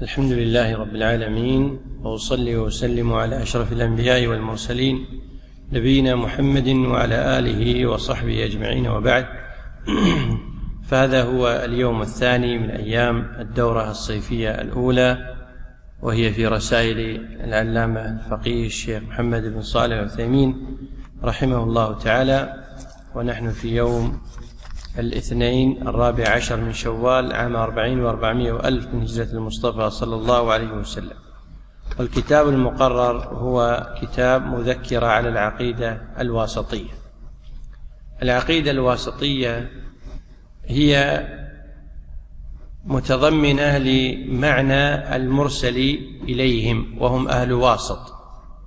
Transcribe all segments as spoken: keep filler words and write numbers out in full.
الحمد لله رب العالمين، وأصلي وأسلم على أشرف الأنبياء والمرسلين نبينا محمد وعلى آله وصحبه أجمعين، وبعد. فهذا هو اليوم الثاني من أيام الدورة الصيفية الأولى، وهي في رسائل العلامة الفقيه الشيخ محمد بن صالح العثيمين رحمه الله تعالى، ونحن في يوم الاثنين الرابع عشر من شوال عام أربعين وأربعمائة وألف من هجرة المصطفى صلى الله عليه وسلم. والكتاب المقرر هو كتاب مذكرة على العقيدة الواسطية. العقيدة الواسطية هي متضمنة لمعنى المرسل إليهم وهم أهل واسط،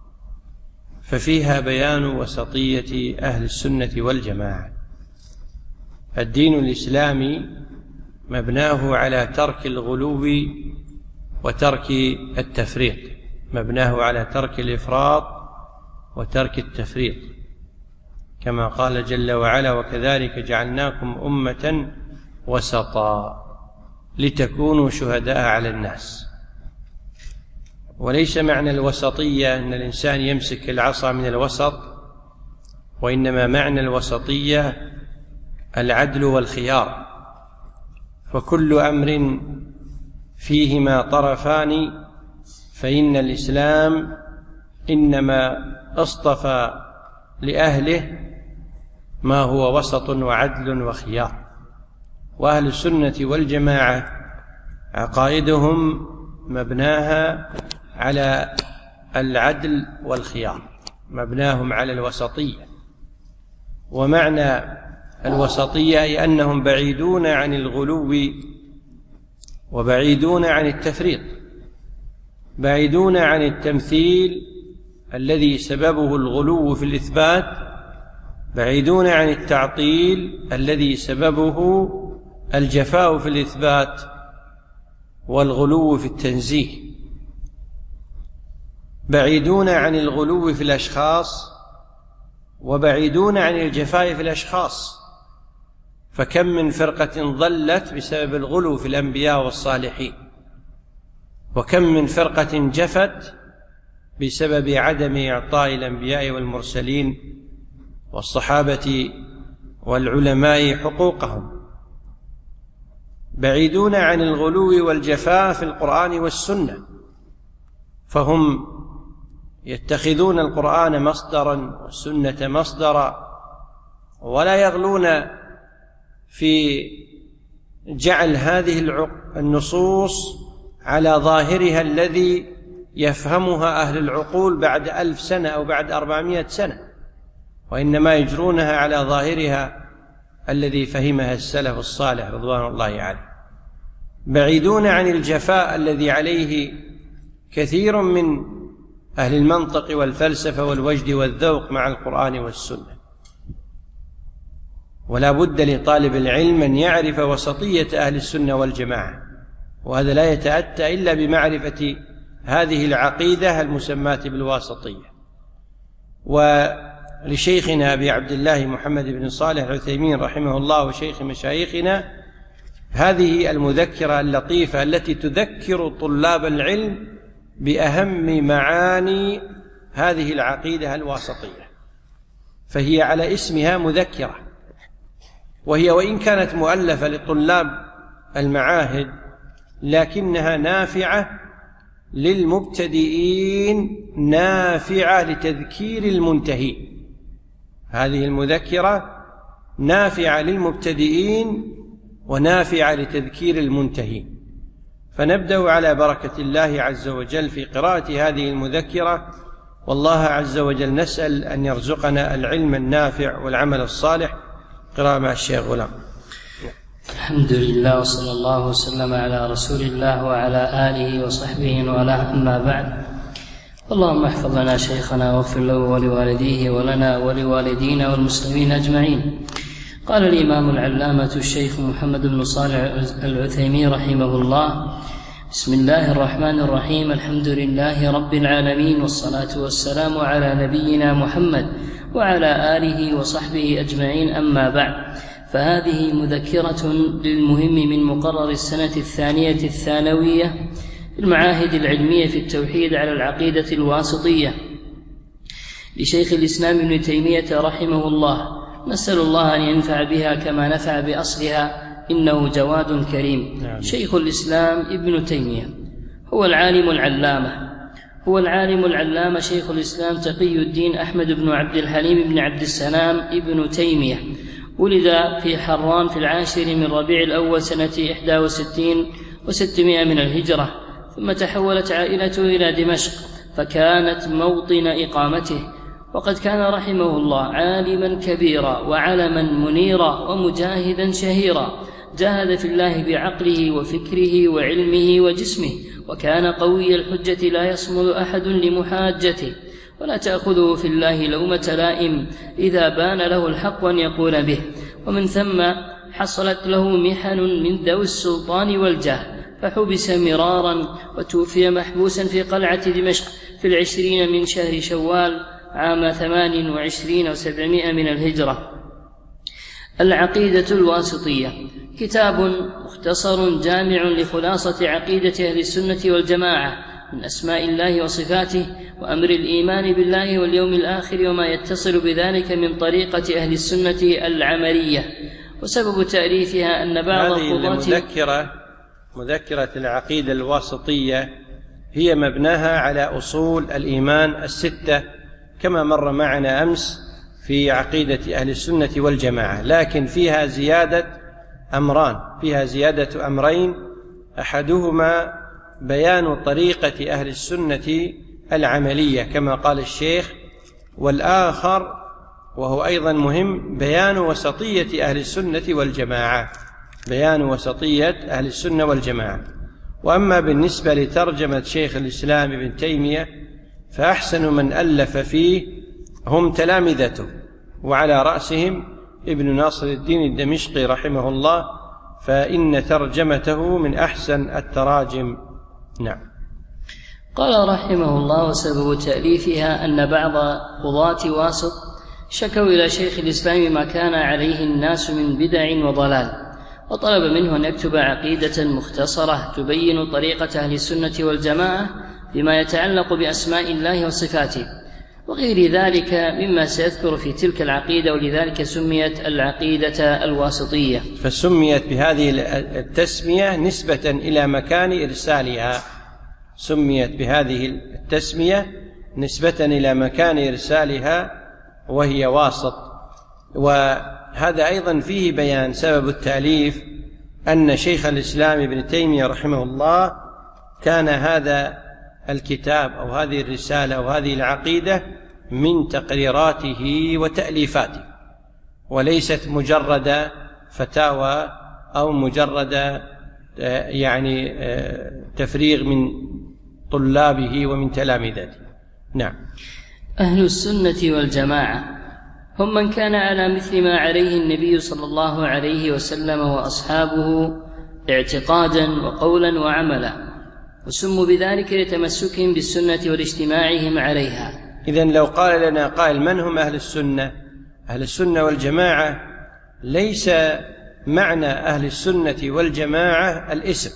ففيها بيان وسطية أهل السنة والجماعة. الدين الإسلامي مبناه على ترك الغلو وترك التفريط، مبناه على ترك الإفراط وترك التفريط، كما قال جل وعلا: وكذلك جعلناكم أمة وسطا لتكونوا شهداء على الناس. وليس معنى الوسطية أن الإنسان يمسك العصا من الوسط، وإنما معنى الوسطية العدل والخيار، فكل أمر فيهما طرفان فإن الإسلام إنما اصطفى لأهله ما هو وسط وعدل وخيار. وأهل السنة والجماعة عقائدهم مبناها على العدل والخيار، مبناهم على الوسطية. ومعنى الوسطية أي أنهم بعيدون عن الغلو وبعيدون عن التفريط، بعيدون عن التمثيل الذي سببه الغلو في الإثبات، بعيدون عن التعطيل الذي سببه الجفاء في الإثبات والغلو في التنزيه، بعيدون عن الغلو في الأشخاص وبعيدون عن الجفاء في الأشخاص. فكم من فرقة ضلت بسبب الغلو في الأنبياء والصالحين، وكم من فرقة جفت بسبب عدم إعطاء الأنبياء والمرسلين والصحابة والعلماء حقوقهم. بعيدون عن الغلو والجفاء في القرآن والسنة، فهم يتخذون القرآن مصدرا والسنة مصدرا، ولا يغلون في جعل هذه النصوص على ظاهرها الذي يفهمها أهل العقول بعد ألف سنة أو بعد أربعمائة سنة، وإنما يجرونها على ظاهرها الذي فهمها السلف الصالح رضوان الله عليه. بعيدون عن الجفاء الذي عليه كثير من أهل المنطق والفلسفة والوجد والذوق مع القرآن والسنة. ولا بد لطالب العلم أن يعرف وسطية أهل السنة والجماعة، وهذا لا يتأتى إلا بمعرفة هذه العقيدة المسماة بالواسطية. ولشيخنا أبي عبد الله محمد بن صالح العثيمين رحمه الله وشيخ مشايخنا هذه المذكرة اللطيفة التي تذكر طلاب العلم بأهم معاني هذه العقيدة الواسطية، فهي على اسمها مذكرة، وهي وإن كانت مؤلفة لطلاب المعاهد لكنها نافعة للمبتدئين، نافعة لتذكير المنتهين. هذه المذكرة نافعة للمبتدئين ونافعة لتذكير المنتهين. فنبدأ على بركة الله عز وجل في قراءة هذه المذكرة، والله عز وجل نسأل أن يرزقنا العلم النافع والعمل الصالح. قراءة مع الشيخ غلام. الحمد لله وصلى الله وسلم على رسول الله وعلى آله وصحبه وله، أما بعد. اللهم احفظ لنا شيخنا واغفر له ولوالديه ولنا ولوالدينا والمسلمين أجمعين. قال الإمام العلامة الشيخ محمد بن صالح العثيمين رحمه الله: بسم الله الرحمن الرحيم. الحمد لله رب العالمين، والصلاة والسلام على نبينا محمد وعلى آله وصحبه أجمعين، أما بعد. فهذه مذكرة للمهم من مقرر السنة الثانية الثانوية المعاهد العلمية في التوحيد على العقيدة الواسطية لشيخ الإسلام ابن تيمية رحمه الله، نسأل الله أن ينفع بها كما نفع بأصلها إنه جواد كريم. نعم. شيخ الإسلام ابن تيمية هو العالم العلامة هو العالم العلامة شيخ الإسلام تقي الدين أحمد بن عبد الحليم بن عبد السلام ابن تيمية، ولد في حران في العاشر من ربيع الأول سنة إحدى وستين وستمائة من الهجرة، ثم تحولت عائلته إلى دمشق فكانت موطن إقامته. وقد كان رحمه الله عالما كبيرا وعلما منيرا ومجاهدا شهيرا، جاهد في الله بعقله وفكره وعلمه وجسمه، وكان قوي الحجة لا يصمد أحد لمحاجته، ولا تأخذه في الله لومة لائم إذا بان له الحق أن يقول به. ومن ثم حصلت له محن من ذوي السلطان والجاه، فحبس مرارا وتوفي محبوسا في قلعة دمشق في العشرين من شهر شوال عام ثمان وعشرين وسبعمائة من الهجرة. العقيدة الواسطية كتاب مختصر جامع لخلاصة عقيدة أهل السنة والجماعة من أسماء الله وصفاته وأمر الإيمان بالله واليوم الآخر وما يتصل بذلك من طريقة أهل السنة العملية. وسبب تأليفها أن بعض القضاة مذكرة مذكرة العقيدة الواسطية هي مبناها على أصول الإيمان الستة كما مر معنا أمس في عقيدة أهل السنة والجماعة، لكن فيها زيادة أمران فيها زيادة أمرين، أحدهما بيان طريقة أهل السنة العملية كما قال الشيخ، والآخر وهو أيضا مهم بيان وسطية أهل السنة والجماعة بيان وسطية أهل السنة والجماعة. وأما بالنسبة لترجمة شيخ الإسلام ابن تيمية فأحسن من ألف فيه هم تلامذته، وعلى رأسهم ابن ناصر الدين الدمشقي رحمه الله، فإن ترجمته من أحسن التراجم. نعم. قال رحمه الله: وسبب تأليفها أن بعض قضاة واسط شكوا إلى شيخ الإسلام ما كان عليه الناس من بدع وضلال، وطلب منه أن يكتب عقيدة مختصرة تبين طريقة أهل السنة والجماعة فيما يتعلق بأسماء الله وصفاته وغير ذلك مما سيذكر في تلك العقيدة، ولذلك سميت العقيدة الواسطية. فسميت بهذه التسمية نسبة إلى مكان إرسالها سميت بهذه التسمية نسبة إلى مكان إرسالها وهي واسط. وهذا أيضا فيه بيان سبب التأليف أن شيخ الإسلام ابن تيمية رحمه الله كان هذا الكتاب أو هذه الرسالة أو هذه العقيدة من تقريراته وتأليفاته، وليست مجرد فتاوى أو مجرد يعني تفريغ من طلابه ومن تلامذته. نعم. أهل السنة والجماعة هم من كان على مثل ما عليه النبي صلى الله عليه وسلم وأصحابه اعتقادا وقولا وعملا، وسموا بذلك لتمسكهم بالسنة والاجتماعهم عليها. إذن لو قال لنا قائل من هم أهل السنة؟ أهل السنة والجماعة ليس معنى أهل السنة والجماعة الاسم،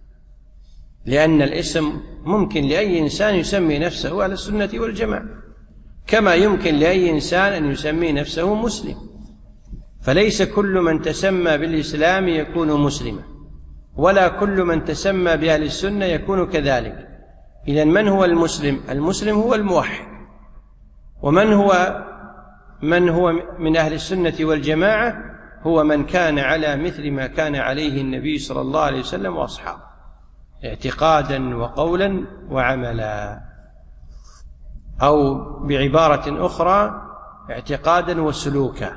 لأن الاسم ممكن لأي إنسان يسمي نفسه أهل السنة والجماعة، كما يمكن لأي إنسان أن يسمي نفسه مسلم، فليس كل من تسمى بالإسلام يكون مسلما، ولا كل من تسمى بأهل السنة يكون كذلك. إذن من هو المسلم؟ المسلم هو الموحد. ومن هو من هو من أهل السنة والجماعة؟ هو من كان على مثل ما كان عليه النبي صلى الله عليه وسلم وأصحابه اعتقادا وقولا وعملا، أو بعبارة أخرى اعتقادا وسلوكا.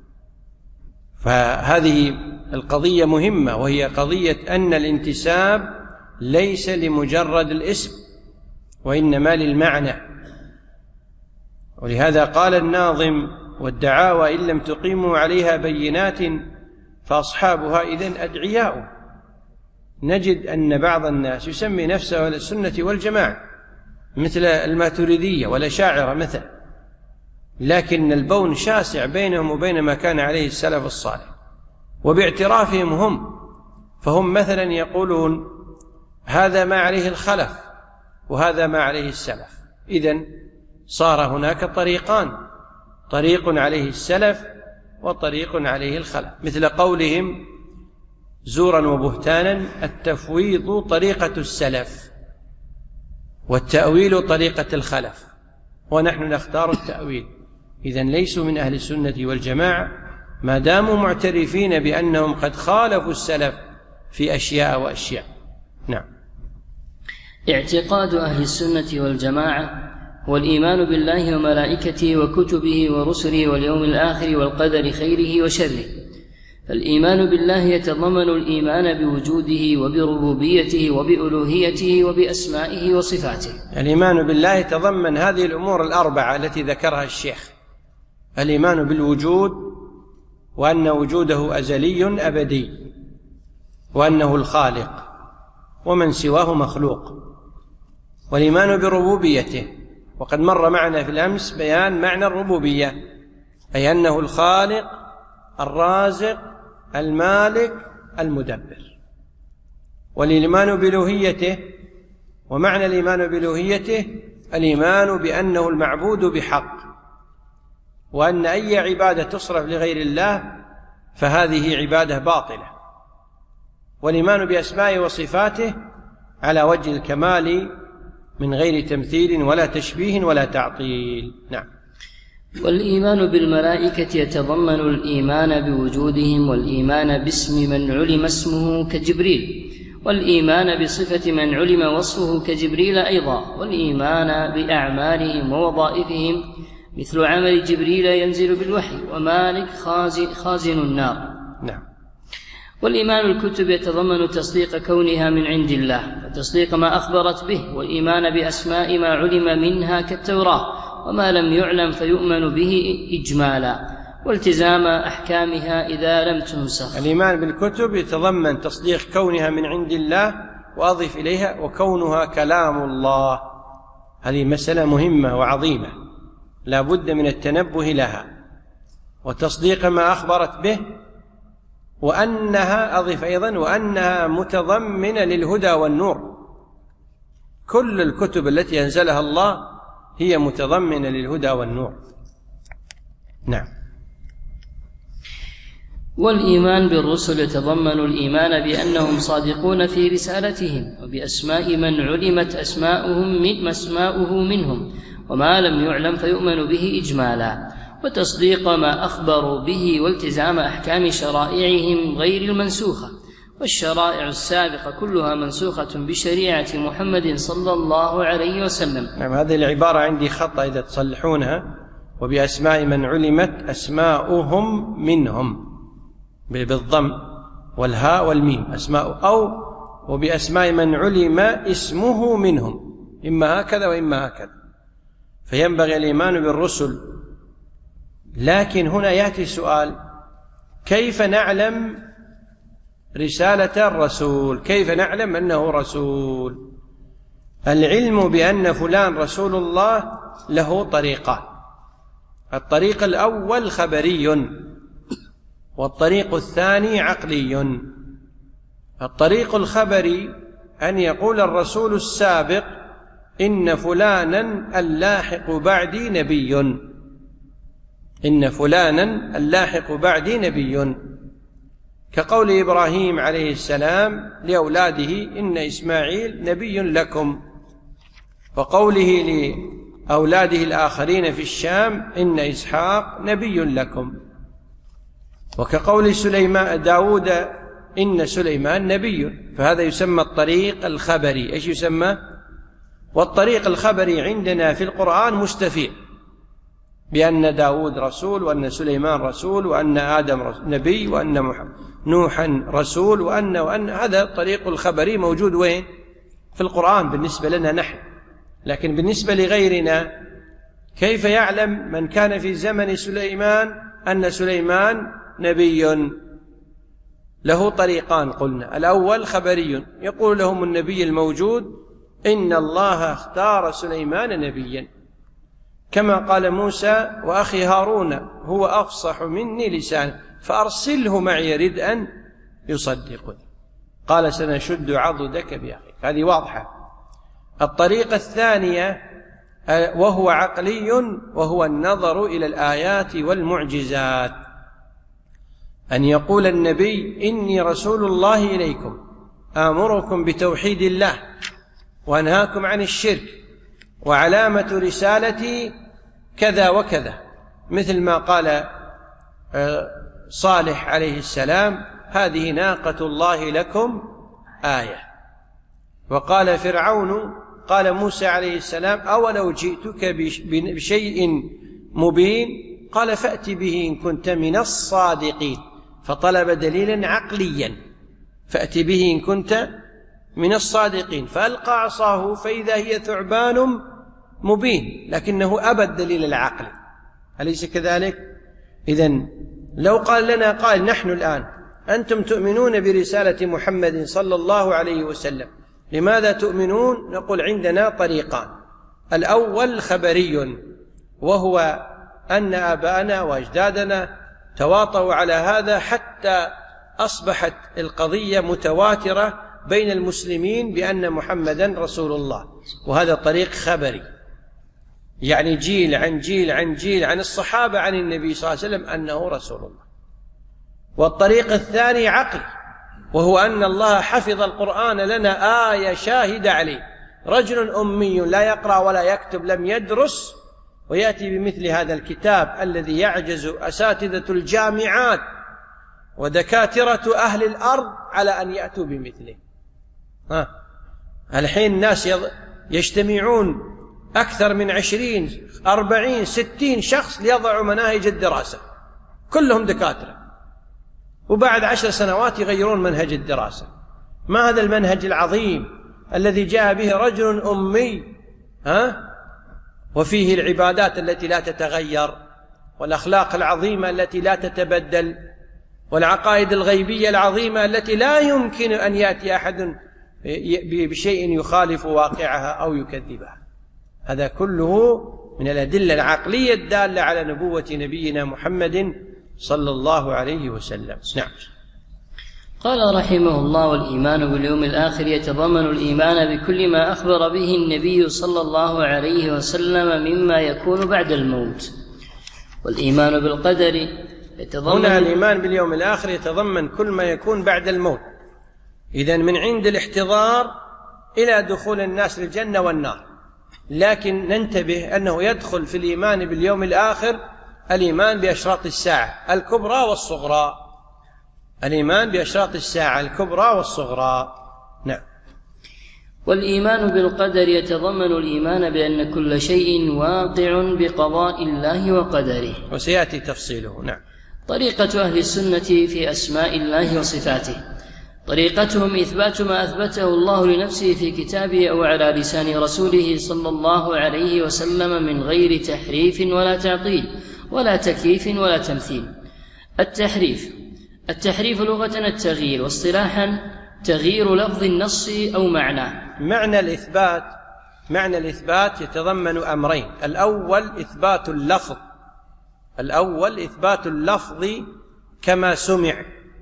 فهذه القضية مهمة، وهي قضية أن الانتساب ليس لمجرد الاسم وإنما للمعنى. ولهذا قال الناظم: والدعاوى إن لم تقيموا عليها بينات فأصحابها إذن أدعياء. نجد أن بعض الناس يسمي نفسه أهل السنة والجماعة مثل الماتريدية والأشاعرة مثلا، لكن البون شاسع بينهم وبين ما كان عليه السلف الصالح وباعترافهم هم. فهم مثلا يقولون هذا ما عليه الخلف وهذا ما عليه السلف. إذن صار هناك طريقان، طريق عليه السلف وطريق عليه الخلف، مثل قولهم زورا وبهتانا التفويض طريقة السلف والتأويل طريقة الخلف، ونحن نختار التأويل. إذن ليسوا من أهل السنة والجماعة ما داموا معترفين بأنهم قد خالفوا السلف في أشياء وأشياء. نعم. اعتقاد أهل السنة والجماعة هو الإيمان بالله وملائكته وكتبه ورسله واليوم الآخر والقدر خيره وشره. الإيمان بالله يتضمن الإيمان بوجوده وبربوبيته وبألوهيته وبأسمائه وصفاته. الإيمان بالله يتضمن هذه الأمور الأربعة التي ذكرها الشيخ: الإيمان بالوجود، وأن وجوده أزلي أبدي، وأنه الخالق ومن سواه مخلوق، والإيمان بربوبيته، وقد مر معنا في الأمس بيان معنى الربوبية، أي أنه الخالق الرازق المالك المدبر. والإيمان بألوهيته، ومعنى الإيمان بألوهيته الإيمان بأنه المعبود بحق، وأن أي عبادة تصرف لغير الله فهذه عبادة باطلة. والإيمان بأسمائه وصفاته على وجه الكمال من غير تمثيل ولا تشبيه ولا تعطيل. نعم. والإيمان بالملائكة يتضمن الإيمان بوجودهم، والإيمان باسم من علم اسمه كجبريل، والإيمان بصفة من علم وصفه كجبريل أيضا، والإيمان بأعمالهم ووظائفهم مثل عمل جبريل ينزل بالوحي، ومالك خازن النار. نعم. والإيمان بالكتب يتضمن تصديق كونها من عند الله وتصديق ما أخبرت به، والإيمان بأسماء ما علم منها كالتوراة، وما لم يعلم فيؤمن به إجمالا، والتزام أحكامها إذا لم تنسخ. الإيمان بالكتب يتضمن تصديق كونها من عند الله، وأضف إليها وكونها كلام الله. هذه مسألة مهمة وعظيمة لا بد من التنبه لها، وتصديق ما أخبرت به، وأنها أضف أيضا وأنها متضمنة للهدى والنور. كل الكتب التي أنزلها الله هي متضمنة للهدى والنور. نعم. والإيمان بالرسل يتضمن الإيمان بأنهم صادقون في رسالتهم، وبأسماء من علمت أسماؤهم من أسماؤه منهم، وما لم يعلم فيؤمن به إجمالا، وتصديق ما أخبروا به، والتزام أحكام شرائعهم غير المنسوخة، والشرائع السابقة كلها منسوخة بشريعة محمد صلى الله عليه وسلم. نعم. هذه العبارة عندي خطأ إذا تصلحونها: وبأسماء من علمت أسماؤهم منهم بالضم والهاء والميم أسماء، أو وبأسماء من علم اسمه منهم، إما هكذا وإما هكذا. فينبغي الإيمان بالرسل. لكن هنا يأتي سؤال: كيف نعلم رسالة الرسول؟ كيف نعلم أنه رسول؟ العلم بأن فلان رسول الله له طريقان: الطريق الأول خبري، والطريق الثاني عقلي. الطريق الخبري أن يقول الرسول السابق: إن فلانا اللاحق بعدي نبي، إن فلانا اللاحق بعدي نبي، كقول إبراهيم عليه السلام لأولاده: إن إسماعيل نبي لكم، وقوله لأولاده الآخرين في الشام: إن إسحاق نبي لكم، وكقول سليمان داود: إن سليمان نبي. فهذا يسمى الطريق الخبري. إيش يسمى؟ والطريق الخبري عندنا في القرآن مستفيض بأن داود رسول، وأن سليمان رسول، وأن آدم نبي، وأن نوحا رسول، وأن وأن هذا الطريق الخبري موجود وين؟ في القرآن بالنسبة لنا نحن. لكن بالنسبة لغيرنا كيف يعلم من كان في زمن سليمان أن سليمان نبي؟ له طريقان قلنا: الأول خبري، يقول لهم النبي الموجود: إن الله اختار سليمان نبيا، كما قال موسى: وأخي هارون هو أفصح مني لسانا فأرسله معي رد أن يصدقني. قال سنشد عضدك بأخيك، هذه واضحة. الطريقة الثانية وهو عقلي، وهو النظر إلى الآيات والمعجزات، أن يقول النبي إني رسول الله إليكم آمركم بتوحيد الله وأنهاكم عن الشرك، وعلامة رسالتي كذا وكذا، مثل ما قال صالح عليه السلام هذه ناقة الله لكم آية. وقال فرعون قال موسى عليه السلام أولو جئتك بشيء مبين قال فأت به إن كنت من الصادقين، فطلب دليلا عقليا، فأت به إن كنت من الصادقين، فألقى عصاه فإذا هي ثعبان مبين، لكنه أبى الدليل العقلي، أليس كذلك؟ إذن لو قال لنا قال نحن الآن أنتم تؤمنون برسالة محمد صلى الله عليه وسلم، لماذا تؤمنون؟ نقول عندنا طريقان. الأول خبري، وهو أن آباءنا وأجدادنا تواطؤوا على هذا حتى أصبحت القضية متواترة بين المسلمين بأن محمدا رسول الله، وهذا طريق خبري، يعني جيل عن جيل عن جيل عن الصحابة عن النبي صلى الله عليه وسلم أنه رسول الله. والطريق الثاني عقل، وهو أن الله حفظ القرآن لنا آية شاهدة عليه، رجل أمي لا يقرأ ولا يكتب لم يدرس ويأتي بمثل هذا الكتاب الذي يعجز أساتذة الجامعات ودكاترة أهل الأرض على أن يأتوا بمثله. ها الحين الناس يجتمعون أكثر من عشرين أربعين ستين شخص ليضعوا مناهج الدراسة، كلهم دكاترة، وبعد عشر سنوات يغيرون منهج الدراسة. ما هذا المنهج العظيم الذي جاء به رجل أمي، ها وفيه العبادات التي لا تتغير، والأخلاق العظيمة التي لا تتبدل، والعقائد الغيبية العظيمة التي لا يمكن أن يأتي أحد بشيء يخالف واقعها أو يكذبها. هذا كله من الأدلة العقلية الدالة على نبوة نبينا محمد صلى الله عليه وسلم. نعم. قال رحمه الله: والإيمان باليوم الآخر يتضمن الإيمان بكل ما أخبر به النبي صلى الله عليه وسلم مما يكون بعد الموت. والإيمان بالقدر يتضمن هنا الإيمان باليوم الآخر يتضمن كل ما يكون بعد الموت، إذن من عند الاحتضار إلى دخول الناس للجنة والنار. لكن ننتبه أنه يدخل في الإيمان باليوم الآخر الإيمان بأشراط الساعة الكبرى والصغرى، الإيمان بأشراط الساعة الكبرى والصغرى. نعم. والإيمان بالقدر يتضمن الإيمان بأن كل شيء واقع بقضاء الله وقدره، وسيأتي تفصيله. نعم. طريقة أهل السنة في أسماء الله وصفاته: طريقتهم إثبات ما أثبته الله لنفسه في كتابه أو على لسان رسوله صلى الله عليه وسلم من غير تحريف ولا تعطيل ولا تكييف ولا تمثيل. التحريف التحريف لغة التغيير، واصطلاحا تغيير لفظ النص أو معناه. معنى الإثبات معنى الإثبات يتضمن أمرين: الأول إثبات اللفظ الأول إثبات اللفظ كما سمع،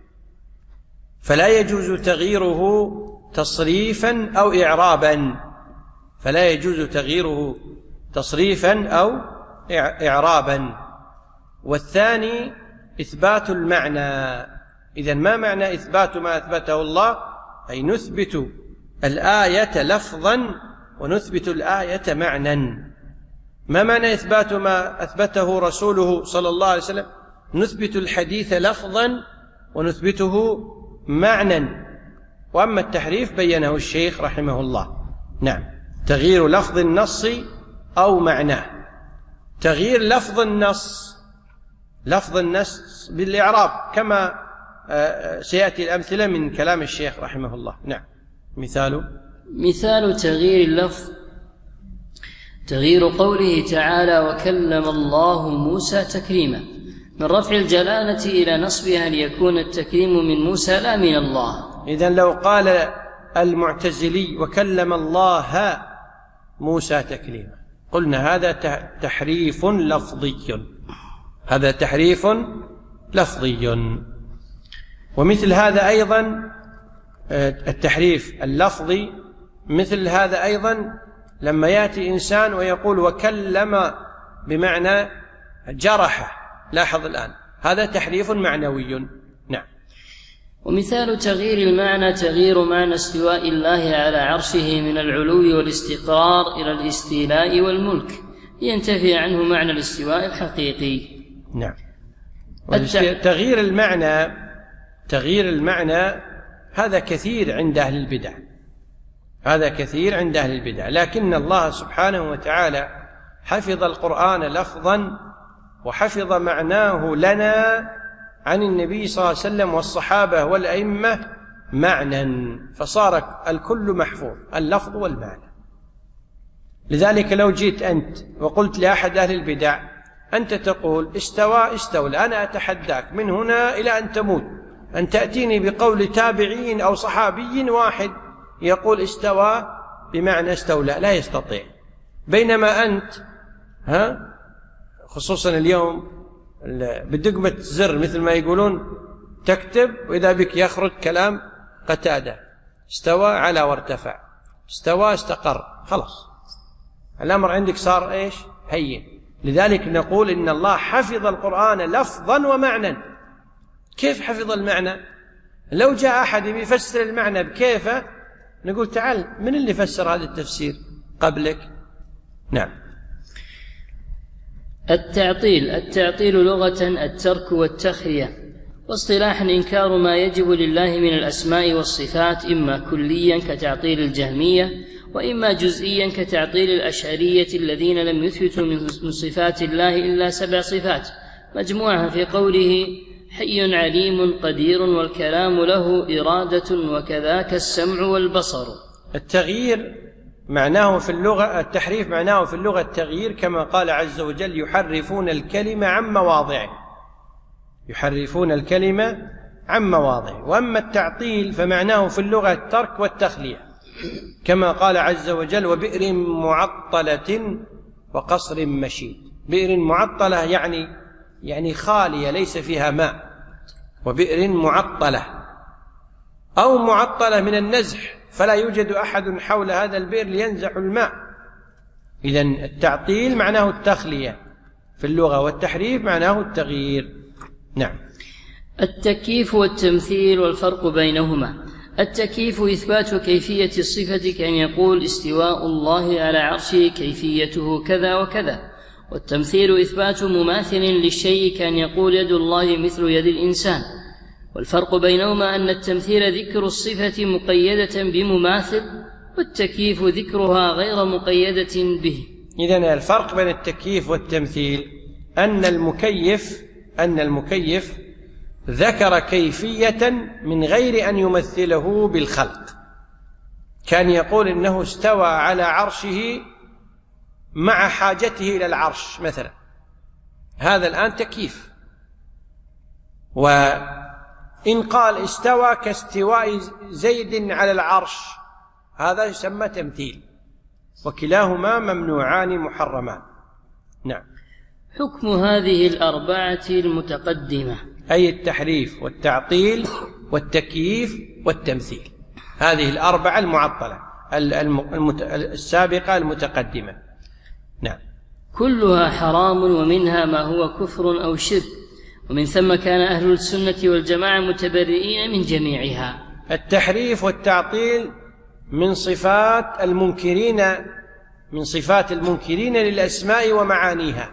فلا يجوز تغييره تصريفا أو إعرابا فلا يجوز تغييره تصريفا أو إعرابا. والثاني إثبات المعنى. إذن ما معنى إثبات ما أثبته الله؟ أي نثبت الآية لفظا ونثبت الآية معنى. ما معنى إثبات ما أثبته رسوله صلى الله عليه وسلم؟ نثبت الحديث لفظا ونثبته معنى. وأما التحريف بينه الشيخ رحمه الله. نعم. تغيير لفظ النص أو معناه. تغيير لفظ النص لفظ النص بالإعراب كما سيأتي الأمثلة من كلام الشيخ رحمه الله. نعم. مثال مثال تغيير اللفظ تغيير قوله تعالى: وكلم الله موسى تكريما، من رفع الجلالة إلى نصبها ليكون التكريم من موسى لا من الله. إذن لو قال المعتزلي وكلم الله موسى تكريما قلنا هذا تحريف لفظي هذا تحريف لفظي. ومثل هذا أيضا التحريف اللفظي مثل هذا أيضا لما يأتي إنسان ويقول وكلم بمعنى جرح، لاحظ الآن هذا تحريف معنوي. نعم. ومثال تغيير المعنى تغيير معنى استواء الله على عرشه من العلو والاستقرار إلى الاستيلاء والملك ينتفي عنه معنى الاستواء الحقيقي. نعم. تغيير المعنى تغيير المعنى هذا كثير عند أهل البدع، هذا كثير عند أهل البدع، لكن الله سبحانه وتعالى حفظ القرآن لفظا وحفظ معناه لنا عن النبي صلى الله عليه وسلم والصحابة والأئمة معنى، فصار الكل محفوظ اللفظ والمعنى. لذلك لو جيت أنت وقلت لأحد أهل البدع أنت تقول استوى استولى، أنا أتحداك من هنا إلى أن تموت أن تأتيني بقول تابعين أو صحابي واحد يقول استوى بمعنى استولى، لا يستطيع. بينما أنت ها خصوصا اليوم بدقمة زر مثل ما يقولون تكتب وإذا بك يخرج كلام قتادة استوى على وارتفع، استوى استقر، خلاص الأمر عندك صار إيش؟ هين. لذلك نقول إن الله حفظ القرآن لفظا ومعنى. كيف حفظ المعنى؟ لو جاء أحد يفسر المعنى بكيفه نقول تعال من اللي فسر هذا التفسير قبلك؟ نعم. التعطيل التعطيل لغة الترك والتخلية، واصطلاحا إنكار ما يجب لله من الأسماء والصفات إما كليا كتعطيل الجهمية وإما جزئيا كتعطيل الأشعرية الذين لم يثبتوا من صفات الله إلا سبع صفات مجموعة في قوله حي عليم قدير والكلام له إرادة وكذاك السمع والبصر. التغيير معناه في اللغة التحريف معناه في اللغة التغيير كما قال عز وجل يحرفون الكلمة عن مواضعه، يحرفون الكلمة عن مواضعه. وأما التعطيل فمعناه في اللغة الترك والتخلية كما قال عز وجل وبئر معطلة وقصر مشيد. بئر معطلة يعني يعني خالية ليس فيها ماء، وبئر معطلة أو معطلة من النزح فلا يوجد أحد حول هذا البئر لينزح الماء. إذن التعطيل معناه التخلية في اللغة والتحريف معناه التغيير. نعم. التكييف والتمثيل والفرق بينهما. التكييف إثبات كيفية الصفة كأن يقول استواء الله على عرشه كيفيته كذا وكذا، والتمثيل إثبات مماثل للشيء كأن يقول يد الله مثل يد الإنسان. والفرق بينهما أن التمثيل ذكر الصفة مقيدة بمماثل، والتكييف ذكرها غير مقيدة به. إذن الفرق بين التكييف والتمثيل أن المكيف أن المكيف ذكر كيفية من غير أن يمثله بالخلق، كان يقول إنه استوى على عرشه مع حاجته إلى العرش مثلا، هذا الآن تكييف. وإن قال استوى كاستواء زيد على العرش هذا يسمى تمثيل، وكلاهما ممنوعان محرمان. نعم. حكم هذه الأربعة المتقدمة أي التحريف والتعطيل والتكييف والتمثيل، هذه الأربعة المعطلة السابقة المتقدمة. نعم. كلها حرام ومنها ما هو كفر أو شرك، ومن ثم كان أهل السنة والجماعة متبرئين من جميعها. التحريف والتعطيل من صفات المنكرين من صفات المنكرين للأسماء ومعانيها،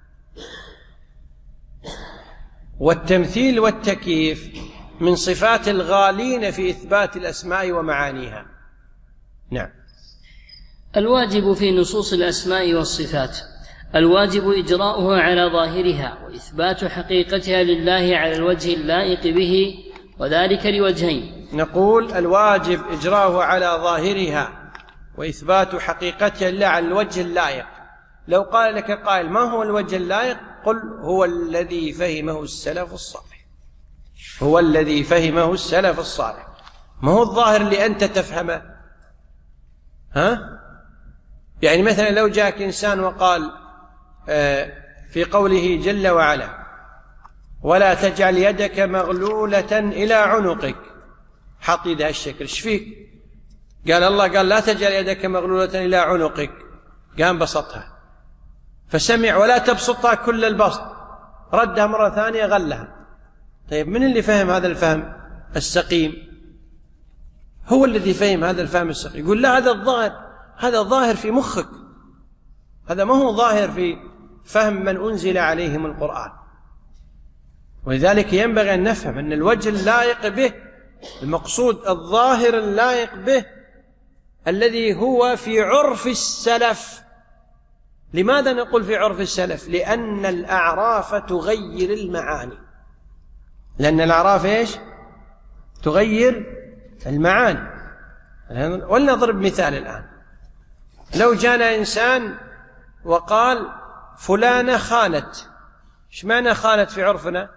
والتمثيل والتكييف من صفات الغالين في إثبات الأسماء ومعانيها. نعم. الواجب في نصوص الأسماء والصفات الواجب إجراؤها على ظاهرها وإثبات حقيقتها لله على الوجه اللائق به، وذلك لوجهين. نقول الواجب إجراؤها على ظاهرها وإثبات حقيقتها لله على الوجه اللائق. لو قال لك قائل ما هو الوجه اللائق؟ قل هو الذي فهمه السلف الصالح، هو الذي فهمه السلف الصالح، ما هو الظاهر اللي أنت تفهمه. ها؟ يعني مثلا لو جاءك إنسان وقال في قوله جل وعلا ولا تجعل يدك مغلولة إلى عنقك، حاط يده هالشكل، ايش فيك؟ قال الله قال لا تجعل يدك مغلولة إلى عنقك، قام بسطها. فسمع ولا تبسطها كل البسط، ردها مرة ثانية غلها. طيب من اللي فهم هذا الفهم السقيم؟ هو الذي فهم هذا الفهم السقيم. يقول لا، هذا الظاهر، هذا ظاهر في مخك، هذا ما هو ظاهر في فهم من أنزل عليهم القرآن. ولذلك ينبغي أن نفهم أن الوجه اللائق به، المقصود الظاهر اللائق به الذي هو في عرف السلف. لماذا نقول في عرف السلف؟ لأن الأعراف تغير المعاني، لأن الأعراف إيش؟ تغير المعاني. ولنضرب مثال الآن. لو جانا إنسان وقال فلانة خانت، إيش معنى خانت في عرفنا؟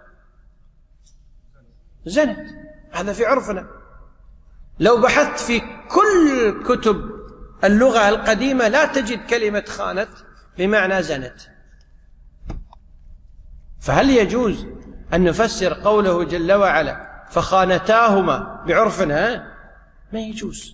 زنت، هذا في عرفنا. لو بحثت في كل كتب اللغة القديمة لا تجد كلمة خانت بمعنى زنت. فهل يجوز أن نفسر قوله جل وعلا فخانتاهما بعرفنا؟ ما يجوز.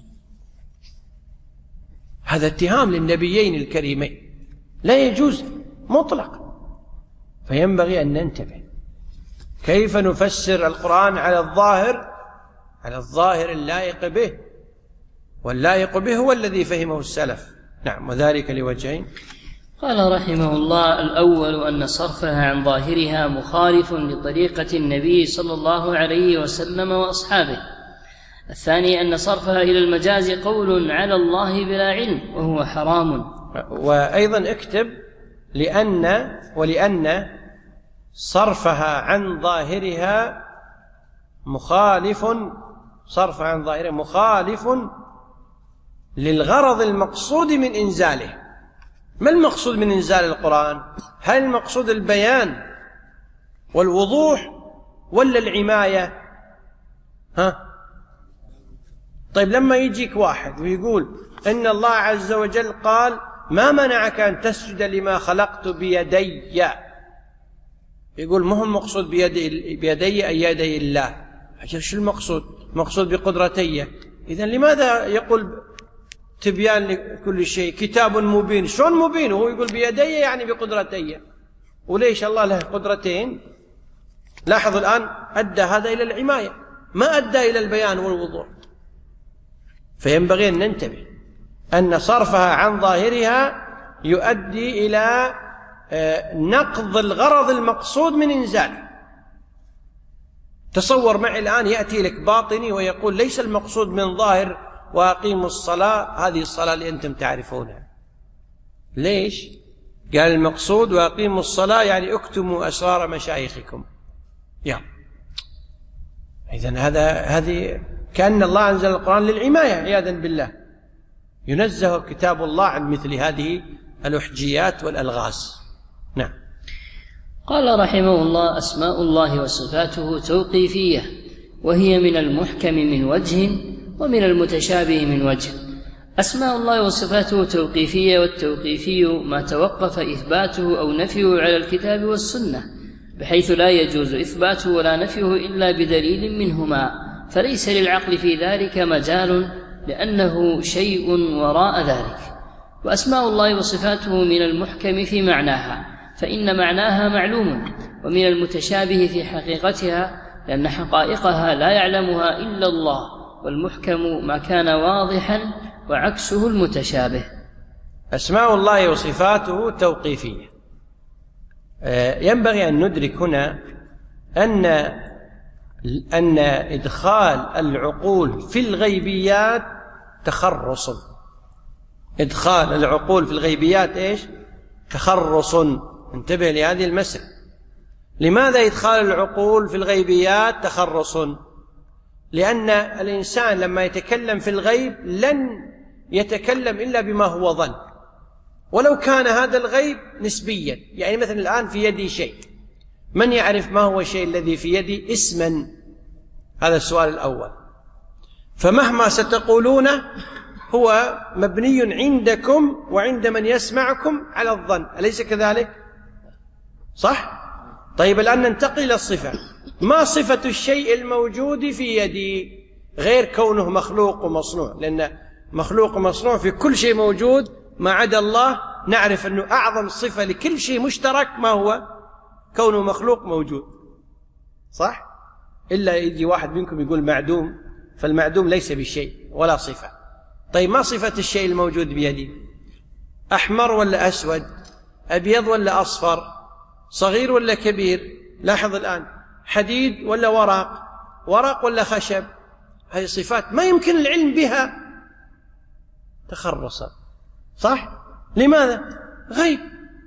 هذا اتهام للنبيين الكريمين، لا يجوز مطلق. فينبغي أن ننتبه كيف نفسر القرآن على الظاهر، على الظاهر اللائق به، واللائق به هو الذي فهمه السلف. نعم، وذلك لوجهين. قال رحمه الله: الأول أن صرفها عن ظاهرها مخالف لطريقة النبي صلى الله عليه وسلم وأصحابه. الثاني أن صرفها إلى المجاز قول على الله بلا علم وهو حرام. وأيضا اكتب لأن ولأن صرفها عن ظاهرها مخالف صرفها عن ظاهرها مخالف للغرض المقصود من إنزاله. ما المقصود من إنزال القرآن؟ هل المقصود البيان والوضوح ولا العماية؟ ها؟ طيب لما يجيك واحد ويقول إن الله عز وجل قال ما منعك أن تسجد لما خلقت بيدي، يقول ما هو المقصود بيدي, بيدي أي يدي الله. شو المقصود؟ مقصود بقدرتي. إذن لماذا يقول تبيان لكل شيء؟ كتاب مبين، شلون مبين؟ هو يقول بيدي يعني بقدرتي. وليش الله له قدرتين؟ لاحظوا الآن أدى هذا إلى العماية، ما أدى إلى البيان والوضوح. فينبغي أن ننتبه أن صرفها عن ظاهرها يؤدي إلى نقض الغرض المقصود من إنزاله. تصور معي الآن يأتي لك باطني ويقول ليس المقصود من ظاهر وأقيموا الصلاة هذه الصلاة اللي أنتم تعرفونها. ليش؟ قال المقصود وأقيموا الصلاة يعني اكتموا أسرار مشايخكم. يا إذن هذا هذه كأن الله أنزل القرآن للعماية عياذا بالله. ينزه كتاب الله عن مثل هذه الأحجيات والألغاز. نعم. قال رحمه الله: أسماء الله وصفاته توقيفية، وهي من المحكم من وجه ومن المتشابه من وجه. أسماء الله وصفاته توقيفية، والتوقيفي ما توقف إثباته أو نفيه على الكتاب والسنة، بحيث لا يجوز إثباته ولا نفيه إلا بدليل منهما، فليس للعقل في ذلك مجال لأنه شيء وراء ذلك. وأسماء الله وصفاته من المحكم في معناها، فإن معناها معلوم، ومن المتشابه في حقيقتها، لأن حقائقها لا يعلمها إلا الله، والمحكم ما كان واضحا وعكسه المتشابه. أسماء الله وصفاته توقيفية. ينبغي أن ندرك هنا أن أن إدخال العقول في الغيبيات تخرص. إدخال العقول في الغيبيات إيش؟ تخرص. انتبه لهذه المسألة. لماذا إدخال العقول في الغيبيات تخرص؟ لأن الإنسان لما يتكلم في الغيب لن يتكلم إلا بما هو ظن، ولو كان هذا الغيب نسبيا. يعني مثلا الآن في يدي شيء، من يعرف ما هو الشيء الذي في يدي اسما؟ هذا السؤال الأول. فمهما ستقولونه هو مبني عندكم وعند من يسمعكم على الظن، أليس كذلك؟ صح؟ طيب الآن ننتقل إلى الصفة. ما صفة الشيء الموجود في يدي؟ غير كونه مخلوق ومصنوع، لأن مخلوق ومصنوع في كل شيء موجود ما عدا الله. نعرف أنه أعظم صفة لكل شيء مشترك ما هو؟ كونه مخلوق موجود، صح؟ إلا يجي واحد منكم يقول معدوم، فالمعدوم ليس بشيء ولا صفة. طيب ما صفة الشيء الموجود بيدي؟ أحمر ولا أسود؟ أبيض ولا أصفر؟ صغير ولا كبير؟ لاحظ الآن، حديد ولا ورق؟ ورق ولا خشب؟ هذه صفات ما يمكن العلم بها تخرصا، صح؟ لماذا؟ غيب.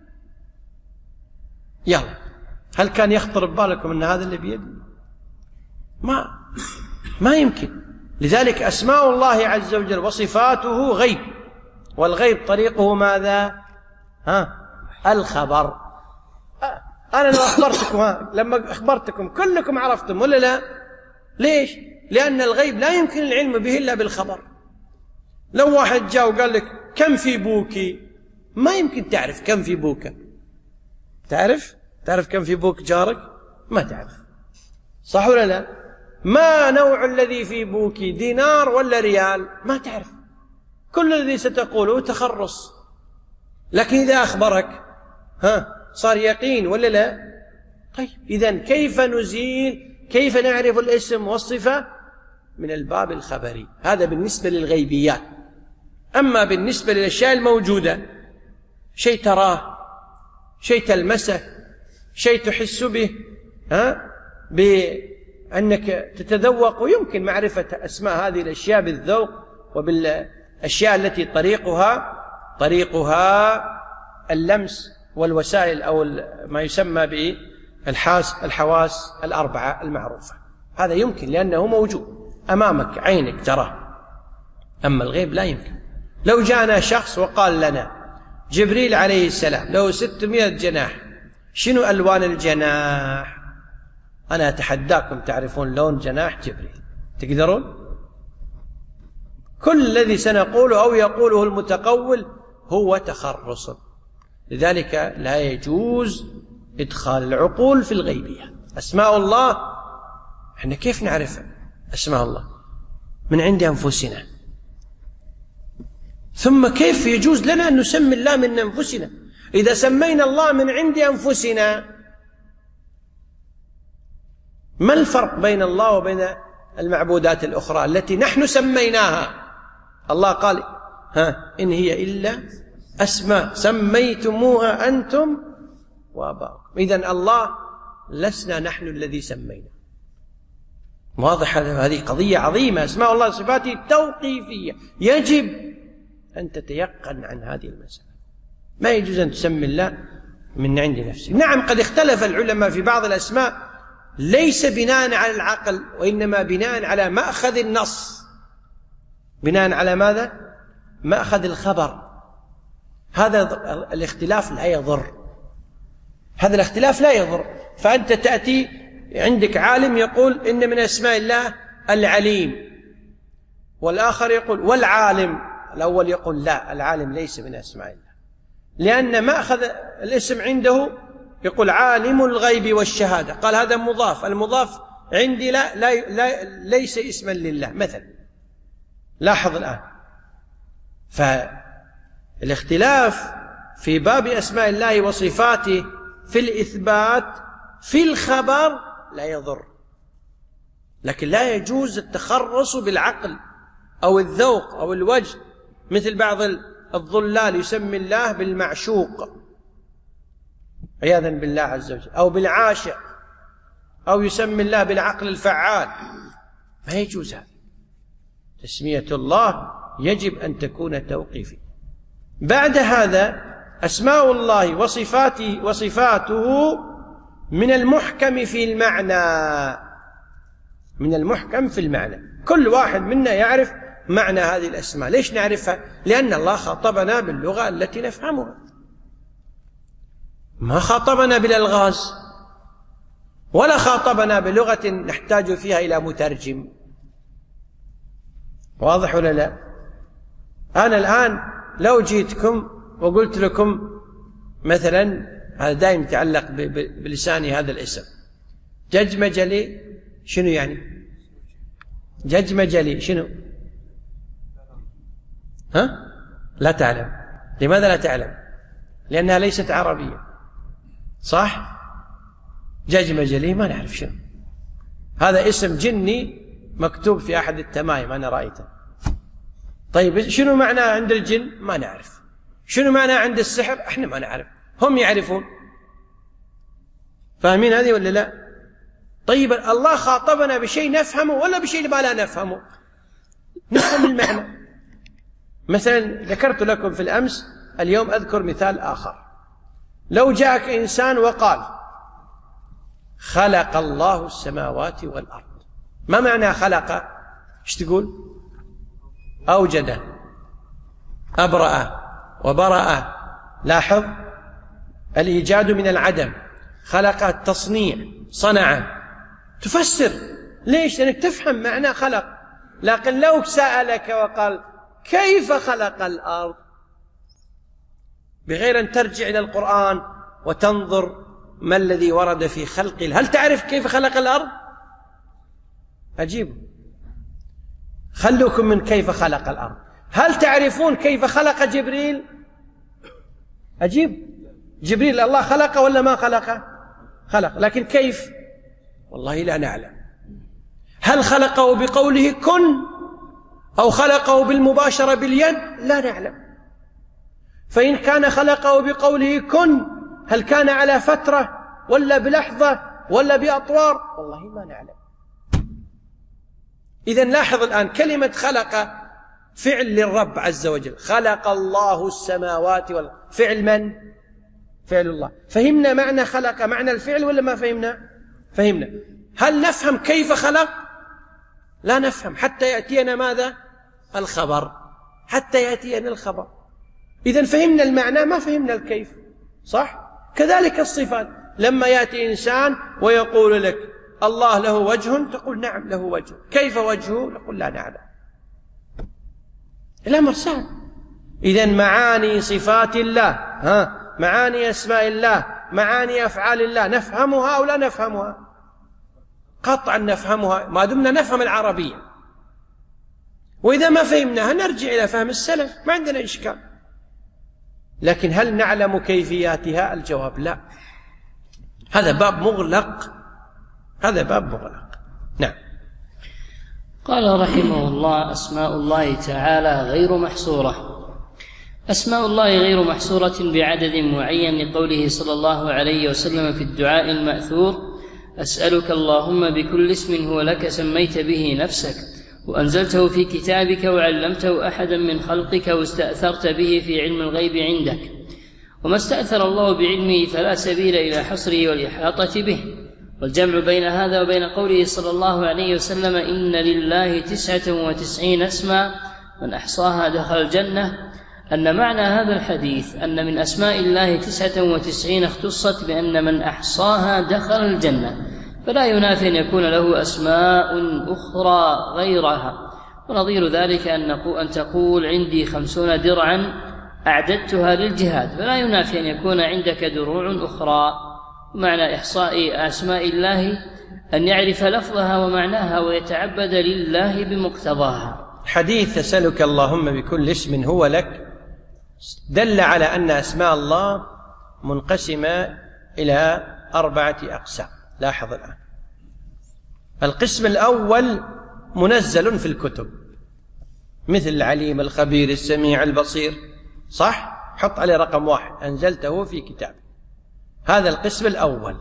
يلا، هل كان يخطر ببالكم أن هذا اللي بيدي؟ ما ما يمكن. لذلك أسماء الله عز وجل وصفاته غيب، والغيب طريقه ماذا؟ ها؟ الخبر. أنا لو أخبرتكم، ها، لما أخبرتكم كلكم عرفتم ولا لا؟ ليش؟ لأن الغيب لا يمكن العلم به إلا بالخبر. لو واحد جاء وقال لك كم في بوكي، ما يمكن تعرف كم في بوكا. تعرف؟ تعرف كم في بوك جارك؟ ما تعرف، صح ولا لا؟ ما نوع الذي في بوكي، دينار ولا ريال؟ ما تعرف. كل الذي ستقوله تخرص. لكن إذا أخبرك، ها، صار يقين ولا لا؟ طيب إذن كيف نزيل، كيف نعرف الاسم والصفة؟ من الباب الخبري. هذا بالنسبة للغيبيات. أما بالنسبة للأشياء الموجودة، شيء تراه، شيء تلمسه، شيء تحس به، ها، بأنك تتذوق، ويمكن معرفة أسماء هذه الأشياء بالذوق وبالأشياء التي طريقها طريقها اللمس والوسائل، أو ما يسمى بالحاس الحواس الأربعة المعروفة. هذا يمكن لأنه موجود أمامك، عينك تراه. أما الغيب لا يمكن. لو جاءنا شخص وقال لنا جبريل عليه السلام له ستمائة جناح، شنو ألوان الجناح؟ أنا أتحداكم تعرفون لون جناح جبريل، تقدرون؟ كل الذي سنقوله أو يقوله المتقول هو تخرص. لذلك لا يجوز إدخال العقول في الغيبية. أسماء الله احنا كيف نعرف أسماء الله؟ من عند أنفسنا. ثم كيف يجوز لنا أن نسمي الله من أنفسنا؟ إذا سمينا الله من عند أنفسنا، ما الفرق بين الله وبين المعبودات الأخرى التي نحن سميناها؟ الله قال ها إن هي إلا أسماء سميتموها أنتم وآباؤكم. إذن الله لسنا نحن الذي سمينا. واضح؟ هذه قضية عظيمة. أسماء الله وصفاته توقيفية، يجب أن تتيقن عن هذه المسألة. ما يجوز أن تسمي الله من عند نفسه. نعم، قد اختلف العلماء في بعض الأسماء ليس بناء على العقل، وإنما بناء على مأخذ النص. بناء على ماذا؟ مأخذ الخبر. هذا الاختلاف لا يضر، هذا الاختلاف لا يضر. فأنت تأتي عندك عالم يقول إن من أسماء الله العليم، والآخر يقول والعالم. الأول يقول لا، العالم ليس من أسماء الله، لأن مأخذ الاسم عنده يقول عالم الغيب والشهادة، قال هذا مضاف، المضاف عندي لا, لا, لا ليس اسما لله مثلا. لاحظ الآن، فالاختلاف في باب أسماء الله وصفاته في الإثبات في الخبر لا يضر، لكن لا يجوز التخرص بالعقل أو الذوق أو الوجه، مثل بعض الضلال يسمي الله بالمعشوق عياذا بالله عز وجل، أو بالعاشق، أو يسمي الله بالعقل الفعال. ما يجوز هذا. تسمية الله يجب أن تكون توقيفية. بعد هذا أسماء الله وصفاته وصفاته من المحكم في المعنى، من المحكم في المعنى. كل واحد منا يعرف معنى هذه الأسماء. ليش نعرفها؟ لأن الله خاطبنا باللغة التي نفهمها، ما خاطبنا بالألغاز، ولا خاطبنا بلغة نحتاج فيها إلى مترجم. واضح ولا لا؟ أنا الآن لو جيتكم وقلت لكم مثلا، هذا دائما يتعلق بلساني هذا الاسم، ججمجلي، شنو يعني؟ ججمجلي شنو؟ ها؟ لا تعلم. لماذا لا تعلم؟ لأنها ليست عربية، صح؟ ججمجلي ما نعرف شنو. هذا اسم جني مكتوب في أحد التمايم أنا رأيته. طيب شنو معنى عند الجن؟ ما نعرف. شنو معنى عند السحر؟ احنا ما نعرف، هم يعرفون. فاهمين هذه ولا لا؟ طيب الله خاطبنا بشيء نفهمه ولا بشيء ما لا نفهمه؟ نفهم المعنى. مثلا ذكرت لكم في الأمس، اليوم أذكر مثال آخر. لو جاءك إنسان وقال خلق الله السماوات والأرض، ما معنى خلق؟ ايش تقول؟ أوجد، أبرأ وبرأ. لاحظ الإيجاد من العدم، خلق التصنيع، صنع. تفسر ليش؟ لأنك تفهم معنى خلق. لكن لو سألك وقال كيف خلق الأرض، بغير أن ترجع إلى القرآن وتنظر ما الذي ورد في خلق، هل تعرف كيف خلق الأرض؟ أجيب، خلوكم من كيف خلق الأرض. هل تعرفون كيف خلق جبريل؟ أجيب، جبريل الله خلقه ولا ما خلقه؟ خلق، لكن كيف؟ والله لا نعلم. هل خلقه بقوله كن أو خلقه بالمباشرة باليد؟ لا نعلم. فإن كان خلقه بقوله كن، هل كان على فترة ولا بلحظة ولا بأطوار؟ والله ما نعلم. إذن لاحظ الآن كلمة خلق فعل للرب عز وجل، خلق الله السماوات والأرض، فعل من؟ فعل الله. فهمنا معنى خلق، معنى الفعل ولا ما فهمنا؟ فهمنا. هل نفهم كيف خلق؟ لا نفهم حتى يأتينا ماذا؟ الخبر، حتى يأتينا الخبر. إذن فهمنا المعنى ما فهمنا الكيف، صح؟ كذلك الصفات، لما يأتي إنسان ويقول لك الله له وجه، تقول نعم له وجه، كيف وجهه؟ نقول لا نعلم. الأمر سهل. إذن معاني صفات الله، ها، معاني أسماء الله، معاني أفعال الله، نفهمها أو لا نفهمها؟ قطعا نفهمها ما دمنا نفهم العربية. وإذا ما فهمناها نرجع إلى فهم السلف، ما عندنا إشكال. لكن هل نعلم كيفياتها؟ الجواب لا. هذا باب مغلق، هذا باب مغلق. نعم. قال رحمه الله: أسماء الله تعالى غير محصورة. أسماء الله غير محصورة بعدد معين، لقوله صلى الله عليه وسلم في الدعاء المأثور: أسألك اللهم بكل اسم هو لك سميت به نفسك وأنزلته في كتابك وعلمته أحدا من خلقك واستأثرت به في علم الغيب عندك. وما استأثر الله بعلمه فلا سبيل إلى حصره والإحاطة به. والجمع بين هذا وبين قوله صلى الله عليه وسلم: إن لله تسعة وتسعين اسما من أحصاها دخل الجنة، أن معنى هذا الحديث أن من أسماء الله تسعة وتسعين اختصت بأن من أحصاها دخل الجنة، فلا ينافي أن يكون له أسماء أخرى غيرها. ونظير ذلك أن تقول عندي خمسون درعا أعددتها للجهاد، فلا ينافي أن يكون عندك دروع أخرى. معنى إحصاء أسماء الله أن يعرف لفظها ومعناها ويتعبد لله بمقتضاها. حديث أسألك اللهم بكل اسم هو لك دل على أن أسماء الله منقسمة إلى أربعة أقسام. لاحظ الآن، القسم الأول منزل في الكتب، مثل العليم الخبير السميع البصير، صح؟ حط عليه رقم واحد، أنزلته في كتاب. هذا القسم الأول.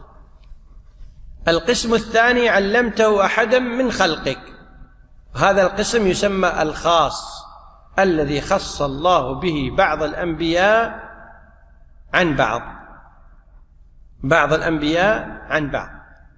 القسم الثاني علمته أحدا من خلقك، هذا القسم يسمى الخاص، الذي خص الله به بعض الأنبياء عن بعض، بعض الأنبياء عن بعض.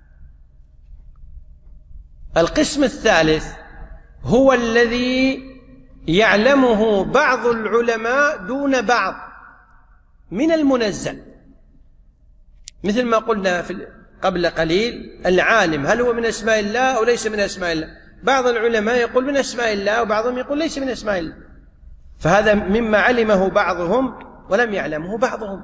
القسم الثالث هو الذي يعلمه بعض العلماء دون بعض من المنزل، مثل ما قلنا في قبل قليل: العالم هل هو من أسماء الله أو ليس من أسماء الله؟ بعض العلماء يقول من أسماء الله وبعضهم يقول ليس من أسماء الله، فهذا مما علمه بعضهم ولم يعلمه بعضهم.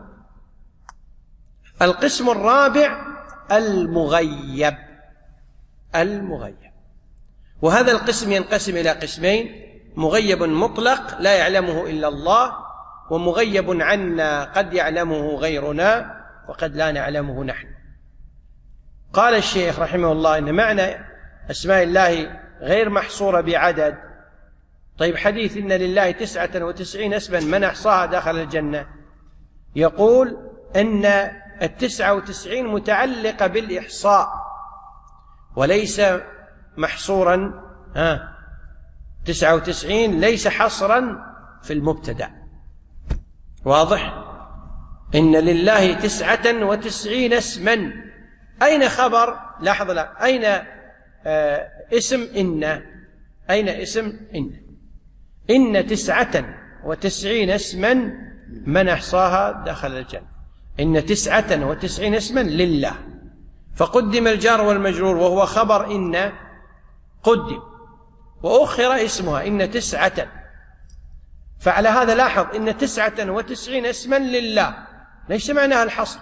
القسم الرابع المغيب، المغيب، وهذا القسم ينقسم إلى قسمين: مغيب مطلق لا يعلمه إلا الله، ومغيب عنا قد يعلمه غيرنا وقد لا نعلمه نحن. قال الشيخ رحمه الله إن معنى أسماء الله غير محصورة بعدد. طيب حديث إن لله تسعة وتسعين اسما من أحصاها دخل الجنة، يقول أن التسعة وتسعين متعلقة بالإحصاء وليس محصورا، ها تسعة وتسعين ليس حصرا في المبتدأ. واضح؟ إن لله تسعة وتسعين اسما، أين خبر؟ لاحظ لا، أين آه اسم إن؟ أين اسم إن؟ إن تسعة وتسعين اسما من أحصاها دخل الجنة. إن تسعة وتسعين اسما لله، فقدم الجار والمجرور وهو خبر إن قدم، وأخر اسمها إن تسعة. فعلى هذا لاحظ إن تسعة وتسعين اسما لله ليس معناها الحصر،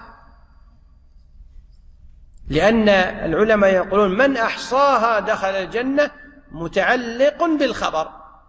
لأن العلماء يقولون من أحصاها دخل الجنة متعلق بالخبر،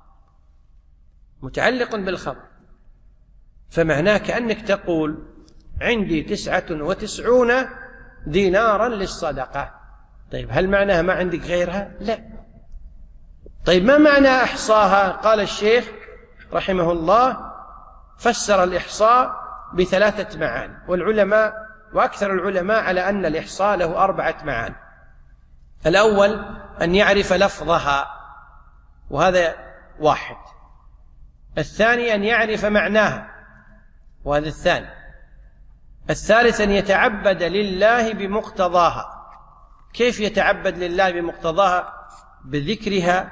متعلق بالخبر، فمعناه كأنك تقول عندي تسعة وتسعون دينارا للصدقة. طيب هل معناها ما عندك غيرها؟ لا. طيب ما معنى أحصاها؟ قال الشيخ رحمه الله فسر الإحصاء بثلاثة معاني، والعلماء وأكثر العلماء على أن الإحصاء له أربعة معاني. الأول أن يعرف لفظها، وهذا واحد. الثاني أن يعرف معناها، وهذا الثاني. الثالث أن يتعبد لله بمقتضاها. كيف يتعبد لله بمقتضاها؟ بذكرها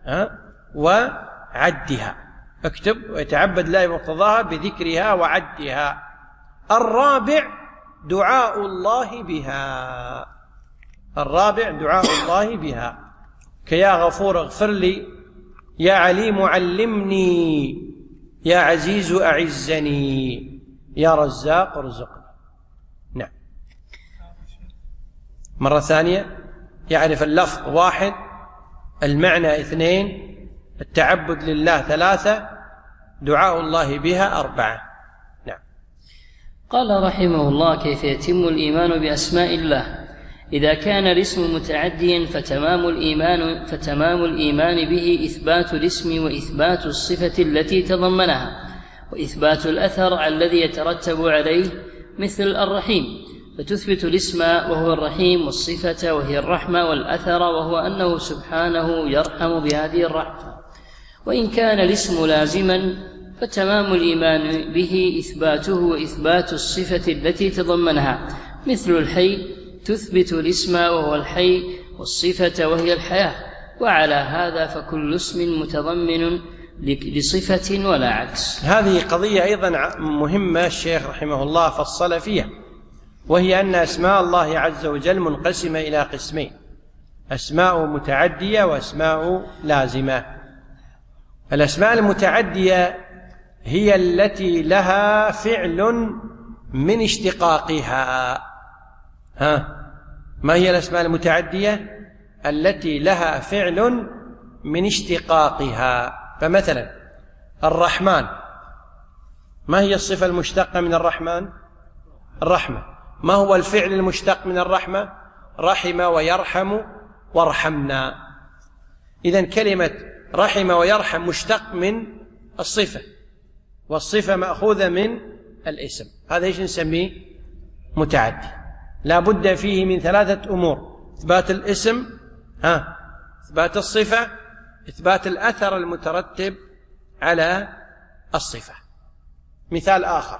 وعدها. اكتب: ويتعبد لله بمقتضاها بذكرها وعدها. الرابع دعاء الله بها. الرابع دعاء الله بها، كيا غفور اغفر لي، يا عليم علمني، يا عزيز أعزني، يا رزاق ارزقني. نعم. مرة ثانية: يعرف اللفظ واحد، المعنى اثنين، التعبد لله ثلاثة، دعاء الله بها أربعة. نعم. قال رحمه الله: كيف يتم الإيمان بأسماء الله؟ إذا كان الاسم متعديا فتمام الإيمان فتمام الإيمان به إثبات الاسم وإثبات الصفة التي تضمنها، وإثبات الأثر الذي يترتب عليه، مثل الرحيم، فتثبت الاسم وهو الرحيم، والصفة وهي الرحمة، والأثر وهو أنه سبحانه يرحم بهذه الرحمة. وإن كان الاسم لازما فتمام الإيمان به إثباته وإثبات الصفة التي تضمنها، مثل الحي، تثبت الاسم وهو الحي، والصفة وهي الحياة. وعلى هذا فكل اسم متضمن لصفة ولا عكس. هذه قضية أيضا مهمة الشيخ رحمه الله فصل فيها، وهي أن أسماء الله عز وجل منقسمة إلى قسمين: أسماء متعدية وأسماء لازمة. الأسماء المتعدية هي التي لها فعل من اشتقاقها. ها ما هي الأسماء المتعدية؟ التي لها فعل من اشتقاقها. فمثلا الرحمن، ما هي الصفة المشتقة من الرحمن؟ الرحمة. ما هو الفعل المشتق من الرحمة؟ رحم ويرحم وارحمنا. إذن كلمة رحم ويرحم مشتق من الصفة، والصفة مأخوذة من الاسم. هذا ايش نسميه؟ متعدي. لا بد فيه من ثلاثة أمور: إثبات الاسم، ها إثبات الصفة، إثبات الأثر المترتب على الصفة. مثال آخر: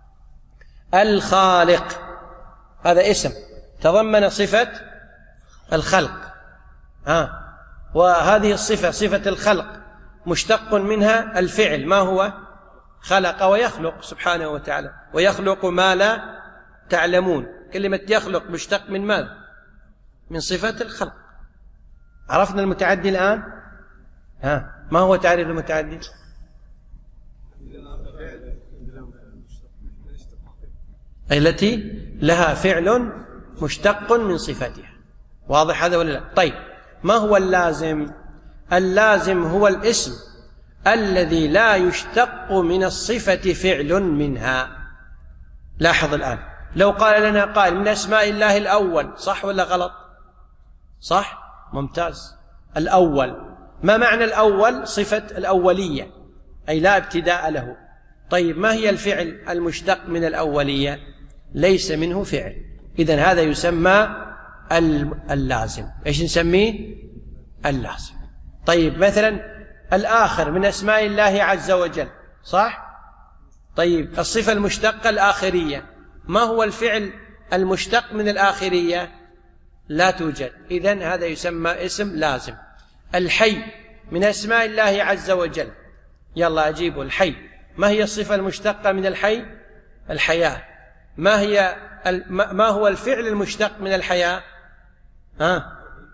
الخالق، هذا اسم تضمن صفة الخلق، ها وهذه الصفة صفة الخلق مشتق منها الفعل، ما هو؟ خلق ويخلق سبحانه وتعالى، ويخلق ما لا تعلمون. كلمة يخلق مشتق من ماذا؟ من صفة الخلق. عرفنا المتعدي الآن؟ ها ما هو تعريف المتعدي؟ التي لها فعل مشتق من صفتها. واضح هذا ولا لا؟ طيب، ما هو اللازم؟ اللازم هو الاسم الذي لا يشتق من الصفة فعل منها. لاحظ الآن، لو قال لنا قائل من أسماء الله الأول، صح ولا غلط؟ صح؟ ممتاز. الأول، ما معنى الأول؟ صفة الأولية، أي لا ابتداء له. طيب ما هي الفعل المشتق من الأولية؟ ليس منه فعل. إذن هذا يسمى اللازم. إيش نسميه؟ اللازم. طيب مثلا الآخر من أسماء الله عز وجل، صح؟ طيب الصفة المشتقة الآخرية، ما هو الفعل المشتق من الآخرية؟ لا توجد. إذن هذا يسمى اسم لازم. الحي من أسماء الله عز وجل، يلا أجيبوا. الحي، ما هي الصفة المشتقة من الحي؟ الحياة. ما هي ما هو الفعل المشتق من الحياة؟ ها؟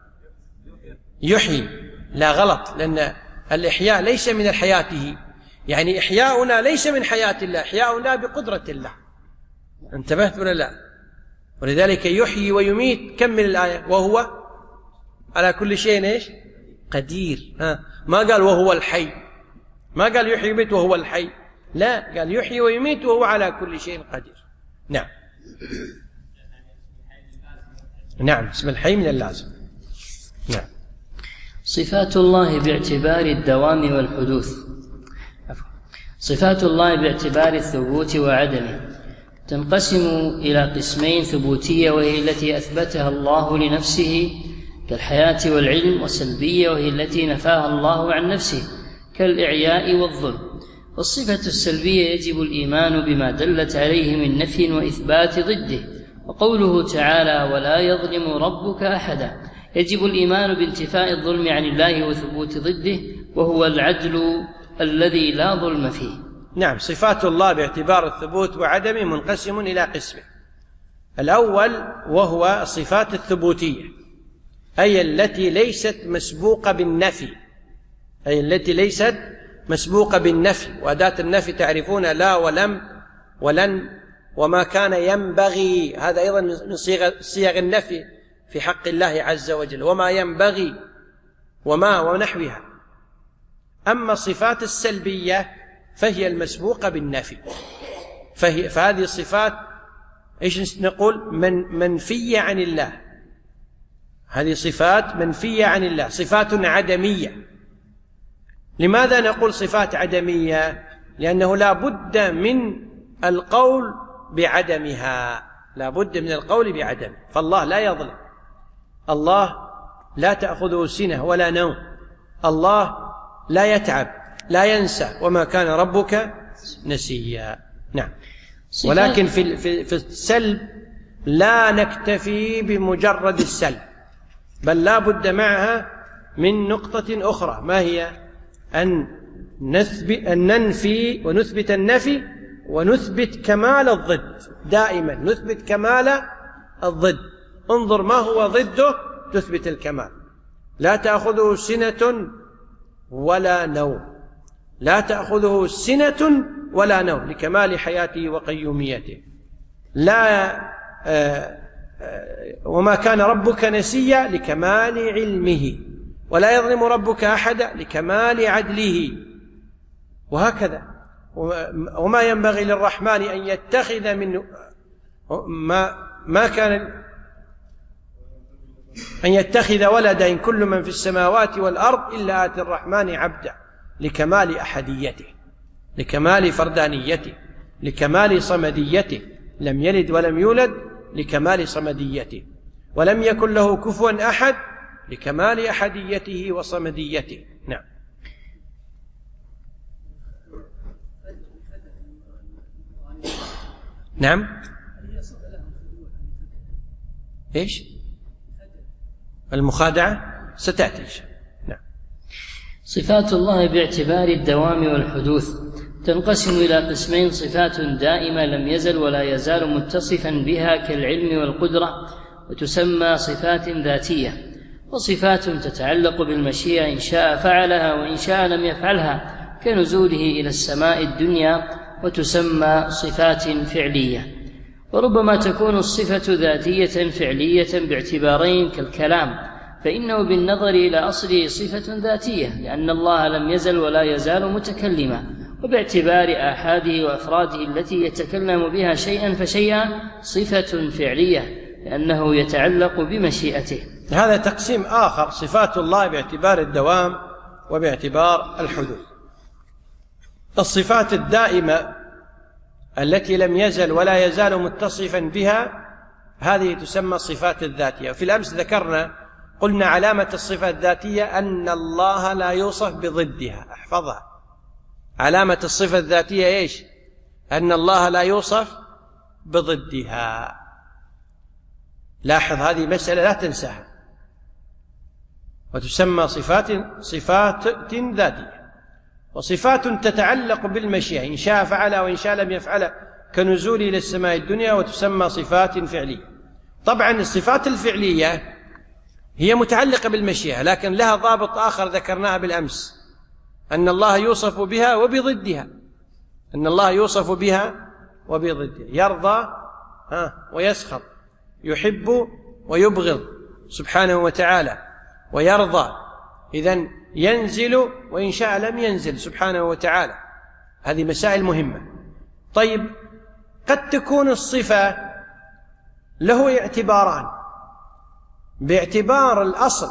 يحيي. لا، غلط، لأن الإحياء ليس من حياته، يعني إحياؤنا ليس من حياة الله، إحياؤنا بقدرة الله. انتبهت ولا لا؟ ولذلك يحيي ويميت. كمل الآية. وهو على كل شيء إيش؟ قدير. ها؟ ما قال وهو الحي، ما قال يحيي ويميت وهو الحي، لا، قال يحيي ويميت وهو على كل شيء قدير. نعم نعم، اسم الحي من اللازم. نعم. صفات الله باعتبار الدوام والحدوث. صفات الله باعتبار الثبوت وعدمه تنقسم إلى قسمين: ثبوتية وهي التي أثبتها الله لنفسه كالحياة والعلم، وسلبية وهي التي نفاها الله عن نفسه كالإعياء والظلم. والصفة السلبية يجب الإيمان بما دلت عليه من نفي وإثبات ضده، وقوله تعالى: ولا يظلم ربك أحدا، يجب الإيمان بانتفاء الظلم عن الله وثبوت ضده، وهو العدل الذي لا ظلم فيه. نعم. صفات الله باعتبار الثبوت وعدمه منقسم إلى قسمين: الأول وهو صفات الثبوتية، أي التي ليست مسبوقة بالنفي، أي التي ليست مسبوقة بالنفي. وأداة النفي تعرفون: لا ولم ولن وما كان ينبغي، هذا أيضا من صيغ النفي في حق الله عز وجل، وما ينبغي وما ونحوها. أما الصفات السلبية فهي المسبوقة بالنفي، فهي فهذه الصفات إيش نقول؟ من منفية عن الله. هذه صفات منفية عن الله، صفات عدمية. لماذا نقول صفات عدمية؟ لأنه لا بد من القول بعدمها، لا بد من القول بعدمه. فالله لا يظلم، الله لا تأخذه سنة ولا نوم، الله لا يتعب، لا ينسى، وما كان ربك نسيا. نعم. ولكن في في السلب لا نكتفي بمجرد السلب، بل لا بد معها من نقطة أخرى. ما هي؟ أن نثبت أن ننفي ونثبت النفي، ونثبت كمال الضد. دائما نثبت كمال الضد. انظر ما هو ضده تثبت الكمال. لا تأخذه سنة ولا نوم، لا تأخذه سنة ولا نوم لكمال حياته وقيوميته. لا آه آه وما كان ربك نسيا لكمال علمه، ولا يظلم ربك أحدا لكمال عدله، وهكذا. وما ينبغي للرحمن أن يتخذ من ما, ما كان أن يتخذ ولدا، إن كل من في السماوات والأرض إلا آتي الرحمن عبدا، لكمال أحديته، لكمال فردانيته، لكمال صمديته. لم يلد ولم يولد لكمال صمديته، ولم يكن له كفوا أحد لكمال أحديته وصمديته. نعم. نعم. إيش؟ المخادعة ستأتي. نعم. صفات الله باعتبار الدوام والحدوث تنقسم إلى قسمين: صفات دائمة لم يزل ولا يزال متصفا بها كالعلم والقدرة، وتسمى صفات ذاتية، وصفات تتعلق بالمشيئة، إن شاء فعلها وإن شاء لم يفعلها كنزوله إلى السماء الدنيا، وتسمى صفات فعلية. وربما تكون الصفة ذاتية فعلية باعتبارين كالكلام، فإنه بالنظر إلى أصله صفة ذاتية، لأن الله لم يزل ولا يزال متكلما، وباعتبار آحاده وأفراده التي يتكلم بها شيئا فشيئا صفة فعلية، لأنه يتعلق بمشيئته. هذا تقسيم آخر، صفات الله باعتبار الدوام وباعتبار الحدوث. الصفات الدائمة التي لم يزل ولا يزال متصفا بها هذه تسمى الصفات الذاتية. في الأمس ذكرنا قلنا علامة الصفة الذاتية أن الله لا يوصف بضدها، احفظها، علامة الصفة الذاتية إيش؟ أن الله لا يوصف بضدها. لاحظ هذه مسألة لا تنساها، وتسمى صفات صفات ذاتية، وصفات تتعلق بالمشيئة، إن شاء فعل وإن شاء لم يفعل، كنزول إلى السماء الدنيا، وتسمى صفات فعلية. طبعا الصفات الفعلية هي متعلقة بالمشيئة، لكن لها ضابط آخر ذكرناها بالأمس، أن الله يوصف بها وبضدها، أن الله يوصف بها وبضدها، يرضى ها ويسخط، يحب ويبغض سبحانه وتعالى، ويرضى، إذن ينزل وإن شاء لم ينزل سبحانه وتعالى. هذه مسائل مهمة. طيب، قد تكون الصفة له اعتباران، باعتبار الأصل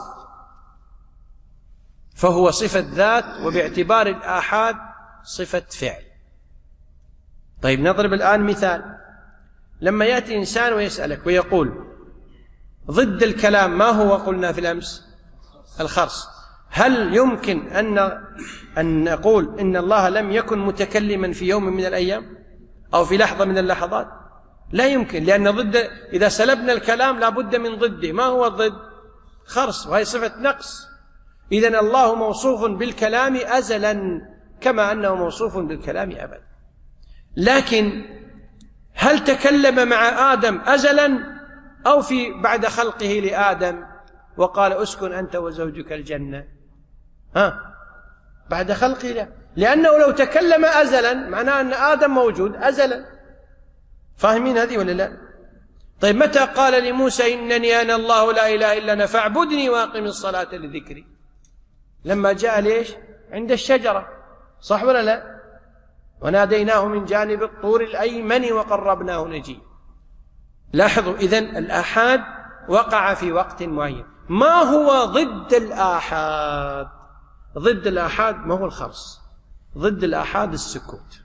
فهو صفة ذات، وباعتبار الآحاد صفة فعل. طيب نضرب الآن مثال. لما يأتي إنسان ويسألك ويقول ضد الكلام ما هو؟ قلنا في الأمس الخرس. هل يمكن أن أن نقول إن الله لم يكن متكلما في يوم من الأيام أو في لحظة من اللحظات؟ لا يمكن، لأن ضد إذا سلبنا الكلام لا بد من ضده. ما هو الضد؟ خرس، وهي صفة نقص. إذن الله موصوف بالكلام أزلا كما أنه موصوف بالكلام أبدا. لكن هل تكلم مع آدم أزلا أو في بعد خلقه لآدم وقال أسكن أنت وزوجك الجنة؟ ها بعد خلقه لا، لأنه لو تكلم أزلا معناه أن آدم موجود أزلا. فاهمين هذه ولا لا؟ طيب متى قال لموسى إنني أنا الله لا إله إلا أنا فاعبدني وأقم الصلاة لذكري؟ لما جاء ليش؟ عند الشجرة، صح ولا لا؟ وناديناه من جانب الطور الأيمن وقربناه نجيا. لاحظوا إذن الآحاد وقع في وقت معين. ما هو ضد الآحاد؟ ضد الآحاد ما هو الخرس، ضد الآحاد السكوت.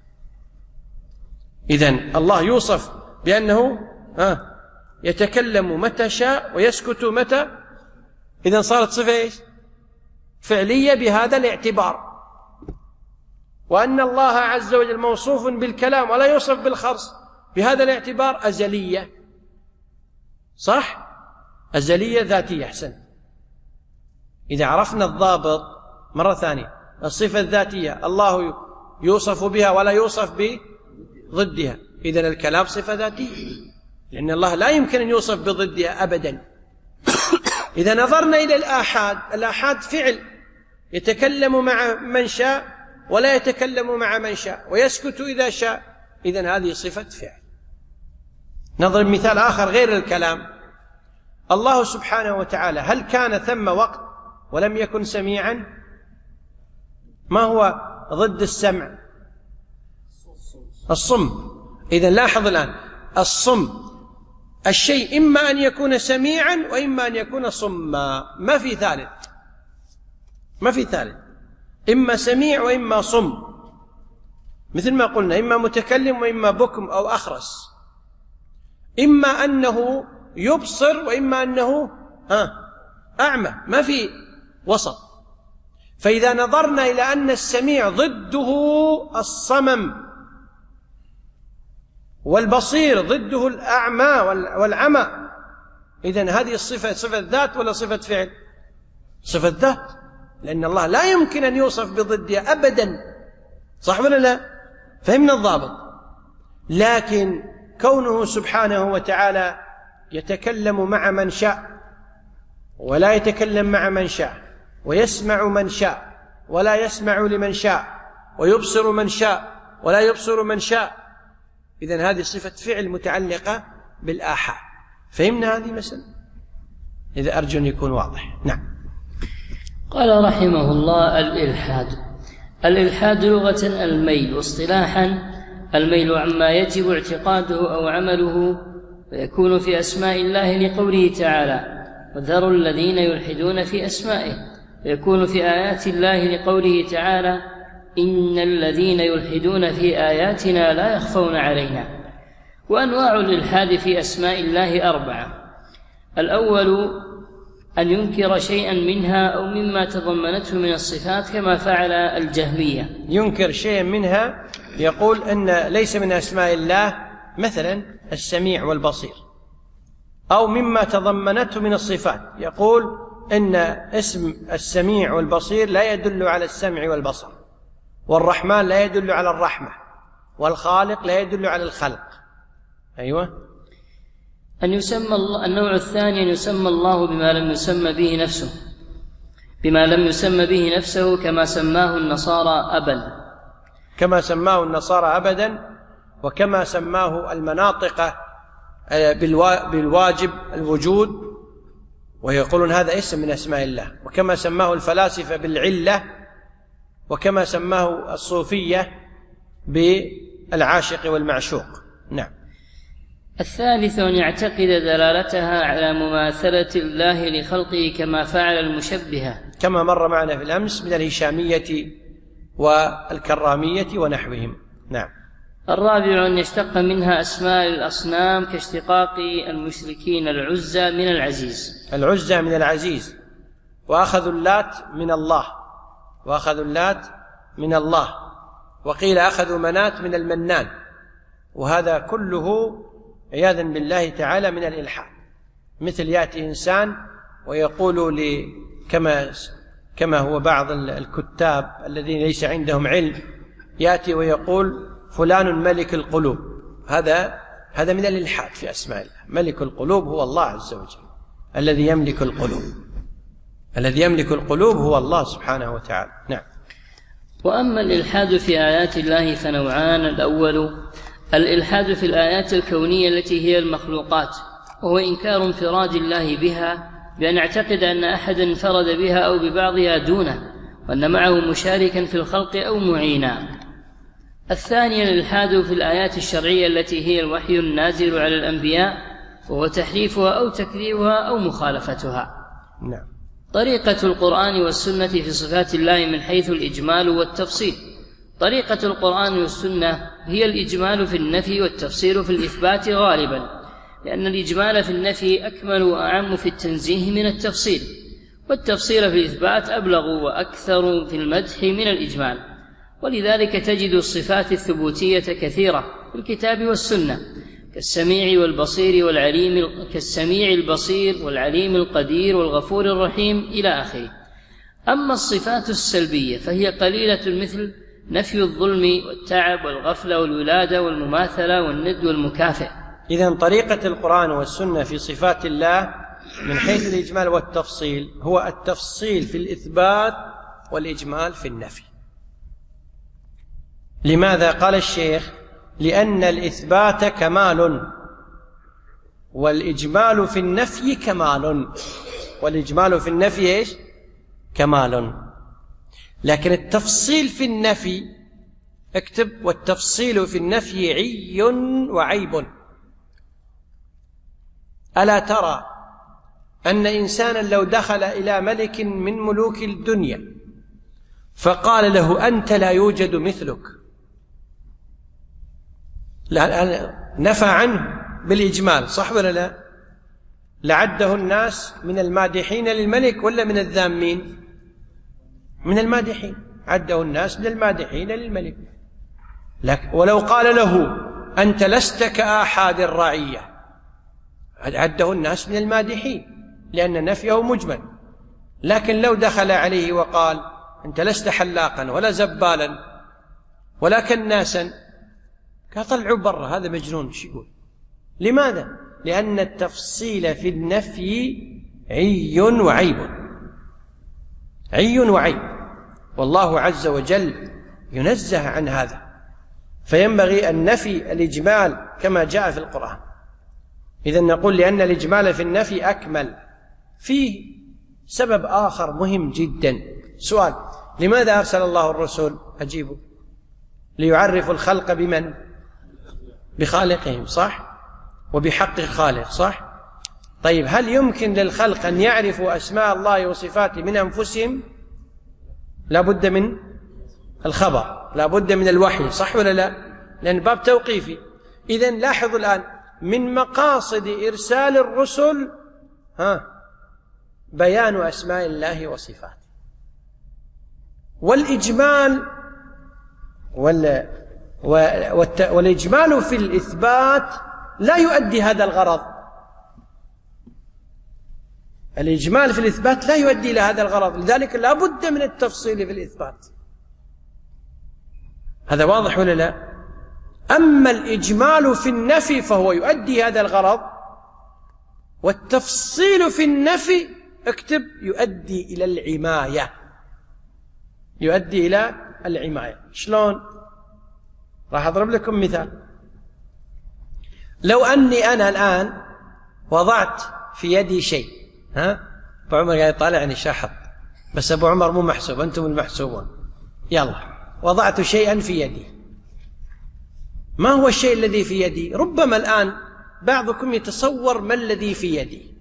إذن الله يوصف بأنه آه يتكلم متى شاء ويسكت متى. إذن صارت صفة إيش؟ فعلية بهذا الاعتبار. وأن الله عز وجل موصوف بالكلام ولا يوصف بالخرس بهذا الاعتبار أزلية، صح؟ أزلية ذاتية. أحسن. إذا عرفنا الضابط مرة ثانية، الصفة الذاتية الله يوصف بها ولا يوصف بضدها، إذن الكلام صفة ذاتية، لأن الله لا يمكن أن يوصف بضدها أبدا. إذا نظرنا إلى الآحاد، الآحاد فعل، يتكلم مع من شاء ولا يتكلم مع من شاء، ويسكت إذا شاء، إذن هذه صفة فعل. نضرب مثال آخر غير الكلام. الله سبحانه وتعالى هل كان ثم وقت ولم يكن سميعا؟ ما هو ضد السمع؟ الصم. إذن لاحظ الآن، الصم الشيء إما أن يكون سميعا وإما أن يكون صما، ما في ثالث، ما في ثالث، إما سميع وإما صم، مثل ما قلنا إما متكلم وإما بكم أو أخرس، إما أنه يبصر وإما أنه ها أعمى، ما في وسط. فإذا نظرنا إلى أن السميع ضده الصمم، والبصير ضده الأعمى والعمى، إذن هذه الصفة صفة ذات ولا صفة فعل؟ صفة ذات، لأن الله لا يمكن أن يوصف بضدها أبدا، صح ولا لا؟ فهمنا الضابط. لكن كونه سبحانه وتعالى يتكلم مع من شاء ولا يتكلم مع من شاء، ويسمع من شاء ولا يسمع لمن شاء، ويبصر من شاء ولا يبصر من شاء، إذن هذه صفة فعل متعلقة بالآحاد. فهمنا هذه مثلا؟ إذا أرجو أن يكون واضح. نعم. قال رحمه الله: الإلحاد. الإلحاد لغة الميل، واصطلاحا الميل عما يجب اعتقاده أو عمله، ويكون في أسماء الله لقوله تعالى: وذروا الذين يلحدون في أسمائه، ويكون في آيات الله لقوله تعالى: إن الذين يلحدون في آياتنا لا يخفون علينا. وأنواع الإلحاد في أسماء الله أربعة: الأول أن ينكر شيئا منها أو مما تضمنته من الصفات، كما فعل الجهمية. ينكر شيئا منها، يقول أن ليس من أسماء الله مثلا السميع والبصير، أو مما تضمنته من الصفات، يقول إن اسم السميع والبصير لا يدل على السمع والبصر، والرحمن لا يدل على الرحمة، والخالق لا يدل على الخلق. أيوة. أن يسمى الله. النوع الثاني أن يسمى الله بما لم يسمى به نفسه بما لم يسمى به نفسه كما سماه النصارى أبا كما سماه النصارى أبدا، وكما سماه المناطق بالواجب الوجود، ويقولون هذا اسم من أسماء الله، وكما سماه الفلاسفة بالعلة، وكما سماه الصوفية بالعاشق والمعشوق. نعم. الثالث أن يعتقد دلالتها على مماثلة الله لخلقه كما فعل المشبهة، كما مر معنا في الأمس من الهشامية والكرامية ونحوهم. نعم. الرابع أن يشتق منها أسماء الأصنام كاشتقاق المشركين العزى من العزيز العزى من العزيز وأخذوا اللات من الله وأخذوا اللات من الله وقيل أخذوا منات من المنان، وهذا كله عياذا بالله تعالى من الإلحاد. مثل يأتي إنسان ويقول لي كما كما هو بعض الكتاب الذين ليس عندهم علم، يأتي ويقول فلان ملك القلوب، هذا هذا من الإلحاد في أسماء الله. ملك القلوب هو الله عز وجل، الذي يملك القلوب الذي يملك القلوب هو الله سبحانه وتعالى. نعم. وأما الإلحاد في آيات الله فنوعان: الأول الإلحاد في الآيات الكونية التي هي المخلوقات، وهو إنكار انفراد الله بها بأن يعتقد أن أحدا انفرد بها أو ببعضها دونه، وأن معه مشاركا في الخلق أو معينا. الثاني الإلحاد في الآيات الشرعية التي هي الوحي النازل على الأنبياء، وهو تحريفها أو تكذيبها أو مخالفتها. نعم. طريقة القرآن والسنة في صفات الله من حيث الإجمال والتفصيل. طريقة القرآن والسنة هي الإجمال في النفي والتفصيل في الإثبات غالبا، لأن الإجمال في النفي أكمل وأعم في التنزيه من التفصيل، والتفصيل في الإثبات أبلغ وأكثر في المدح من الإجمال. ولذلك تجد الصفات الثبوتية كثيرة في الكتاب والسنة، كالسميع والبصير والعليم كالسميع البصير والعليم القدير والغفور الرحيم إلى آخره. أما الصفات السلبية فهي قليلة، مثل نفي الظلم والتعب والغفلة والولادة والمماثلة والند والمكافئ. إذن طريقة القرآن والسنة في صفات الله من حيث الإجمال والتفصيل هو التفصيل في الإثبات والإجمال في النفي. لماذا؟ قال الشيخ: لأن الإثبات كمال، والإجمال في النفي كمال والإجمال في النفي إيش؟ كمال. لكن التفصيل في النفي، اكتب: والتفصيل في النفي عي وعيب. ألا ترى أن إنسانا لو دخل إلى ملك من ملوك الدنيا فقال له: أنت لا يوجد مثلك، نفى عنه بالإجمال، صح ولا لا؟ لعده الناس من المادحين للملك ولا من الذامين؟ من المادحين، عده الناس من المادحين للملك. لكن ولو قال له: أنت لست كآحاد الرعية، عده الناس من المادحين لأن نفيه مجمل. لكن لو دخل عليه وقال: أنت لست حلاقا ولا زبالا ولا كناسا، قال: طلعوا برا، هذا مجنون، شو يقول؟ لماذا؟ لأن التفصيل في النفي عي وعيب، عي وعيب، والله عز وجل ينزه عن هذا، فينبغي النفي الإجمال كما جاء في القرآن. إذن نقول لأن الإجمال في النفي أكمل، فيه سبب آخر مهم جدا. سؤال: لماذا أرسل الله الرسل؟ أجيبه: ليعرفوا الخلق بمن؟ بخالقهم، صح؟ وبحق الخالق، صح؟ طيب، هل يمكن للخلق أن يعرفوا أسماء الله وصفاته من أنفسهم؟ لا بد من الخبر، لا بد من الوحي، صح ولا لا؟ لأن باب توقيفي. إذن لاحظوا الآن، من مقاصد إرسال الرسل ها بيان أسماء الله وصفاته، والإجمال وال والإجمال في الإثبات لا يؤدي هذا الغرض. الإجمال في الإثبات لا يؤدي إلى هذا الغرض، لذلك لا بد من التفصيل في الإثبات. هذا واضح ولا لا؟ أما الإجمال في النفي فهو يؤدي هذا الغرض، والتفصيل في النفي اكتب يؤدي إلى العماية، يؤدي إلى العماية. شلون؟ راح أضرب لكم مثال. لو أني أنا الآن وضعت في يدي شيء، ها أبو عمر قاعد يطالعني شحط، بس أبو عمر مو محسوب، أنتم المحسوبون. يلا، وضعت شيئا في يدي. ما هو الشيء الذي في يدي؟ ربما الآن بعضكم يتصور ما الذي في يدي،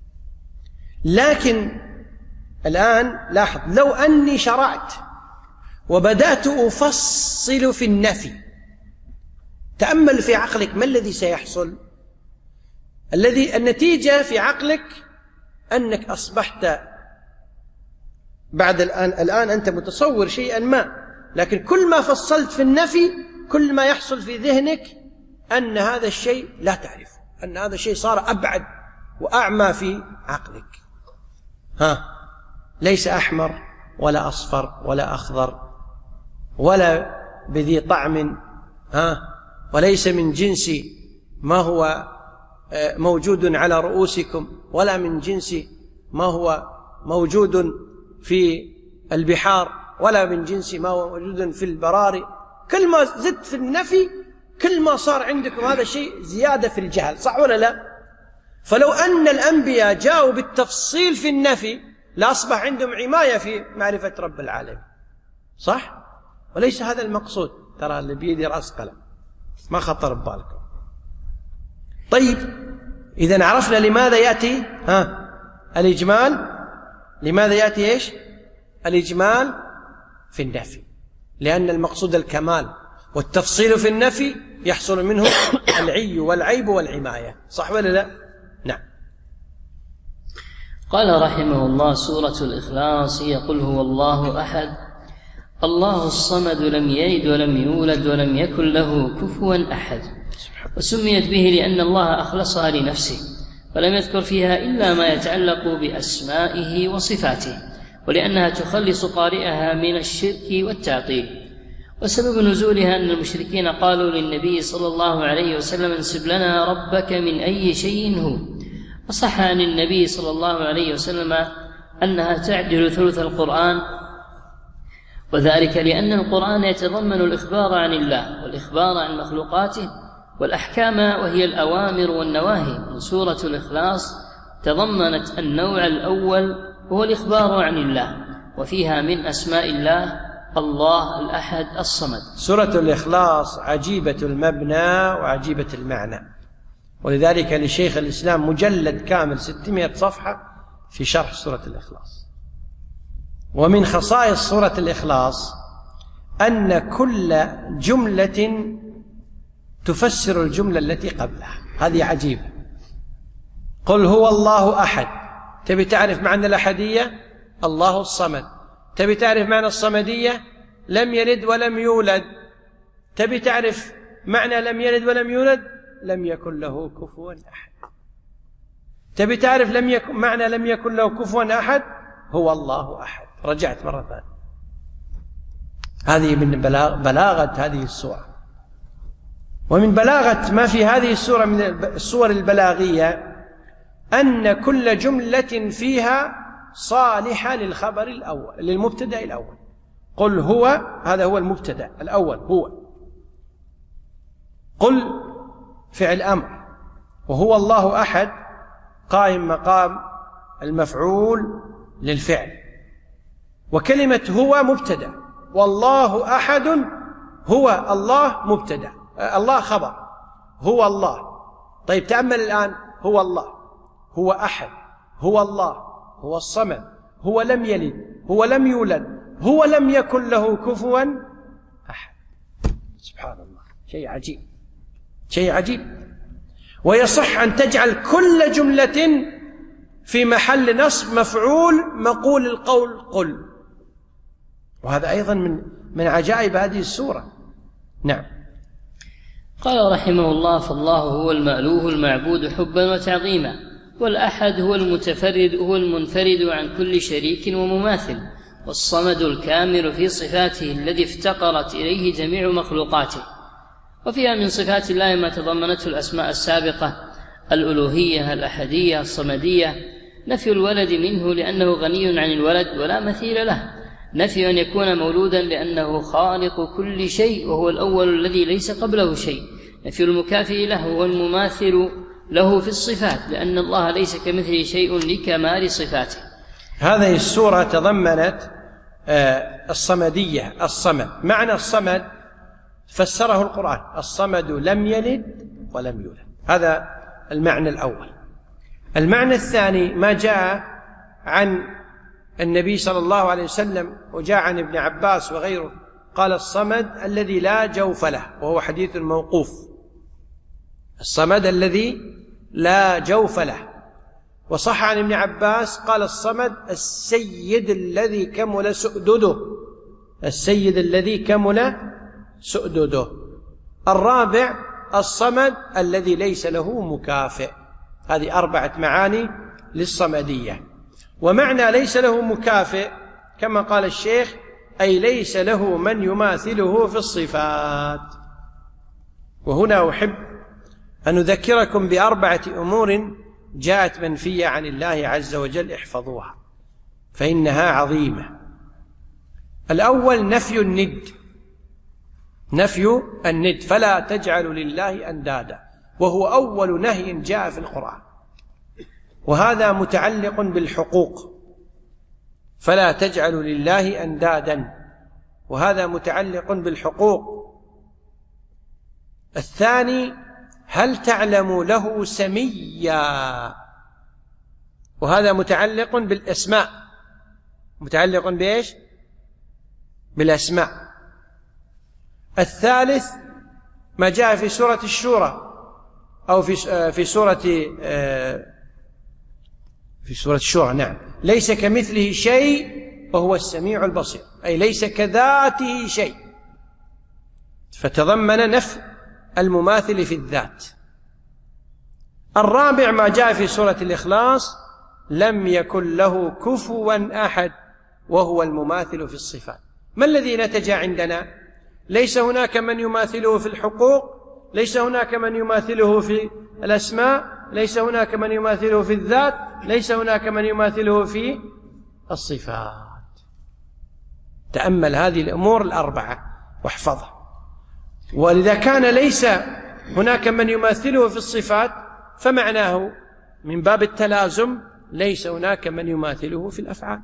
لكن الآن لاحظ، لو أني شرعت وبدأت أفصل في النفي، تأمل في عقلك ما الذي سيحصل. الذي النتيجة في عقلك أنك أصبحت بعد الآن الآن أنت متصور شيئا ما، لكن كل ما فصلت في النفي كل ما يحصل في ذهنك أن هذا الشيء لا تعرفه، أن هذا الشيء صار أبعد وأعمى في عقلك. ها ليس أحمر ولا أصفر ولا أخضر ولا بذي طعم، ها وليس من جنس ما هو موجود على رؤوسكم، ولا من جنس ما هو موجود في البحار، ولا من جنس ما هو موجود في البراري. كل ما زدت في النفي كل ما صار عندكم هذا الشيء زيادة في الجهل، صح ولا لا؟ فلو أن الأنبياء جاءوا بالتفصيل في النفي لأصبح عندهم عماية في معرفة رب العالمين، صح؟ وليس هذا المقصود. ترى اللي بيدي رأس قلم، ما خطر ببالكم. طيب، إذن عرفنا لماذا يأتي ها الإجمال. لماذا يأتي إيش الإجمال في النفي؟ لأن المقصود الكمال، والتفصيل في النفي يحصل منه العي والعيب والعماية، صح ولا لا؟ نعم. قال رحمه الله: سورة الإخلاص هي قل هو الله أحد الله الصمد لم يلد ولم يولد ولم يكن له كفوا أحد. وسميت به لأن الله أخلصها لنفسه ولم يذكر فيها إلا ما يتعلق بأسمائه وصفاته، ولأنها تخلص قارئها من الشرك والتعطيل. وسبب نزولها أن المشركين قالوا للنبي صلى الله عليه وسلم: انسب لنا ربك من أي شيء هو. وصح عن النبي صلى الله عليه وسلم أنها تعدل ثلث القرآن، وذلك لأن القرآن يتضمن الإخبار عن الله والإخبار عن مخلوقاته والأحكام وهي الأوامر والنواهي. وسورة الإخلاص تضمنت النوع الأول وهو الإخبار عن الله، وفيها من أسماء الله الله الأحد الصمد. سورة الإخلاص عجيبة المبنى وعجيبة المعنى، ولذلك لشيخ الإسلام مجلد كامل ستمائة صفحة في شرح سورة الإخلاص. ومن خصائص سورة الإخلاص أن كل جملة تفسر الجملة التي قبلها، هذه عجيبة. قل هو الله أحد، تبي تعرف معنى الأحدية؟ الله الصمد. تبي تعرف معنى الصمدية؟ لم يلد ولم يولد. تبي تعرف معنى لم يلد ولم يولد؟ لم يكن له كفوا أحد. تبي تعرف لم يكن معنى لم يكن له كفوا أحد؟ هو الله أحد. رجعت مرة ثانية. هذه من بلاغ بلاغة هذه السورة. ومن بلاغة ما في هذه السورة من الصور البلاغية أن كل جملة فيها صالحة للخبر الأول، للمبتدأ الأول. قل هو، هذا هو المبتدأ الأول، هو. قل فعل أمر، وهو الله أحد قائم مقام المفعول للفعل، وكلمة هو مبتدأ، والله أحد هو الله مبتدأ، الله خبر، هو الله. طيب تأمل الآن، هو الله، هو أحد، هو الله، هو الصمد، هو لم يلد، هو لم يولد، هو لم يكن له كفوا أحد. سبحان الله، شيء عجيب، شيء عجيب. ويصح أن تجعل كل جملة في محل نصب مفعول مقول القول قل، وهذا أيضا من من عجائب هذه السورة. نعم. قال رحمه الله: فالله هو المألوه المعبود حبا وتعظيما، والأحد هو المتفرد هو المنفرد عن كل شريك ومماثل، والصمد الكامل في صفاته الذي افتقرت إليه جميع مخلوقاته. وفيها من صفات الله ما تضمنته الأسماء السابقة: الألوهية، الأحدية، الصمدية. نفي الولد منه لأنه غني عن الولد ولا مثيل له، نفي أن يكون مولودا لأنه خالق كل شيء وهو الأول الذي ليس قبله شيء، نفي المكافئ له هو المماثل له في الصفات لأن الله ليس كمثله شيء لكمال صفاته. هذه السورة تضمنت الصمدية، الصمد. معنى الصمد فسره القرآن: الصمد لم يلد ولم يولد، هذا المعنى الأول. المعنى الثاني ما جاء عن النبي صلى الله عليه وسلم وجاء عن ابن عباس وغيره، قال: الصمد الذي لا جوف له، وهو حديث موقوف. الصمد الذي لا جوف له. وصح عن ابن عباس قال: الصمد السيد الذي كمل سؤدده، السيد الذي كمل سؤدده. الرابع: الصمد الذي ليس له مكافئ. هذه أربعة معاني للصمدية. ومعنى ليس له مكافئ كما قال الشيخ: أي ليس له من يماثله في الصفات. وهنا أحب أن أذكركم بأربعة أمور جاءت منفية عن الله عز وجل، احفظوها فإنها عظيمة. الأول نفي الند، نفي الند، فلا تجعلوا لله أندادا، وهو أول نهي جاء في القرآن، وهذا متعلق بالحقوق. فلا تجعلوا لله أندادا، وهذا متعلق بالحقوق. الثاني: هل تعلم له سميا، وهذا متعلق بالأسماء، متعلق بإيش؟ بالأسماء. الثالث ما جاء في سورة الشورى أو في في سورة في سورة الشورى، نعم: ليس كمثله شيء وهو السميع البصير، أي ليس كذاته شيء، فتضمن نفي المماثل في الذات. الرابع ما جاء في سورة الإخلاص: لم يكن له كفوا أحد، وهو المماثل في الصفات. ما الذي نتج عندنا؟ ليس هناك من يماثله في الحقوق، ليس هناك من يماثله في الأسماء، ليس هناك من يماثله في الذات، ليس هناك من يماثله في الصفات. تأمل هذه الأمور الأربعة واحفظها. ولذا كان ليس هناك من يماثله في الصفات، فمعناه من باب التلازم ليس هناك من يماثله في الأفعال.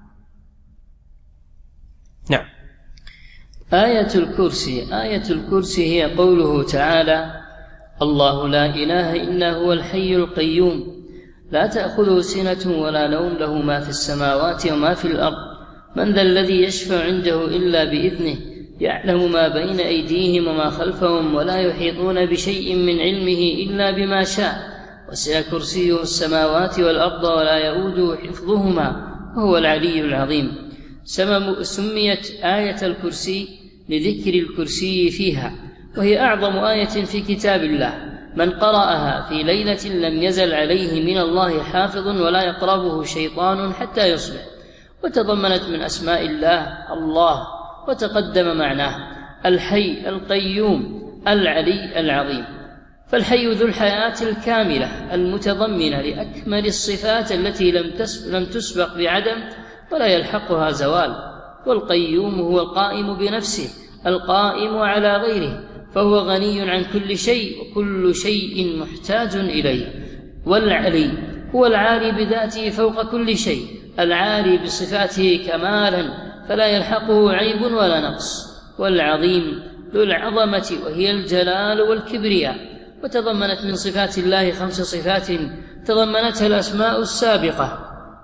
نعم. آية الكرسي. آية الكرسي هي قوله تعالى: الله لا إله إلا هو الحي القيوم لا تأخذه سنة ولا نوم له ما في السماوات وما في الأرض من ذا الذي يشفع عنده إلا بإذنه يعلم ما بين أيديهم وما خلفهم ولا يحيطون بشيء من علمه إلا بما شاء وسع كرسيه السماوات والأرض ولا يؤوده حفظهما وهو العلي العظيم. سميت آية الكرسي لذكر الكرسي فيها، وهي أعظم آية في كتاب الله. من قرأها في ليلة لم يزل عليه من الله حافظ ولا يقربه شيطان حتى يصبح. وتضمنت من أسماء الله الله، وتقدم معناه: الحي القيوم العلي العظيم. فالحي ذو الحياة الكاملة المتضمنة لأكمل الصفات التي لم تسبق بعدم ولا يلحقها زوال. والقيوم هو القائم بنفسه القائم على غيره، فهو غني عن كل شيء وكل شيء محتاج إليه. والعلي هو العالي بذاته فوق كل شيء، العالي بصفاته كمالا فلا يلحقه عيب ولا نقص، والعظيم ذو العظمة وهي الجلال والكبرياء. وتضمنت من صفات الله خمس صفات تضمنتها الأسماء السابقة: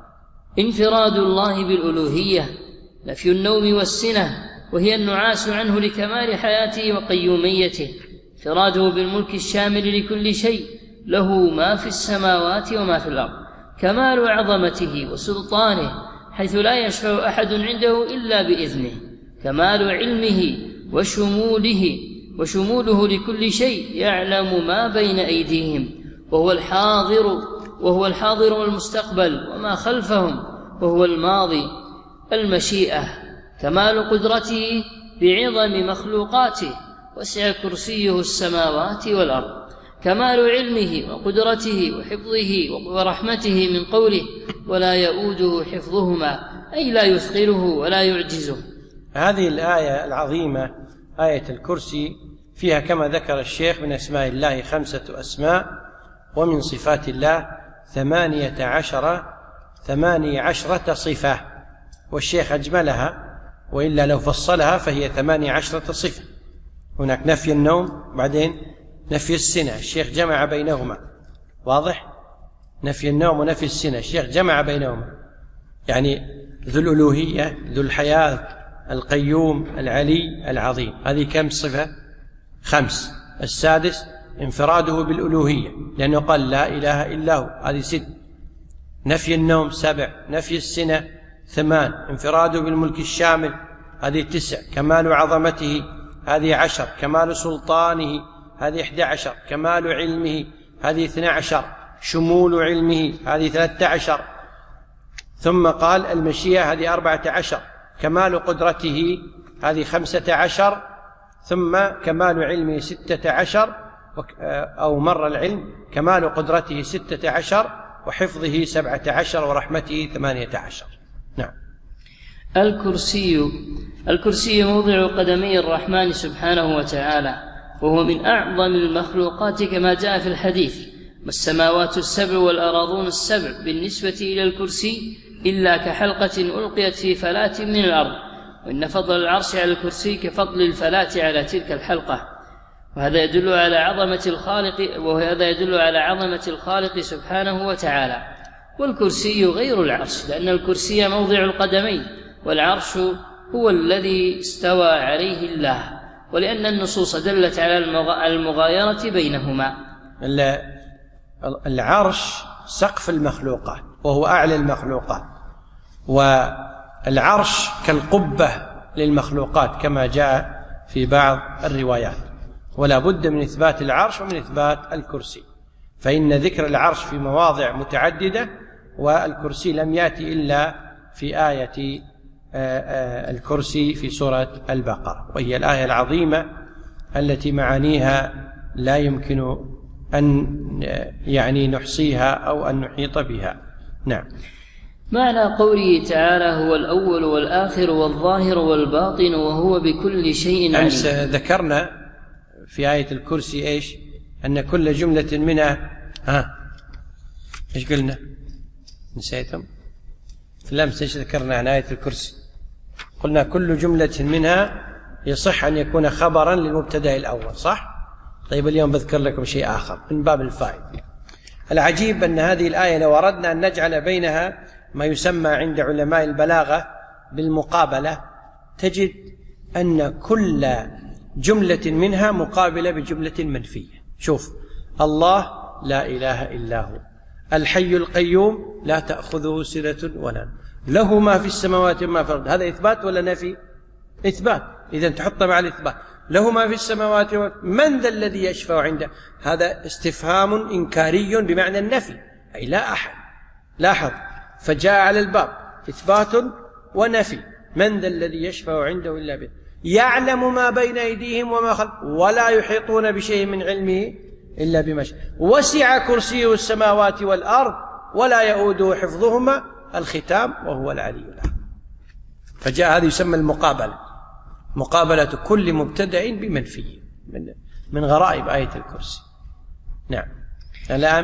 انفراد الله بالألوهية، نفي النوم والسنة وهي النعاس عنه لكمال حياته وقيوميته، انفراده بالملك الشامل لكل شيء له ما في السماوات وما في الأرض، كمال عظمته وسلطانه حيث لا يشفع أحد عنده إلا بإذنه، كمال علمه وشموله وشموله لكل شيء، يعلم ما بين أيديهم وهو الحاضر وهو الحاضر والمستقبل وما خلفهم وهو الماضي، المشيئة، كمال قدرته بعظم مخلوقاته، وسع كرسيه السماوات والأرض، كمال علمه وقدرته وحفظه ورحمته من قوله ولا يؤوده حفظهما، أي لا يثقله ولا يعجزه. هذه الآية العظيمة آية الكرسي فيها كما ذكر الشيخ من أسماء الله خمسة أسماء، ومن صفات الله ثمانية عشر ثمانية عشرة صفة، والشيخ أجملها، وإلا لو فصلها فهي ثمانية عشرة صفة. هناك نفي النوم، بعدين نفي السنة، الشيخ جمع بينهما، واضح؟ نفي النوم ونفي السنة الشيخ جمع بينهما، يعني ذو الألوهية، ذو الحياة، القيوم، العلي، العظيم. هذه كم صفة؟ خمس. السادس انفراده بالألوهية لأنه قال لا إله إلا هو، هذه ست. نفي النوم سبع، نفي السنة ثمان، انفراده بالملك الشامل هذه تسع، كمال عظمته هذه عشر، كمال سلطانه هذه إحدى عشر، كمال علمه هذه اثنى عشر، شمول علمه هذه ثلاثة عشر، ثم قال المشيئة هذه أربعة عشر، كمال قدرته هذه خمسة عشر، ثم كمال علمه ستة عشر، أو مر العلم كمال قدرته ستة عشر، وحفظه سبعة عشر، ورحمته ثمانية عشر. نعم. الكرسي الكرسي موضع قدمي الرحمن سبحانه وتعالى، وهو من أعظم المخلوقات كما جاء في الحديث: والسماوات السبع والأراضون السبع بالنسبة إلى الكرسي إلا كحلقة ألقيت في فلاة من الأرض، وإن فضل العرش على الكرسي كفضل الفلاة على تلك الحلقة. وهذا يدل على عظمة الخالق وهذا يدل على عظمة الخالق سبحانه وتعالى. والكرسي غير العرش، لأن الكرسي موضع القدمين، والعرش هو الذي استوى عليه الله، ولأن النصوص دلت على المغايرة بينهما. العرش سقف المخلوقات وهو أعلى المخلوقات، والعرش كالقبة للمخلوقات كما جاء في بعض الروايات، ولا بد من إثبات العرش ومن إثبات الكرسي، فإن ذكر العرش في مواضع متعددة، والكرسي لم يأتي إلا في آية الكرسي في سورة البقرة، وهي الآية العظيمة التي معانيها لا يمكن أن يعني نحصيها أو أن نحيط بها. نعم. معنى قوله تعالى هو الأول والآخر والظاهر والباطن وهو بكل شيء عليم. أمس ذكرنا في آية الكرسي إيش؟ أن كل جملة منها ها إيش قلنا؟ نسيتم؟ في الأمس إيش ذكرنا عن آية الكرسي؟ قلنا كل جملة منها يصح أن يكون خبرا للمبتدأ الأول، صح؟ طيب اليوم بذكر لكم شيء آخر من باب الفائدة. العجيب أن هذه الآية لو أردنا أن نجعل بينها ما يسمى عند علماء البلاغة بالمقابلة، تجد أن كل جملة منها مقابلة بجملة منفية. شوف: الله لا إله إلا هو، الحي القيوم لا تأخذه سنة ولا نوم، له ما في السماوات وما في الأرض. هذا إثبات ولا نفي؟ إثبات. إذن تحط مع الإثبات له ما في السماوات وما في. من ذا الذي يشفع عنده؟ هذا استفهام إنكاري بمعنى النفي، أي لا أحد. لاحظ، فجاء على الباب إثبات ونفي. من ذا الذي يشفع عنده إلا به، يعلم ما بين أيديهم وما خلفهم ولا يحيطون بشيء من علمه إلا بما شاء، وسع كرسيه السماوات والأرض ولا يؤوده حفظهما، الختام، وهو العلي العظيم. فجاء هذا يسمى المقابلة، مقابلة كل مبتدأ بمنفي من من غرائب آية الكرسي. نعم. الآن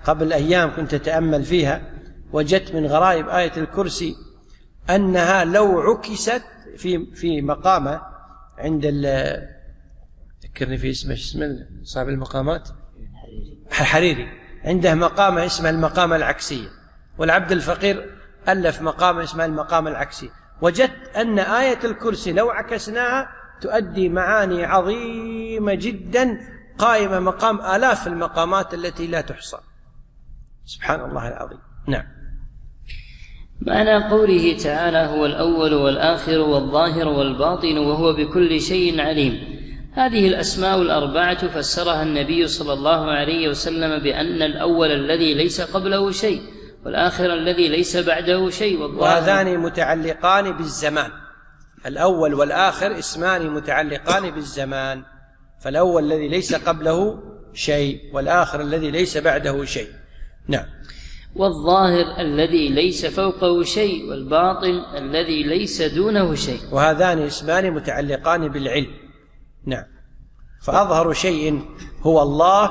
قبل أيام كنت أتأمل فيها، وجدت من غرائب آية الكرسي أنها لو عكست في في مقامة عند ال ذكرني في اسمه اسم صاحب المقامات الحريري، عنده مقامة اسمها المقامة العكسية، والعبد الفقير ألف مقامة اسمها المقامة العكسية. وجدت أن آية الكرسي لو عكسناها تؤدي معاني عظيمة جدا قائمة مقام آلاف المقامات التي لا تحصى. سبحان الله العظيم. نعم. معنى قوله تعالى هو الأول والآخر والظاهر والباطن وهو بكل شيء عليم، هذه الأسماء الأربعة فسرها النبي صلى الله عليه وسلم بأن الأول الذي ليس قبله شيء، والآخر الذي ليس بعده شيء، وهذان متعلقان بالزمان. الأول والآخر اسمان متعلقان بالزمان، فالأول الذي ليس قبله شيء، والآخر الذي ليس بعده شيء. نعم. والظاهر الذي ليس فوقه شيء، والباطن الذي ليس دونه شيء، وهذان اسمان متعلقان بالعلم. نعم. فأظهر شيء هو الله،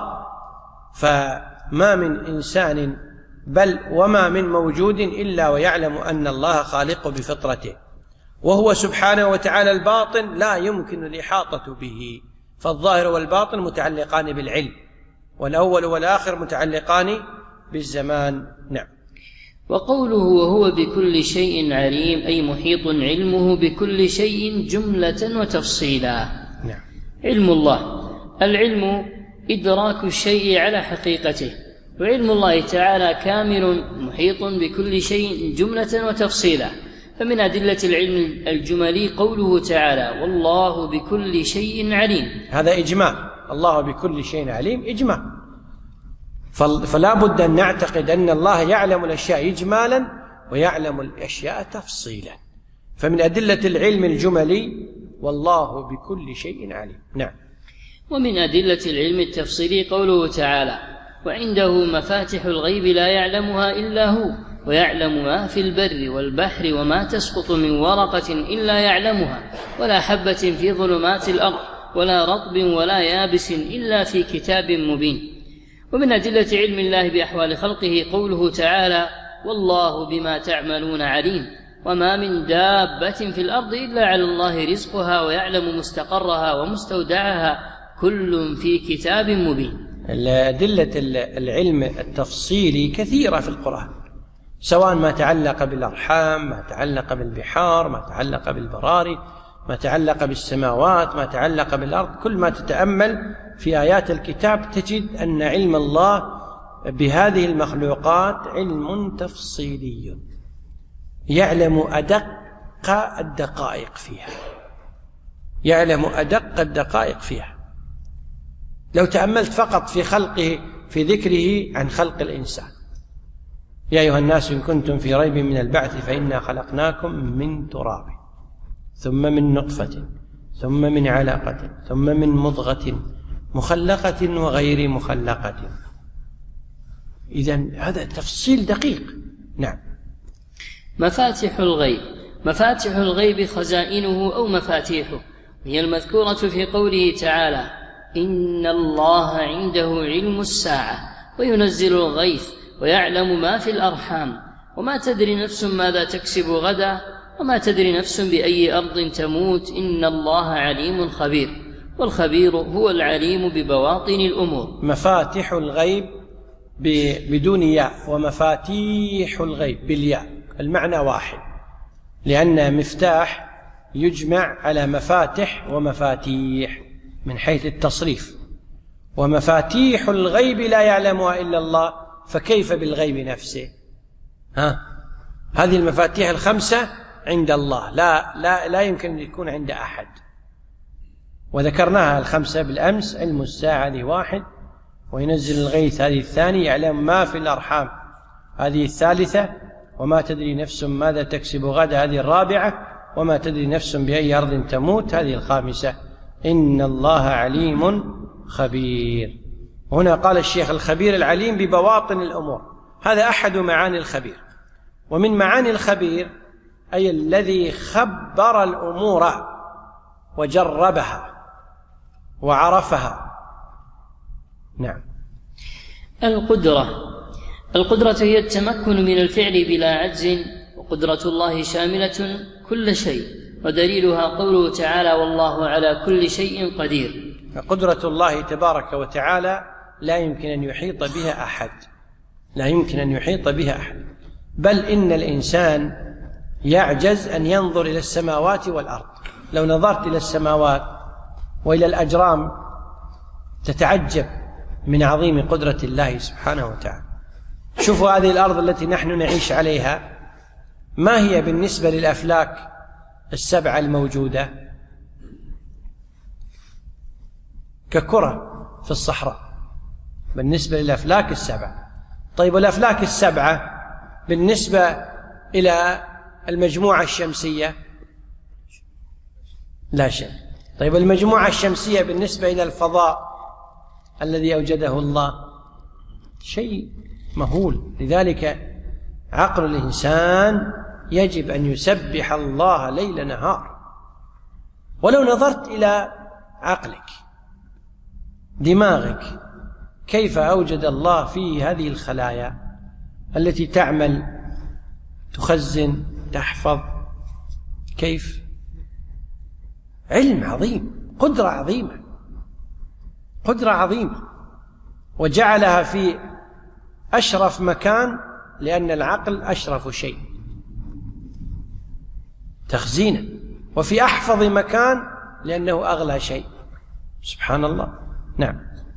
فما من إنسان بل وما من موجود إلا ويعلم أن الله خالق بفطرته، وهو سبحانه وتعالى الباطن لا يمكن الإحاطة به. فالظاهر والباطن متعلقان بالعلم، والأول والآخر متعلقان بالزمان. نعم. وقوله وهو بكل شيء عليم أي محيط علمه بكل شيء جملة وتفصيلا. نعم. علم الله، العلم إدراك الشيء على حقيقته، وعلم الله تعالى كامل محيط بكل شيء جملة وتفصيلا. فمن أدلة العلم الجملي قوله تعالى والله بكل شيء عليم، هذا إجماع، الله بكل شيء عليم إجماع، فلا بد أن نعتقد أن الله يعلم الأشياء إجمالا ويعلم الأشياء تفصيلا. فمن أدلة العلم الجملي والله بكل شيء عليم. نعم. ومن أدلة العلم التفصيلي قوله تعالى وعنده مفاتح الغيب لا يعلمها إلا هو ويعلم ما في البر والبحر وما تسقط من ورقة إلا يعلمها ولا حبة في ظلمات الأرض ولا رطب ولا يابس إلا في كتاب مبين. ومن أدلة علم الله بأحوال خلقه قوله تعالى والله بما تعملون عليم وما من دابة في الأرض إلا على الله رزقها ويعلم مستقرها ومستودعها كل في كتاب مبين. أدلة العلم التفصيلي كثيرة في القرآن، سواء ما تعلق بالأرحام، ما تعلق بالبحار، ما تعلق بالبراري، ما تعلق بالسماوات، ما تعلق بالأرض. كل ما تتأمل في آيات الكتاب تجد أن علم الله بهذه المخلوقات علم تفصيلي، يعلم أدق الدقائق فيها، يعلم أدق الدقائق فيها. لو تأملت فقط في خلقه، في ذكره عن خلق الإنسان، يا أيها الناس إن كنتم في ريب من البعث فإنا خلقناكم من تراب ثم من نطفة ثم من علقة ثم من مضغة مخلقة وغير مخلقة. إذن هذا تفصيل دقيق. نعم. مفاتح الغيب، مفاتح الغيب خزائنه أو مفاتيحه، هي المذكورة في قوله تعالى إن الله عنده علم الساعة وينزل الغيث ويعلم ما في الأرحام وما تدري نفس ماذا تكسب غدا وما تدري نفس بأي أرض تموت إن الله عليم خبير، والخبير هو العليم ببواطن الأمور. مفاتح الغيب بدون ياء ومفاتيح الغيب بالياء، المعنى واحد، لأن مفتاح يجمع على مفاتح ومفاتيح من حيث التصريف. ومفاتيح الغيب لا يعلمها إلا الله، فكيف بالغيب نفسه؟ ها؟ هذه المفاتيح الخمسة عند الله، لا, لا, لا يمكن أن يكون عند أحد. وذكرناها الخمسة بالأمس، علم الساعة هذه واحد، وينزل الغيث هذه الثانية، يعلم ما في الأرحام هذه الثالثة، وما تدري نفس ماذا تكسب غدا هذه الرابعة، وما تدري نفس بأي أرض تموت هذه الخامسة. إن الله عليم خبير. هنا قال الشيخ الخبير العليم ببواطن الأمور، هذا أحد معاني الخبير. ومن معاني الخبير أي الذي خبر الأمور وجربها وعرفها. نعم. القدرة القدرة هي التمكن من الفعل بلا عجز، وقدرة الله شاملة كل شيء، ودليلها قوله تعالى: والله على كل شيء قدير. فقدرة الله تبارك وتعالى لا يمكن أن يحيط بها أحد، لا يمكن أن يحيط بها أحد، بل إن الإنسان يعجز أن ينظر إلى السماوات والأرض. لو نظرت إلى السماوات وإلى الأجرام تتعجب من عظيم قدرة الله سبحانه وتعالى. شوفوا هذه الأرض التي نحن نعيش عليها، ما هي بالنسبة للأفلاك السبعة الموجودة؟ ككرة في الصحراء بالنسبة للأفلاك السبعة. طيب والأفلاك السبعة بالنسبة إلى المجموعة الشمسية لا شيء. طيب المجموعة الشمسية بالنسبة إلى الفضاء الذي أوجده الله شيء مهول. لذلك عقل الإنسان يجب أن يسبح الله ليل نهار. ولو نظرت إلى عقلك، دماغك، كيف أوجد الله فيه هذه الخلايا التي تعمل، تخزن، تحفظ، كيف؟ علم عظيم، قدرة عظيمة، قدرة عظيمة، وجعلها في أشرف مكان، لأن العقل أشرف شيء تخزينا، وفي أحفظ مكان لأنه أغلى شيء. سبحان الله. نعم.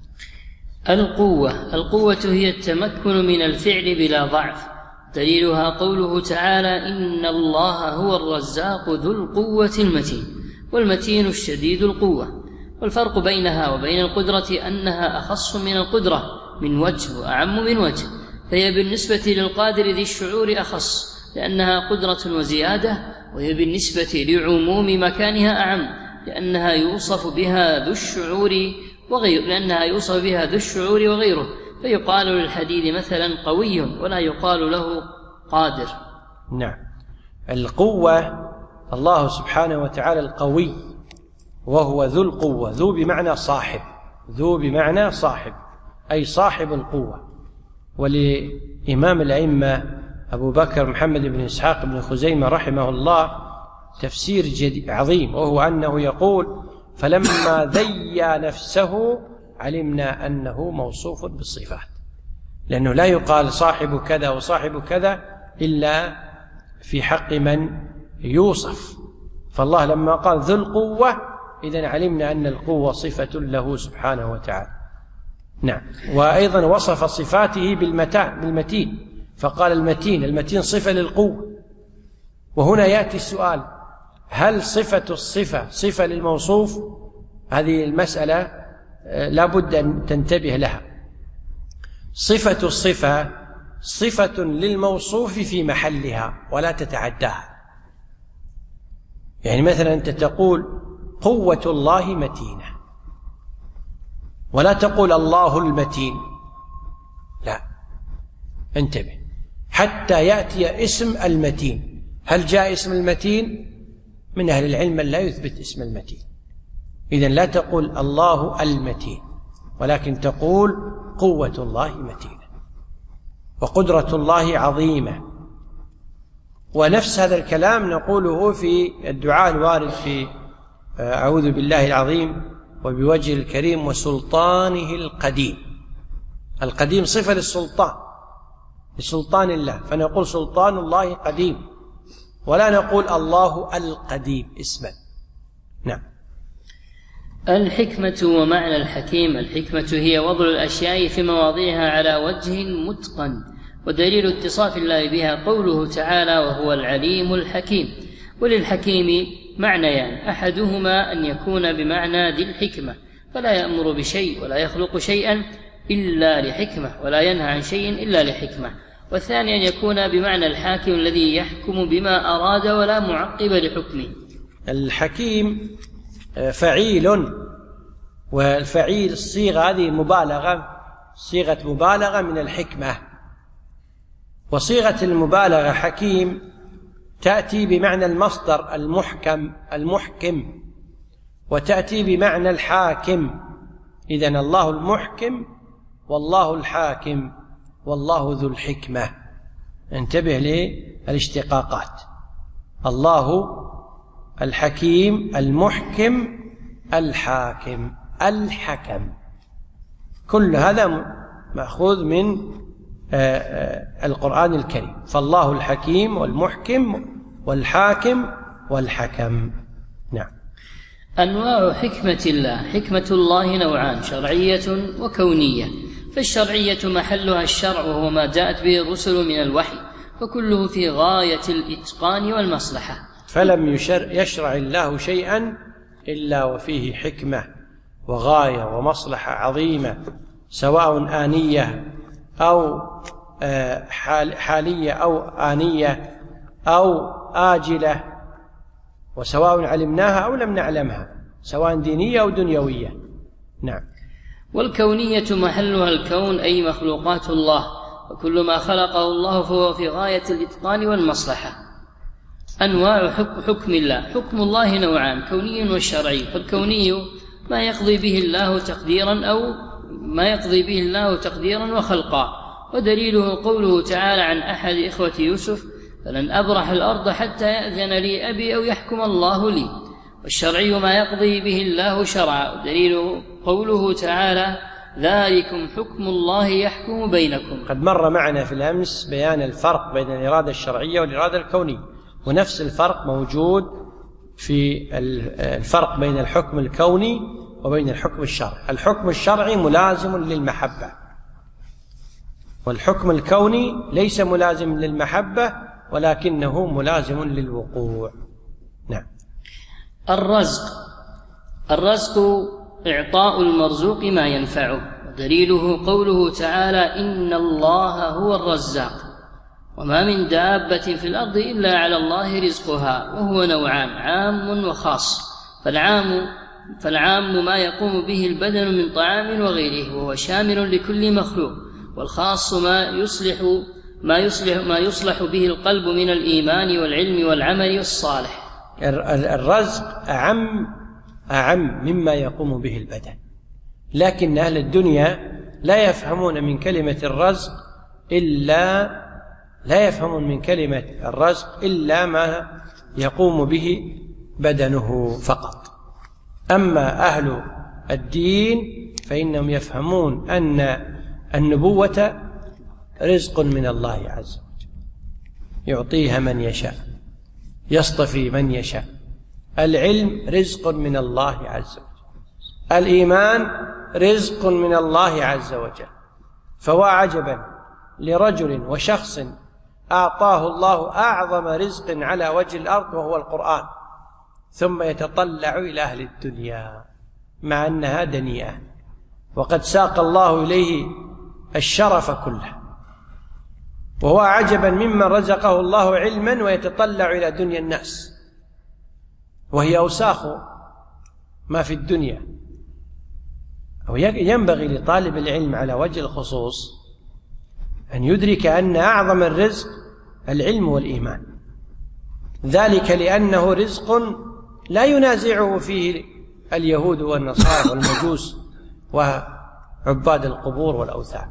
القوة القوة هي التمكن من الفعل بلا ضعف، دليلها قوله تعالى: إن الله هو الرزاق ذو القوة المتين. والمتين الشديد القوة. والفرق بينها وبين القدرة أنها أخص من القدرة من وجه وأعم من وجه، فهي بالنسبة للقادر ذي الشعور أخص لأنها قدرة وزيادة، وهي بالنسبة لعموم مكانها أعم لأنها يوصف بها ذو الشعور وغير لأنها يوصف بها ذو الشعور وغيره، فيقال للحديد مثلا قوي ولا يقال له قادر. نعم. القوة الله سبحانه وتعالى القوي، وهو ذو القوة. ذو بمعنى صاحب، ذو بمعنى صاحب أي صاحب القوة. ولإمام الأئمة أبو بكر محمد بن إسحاق بن خزيمة رحمه الله تفسير جديد عظيم، وهو أنه يقول: فلما ذي نفسه علمنا أنه موصوف بالصفات، لأنه لا يقال صاحب كذا وصاحب كذا إلا في حق من يوصف. فالله لما قال ذو القوة إذن علمنا أن القوة صفة له سبحانه وتعالى. نعم. وأيضا وصف صفاته بالمتان بالمتين، فقال المتين. المتين صفة للقوة. وهنا يأتي السؤال: هل صفة الصفة صفة للموصوف؟ هذه المسألة لا بد أن تنتبه لها. صفة الصفة صفة للموصوف في محلها ولا تتعداها. يعني مثلا أنت تقول قوة الله متينة، ولا تقول الله المتين، لا، انتبه حتى يأتي اسم المتين. هل جاء اسم المتين؟ من أهل العلم لا يثبت اسم المتين، إذن لا تقول الله المتين، ولكن تقول قوة الله متينة وقدرة الله عظيمة. ونفس هذا الكلام نقوله في الدعاء الوارد في أعوذ بالله العظيم وبوجه الكريم وسلطانه القديم. القديم صفة للسلطان، لسلطان الله، فنقول سلطان الله قديم، ولا نقول الله القديم اسما. نعم. الحكمة ومعنى الحكيم. الحكمة هي وضع الأشياء في مواضعها على وجه متقن، ودليل اتصاف الله بها قوله تعالى: وهو العليم الحكيم. وللحكيم معنيان: أحدهما أن يكون بمعنى ذي الحكمة، فلا يأمر بشيء ولا يخلق شيئا إلا لحكمة، ولا ينهى عن شيء إلا لحكمة. والثاني أن يكون بمعنى الحاكم الذي يحكم بما أراد ولا معقب لحكمه. الحكيم فعيل، والفعيل الصيغة هذه مبالغة، صيغة مبالغة من الحكمة. وصيغة المبالغة حكيم تأتي بمعنى المصدر المحكم المحكم، وتأتي بمعنى الحاكم. إذن الله المحكم والله الحاكم، والله ذو الحكمة. انتبه للاشتقاقات. الله الحكيم المحكم الحاكم الحكم، كل هذا مأخوذ من القرآن الكريم. فالله الحكيم والمحكم والحاكم والحكم. نعم. أنواع حكمة الله. حكمة الله نوعان: شرعية وكونية. فالشرعية محلها الشرع، وهو ما جاءت به الرسل من الوحي، وكله في غاية الإتقان والمصلحة. فلم يشرع الله شيئا إلا وفيه حكمة وغاية ومصلحة عظيمة، سواء آنية أو حالية أو آنية أو آجلة، وسواء علمناها أو لم نعلمها، سواء دينية أو دنيوية. نعم. والكونية محلها الكون، أي مخلوقات الله، وكل ما خلقه الله فهو في غاية الإتقان والمصلحة. أنواع حكم الله. حكم الله نوعان: كوني والشرعي. فالكوني ما يقضي به الله تقديرا أو ما يقضي به الله تقديرا وخلقا، ودليله قوله تعالى عن أحد إخوة يوسف: فلن أبرح الأرض حتى يأذن لي أبي أو يحكم الله لي. والشرعي ما يقضي به الله شرعا، ودليله قوله تعالى: ذلكم حكم الله يحكم بينكم. قد مر معنا في الأمس بيان الفرق بين الإرادة الشرعية والإرادة الكونية، ونفس الفرق موجود في الفرق بين الحكم الكوني وبين الحكم الشرعي. الحكم الشرعي ملازم للمحبة، والحكم الكوني ليس ملازم للمحبة ولكنه ملازم للوقوع. نعم. الرزق. الرزق إعطاء المرزوق ما ينفعه، ودليله قوله تعالى: إن الله هو الرزاق، وما من دابة في الأرض إلا على الله رزقها. وهو نوعان: عام وخاص. فالعام فالعام ما يقوم به البدن من طعام وغيره، وهو شامل لكل مخلوق. والخاص ما يصلح ما يصلح ما يصلح به القلب من الإيمان والعلم والعمل الصالح. الرزق أعم أعم مما يقوم به البدن، لكن أهل الدنيا لا يفهمون من كلمة الرزق إلا لا يفهمون من كلمة الرزق إلا ما يقوم به بدنه فقط. أما أهل الدين فإنهم يفهمون أن النبوة رزق من الله عز وجل، يعطيها من يشاء، يصطفي من يشاء. العلم رزق من الله عز وجل، الإيمان رزق من الله عز وجل. فوا عجبا لرجل وشخص أعطاه الله أعظم رزق على وجه الأرض وهو القرآن، ثم يتطلع إلى أهل الدنيا مع أنها دنيئة، وقد ساق الله إليه الشرف كله. وهو عجبا ممن رزقه الله علما ويتطلع إلى دنيا الناس، وهي أوساخ ما في الدنيا. أو ينبغي لطالب العلم على وجه الخصوص أن يدرك أن أعظم الرزق العلم والإيمان، ذلك لأنه رزق لا ينازعه فيه اليهود والنصارى والمجوس وعباد القبور والأوثان،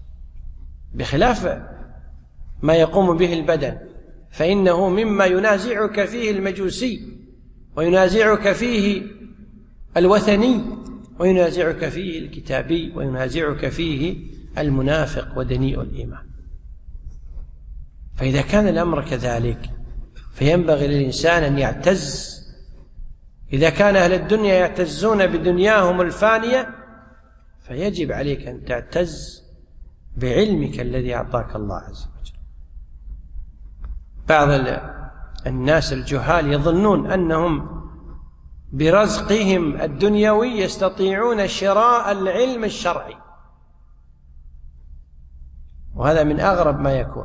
بخلاف ما يقوم به البدن، فإنه مما ينازعك فيه المجوسي، وينازعك فيه الوثني، وينازعك فيه الكتابي، وينازعك فيه المنافق ودنيء الإيمان. فإذا كان الأمر كذلك فينبغي للإنسان أن يعتز. إذا كان أهل الدنيا يعتزون بدنياهم الفانية، فيجب عليك أن تعتز بعلمك الذي أعطاك الله عز وجل. بعض الناس الجهال يظنون أنهم برزقهم الدنيوي يستطيعون شراء العلم الشرعي، وهذا من أغرب ما يكون.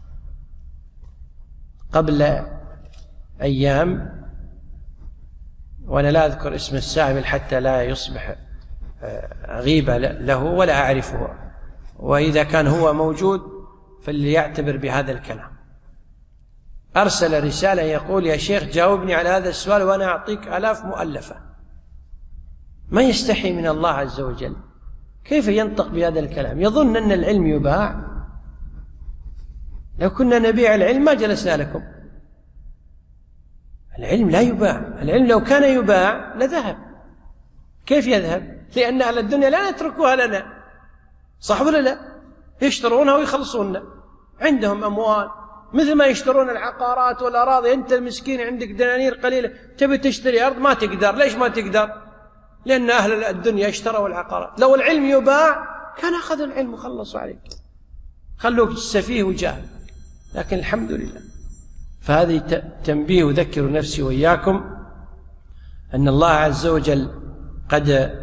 قبل أيام، وأنا لا أذكر اسم السائل حتى لا يصبح غيبة له ولا أعرفه، وإذا كان هو موجود فليعتبر بهذا الكلام، أرسل رسالة يقول: يا شيخ جاوبني على هذا السؤال وأنا أعطيك آلاف مؤلفة. ما يستحي من الله عز وجل، كيف ينطق بهذا الكلام؟ يظن أن العلم يباع لو كنا نبيع العلم ما جلسنا لكم. العلم لا يباع، العلم لو كان يباع لذهب. كيف يذهب؟ لأن أهل الدنيا لا يتركوها لنا، صح ولا لا؟ يشترونها ويخلصوننا، عندهم أموال مثل ما يشترون العقارات والأراضي. أنت المسكين عندك دنانير قليلة تبي تشتري أرض ما تقدر. ليش ما تقدر؟ لأن أهل الدنيا اشتروا العقارات. لو العلم يباع كان أخذوا العلم وخلصوا عليك، خلوك سفيه وجاهل. لكن الحمد لله. فهذه تنبيه أذكر نفسي وإياكم أن الله عز وجل قد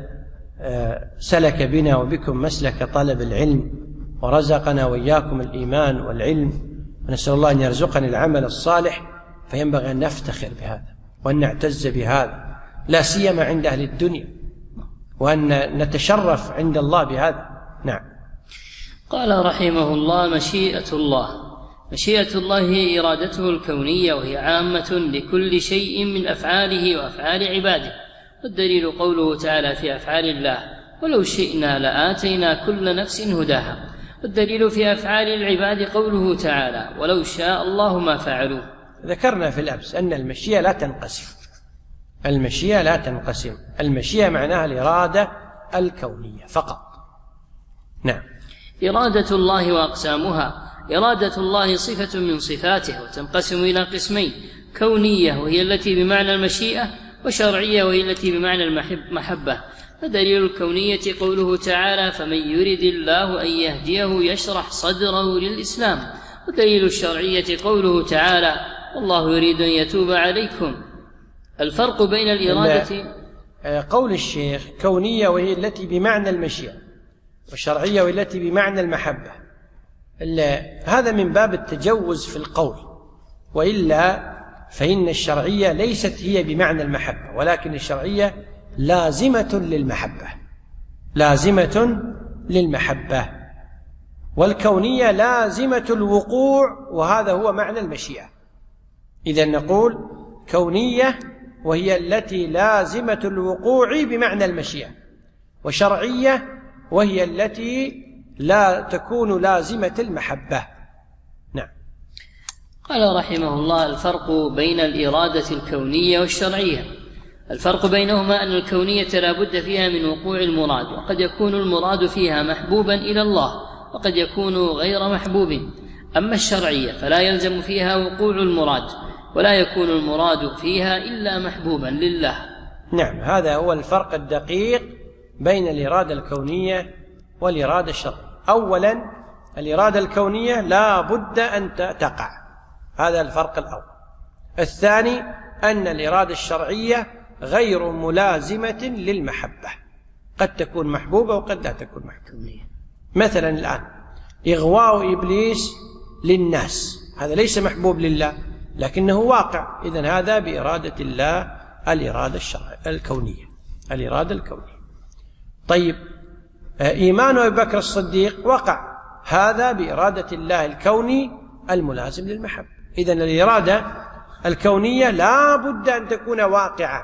سلك بنا وبكم مسلك طلب العلم، ورزقنا وإياكم الإيمان والعلم، ونسأل الله أن يرزقنا العمل الصالح. فينبغي أن نفتخر بهذا وأن نعتز بهذا، لا سيما عند أهل الدنيا، وأن نتشرف عند الله بهذا. نعم. قال رحمه الله: مشيئة الله. مشيئة الله هي إرادته الكونية، وهي عامة لكل شيء من أفعاله وأفعال عباده. والدليل قوله تعالى في أفعال الله: ولو شئنا لآتينا كل نفس هداها. والدليل في أفعال العباد قوله تعالى: ولو شاء الله ما فعلوه. ذكرنا في الأمس أن المشيئة لا تنقسم. المشيئة لا تنقسم. المشيئة معناها الإرادة الكونية فقط. نعم. إرادة الله وأقسامها: إرادة الله صفة من صفاته، وتنقسم إلى قسمين: كونية وهي التي بمعنى المشيئة، وشرعية وهي التي بمعنى المحبة. فدليل الكونية قوله تعالى: فمن يرد الله أن يهديه يشرح صدره للإسلام. ودليل الشرعية قوله تعالى: والله يريد أن يتوب عليكم. الفرق بين الإرادة، قول الشيخ كونية وهي التي بمعنى المشيئة، وشرعية وهي التي بمعنى المحبة، هذا من باب التجوز في القول، وإلا فإن الشرعية ليست هي بمعنى المحبة، ولكن الشرعية لازمة للمحبة، لازمة للمحبة. والكونية لازمة الوقوع، وهذا هو معنى المشيئة. إذن نقول كونية وهي التي لازمة الوقوع بمعنى المشيئة، وشرعية وهي التي لا تكون لازمة المحبة. نعم. قال رحمه الله: الفرق بين الإرادة الكونية والشرعية. الفرق بينهما أن الكونية لا بد فيها من وقوع المراد، وقد يكون المراد فيها محبوبا إلى الله، وقد يكون غير محبوب. أما الشرعية فلا يلزم فيها وقوع المراد، ولا يكون المراد فيها إلا محبوبا لله. نعم، هذا هو الفرق الدقيق بين الإرادة الكونية والإرادة الشرعية. أولا، الإرادة الكونية لا بد أن تقع، هذا الفرق الأول. الثاني أن الإرادة الشرعية غير ملازمة للمحبة، قد تكون محبوبة وقد لا تكون محبوبة. مثلا الآن إغواء إبليس للناس، هذا ليس محبوب لله لكنه واقع، إذن هذا بإرادة الله، الإرادة الشرعية الكونية، الإرادة الكونية. طيب، إيمان أبي بكر الصديق وقع، هذا بإرادة الله الكوني الملازم للمحبة. إذن الإرادة الكونية لا بد أن تكون واقعة،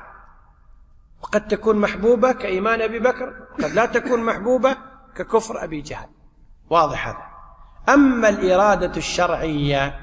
وقد تكون محبوبة كإيمان أبي بكر، قد لا تكون محبوبة ككفر أبي جهل، واضح هذا. أما الإرادة الشرعية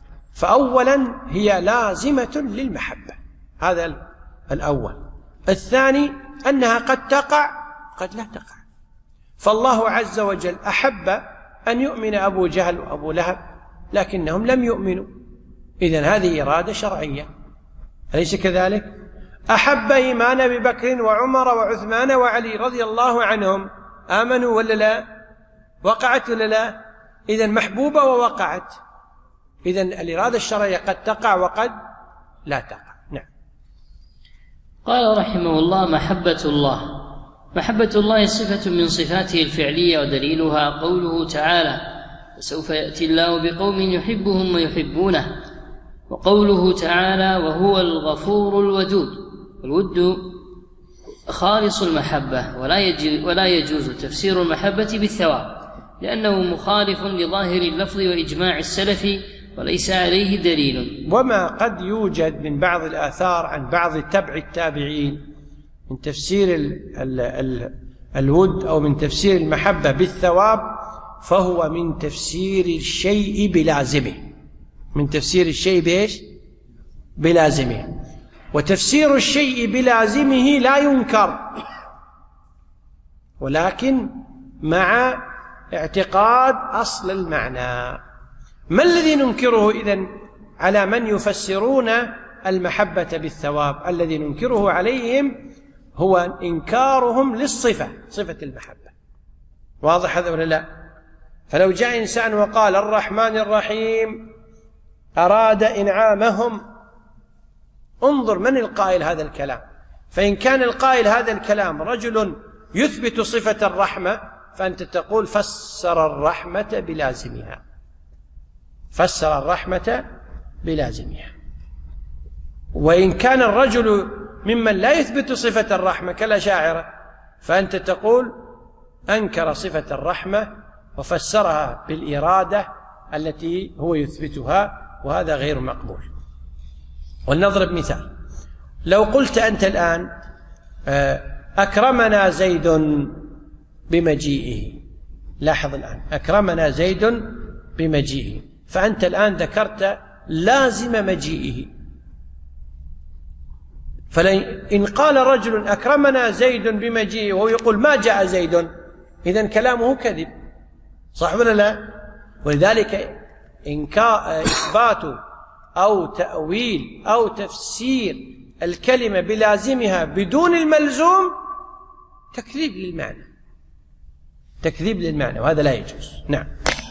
فأولا هي لازمة للمحبة، هذا الأول. الثاني أنها قد تقع قد لا تقع. فالله عز وجل أحب أن يؤمن أبو جهل وأبو لهب لكنهم لم يؤمنوا، إذن هذه إرادة شرعية، أليس كذلك؟ أحب إيمان أبي بكر وعمر وعثمان وعلي رضي الله عنهم، آمنوا ولا لا؟ وقعت ولا لا؟ إذن محبوبة ووقعت. إذن الإرادة الشرعية قد تقع وقد لا تقع. نعم. قال رحمه الله: محبة الله. محبة الله صفة من صفاته الفعلية، ودليلها قوله تعالى: فسوف يأتي الله بقوم يحبهم ويحبونه. وقوله تعالى: وهو الغفور الودود. الود خالص المحبة، ولا يجوز تفسير المحبة بالثواب، لأنه مخالف لظاهر اللفظ وإجماع السلف، وليس عليه دليل. وما قد يوجد من بعض الآثار عن بعض تبع التابعين من تفسير ال ال ال الود أو من تفسير المحبة بالثواب، فهو من تفسير الشيء بلازمه، من تفسير الشيء بإيش؟ بلازمه. وتفسير الشيء بلازمه لا ينكر، ولكن مع اعتقاد أصل المعنى. ما الذي ننكره إذن على من يفسرون المحبة بالثواب؟ الذي ننكره عليهم هو إنكارهم للصفة، صفة المحبة. واضح هذا ولا لا؟ فلو جاء إنسان وقال الرحمن الرحيم أراد إنعامهم، انظر من القائل هذا الكلام. فإن كان القائل هذا الكلام رجل يثبت صفة الرحمة فأنت تقول فسر الرحمة بلازمها، فسر الرحمة بلازمها. وإن كان الرجل ممن لا يثبت صفة الرحمة كالأشاعرة فأنت تقول أنكر صفة الرحمة وفسرها بالإرادة التي هو يثبتها، وهذا غير مقبول. ولنضرب مثال. لو قلت أنت الآن أكرمنا زيد بمجيئه، لاحظ الآن أكرمنا زيد بمجيئه، فأنت الآن ذكرت لازم مجيئه. فإن قال رجل أكرمنا زيد بمجيئه وهو يقول ما جاء زيد، إذن كلامه كذب، صح ولا لا؟ ولذلك إثبات أو تأويل أو تفسير الكلمة بلازمها بدون الملزوم تكذيب للمعنى، تكذيب للمعنى، وهذا لا يجوز. نعم.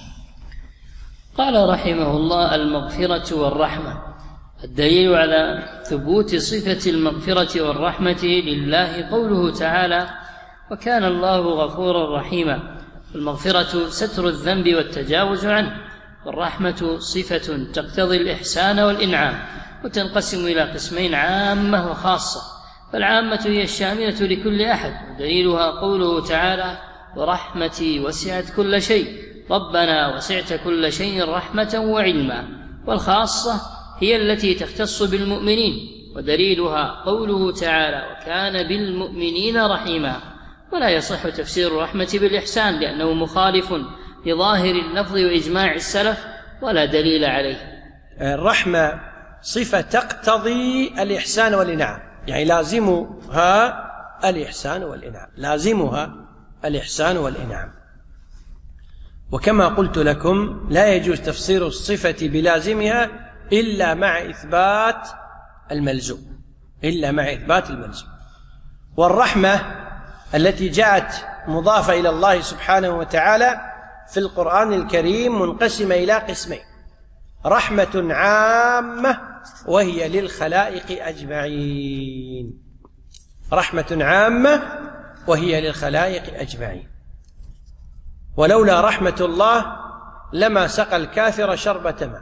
قال رحمه الله: المغفرة والرحمة. الدليل على ثبوت صفة المغفرة والرحمة لله قوله تعالى: وكان الله غفورا رحيما. المغفرة ستر الذنب والتجاوز عنه، والرحمة صفة تقتضي الإحسان والإنعام، وتنقسم إلى قسمين: عامة وخاصة. فالعامة هي الشاملة لكل أحد، ودليلها قوله تعالى: ورحمتي وسعت كل شيء، ربنا وسعت كل شيء رحمة وعلما. والخاصة هي التي تختص بالمؤمنين، ودليلها قوله تعالى: وكان بالمؤمنين رحيما. ولا يصح تفسير الرحمة بالإحسان لأنه مخالف لظاهر اللفظ وإجماع السلف، ولا دليل عليه. الرحمة صفة تقتضي الإحسان والإنعام، يعني لازمها الإحسان والإنعام، لازمها الإحسان والإنعام. وكما قلت لكم لا يجوز تفسير الصفة بلازمها إلا مع إثبات الملزوم، إلا مع إثبات الملزوم. والرحمة التي جاءت مضافة إلى الله سبحانه وتعالى في القرآن الكريم منقسمة إلى قسمين: رحمة عامة وهي للخلائق أجمعين، رحمة عامة وهي للخلائق أجمعين. ولولا رحمة الله لما سقى الكافر شربة ماء.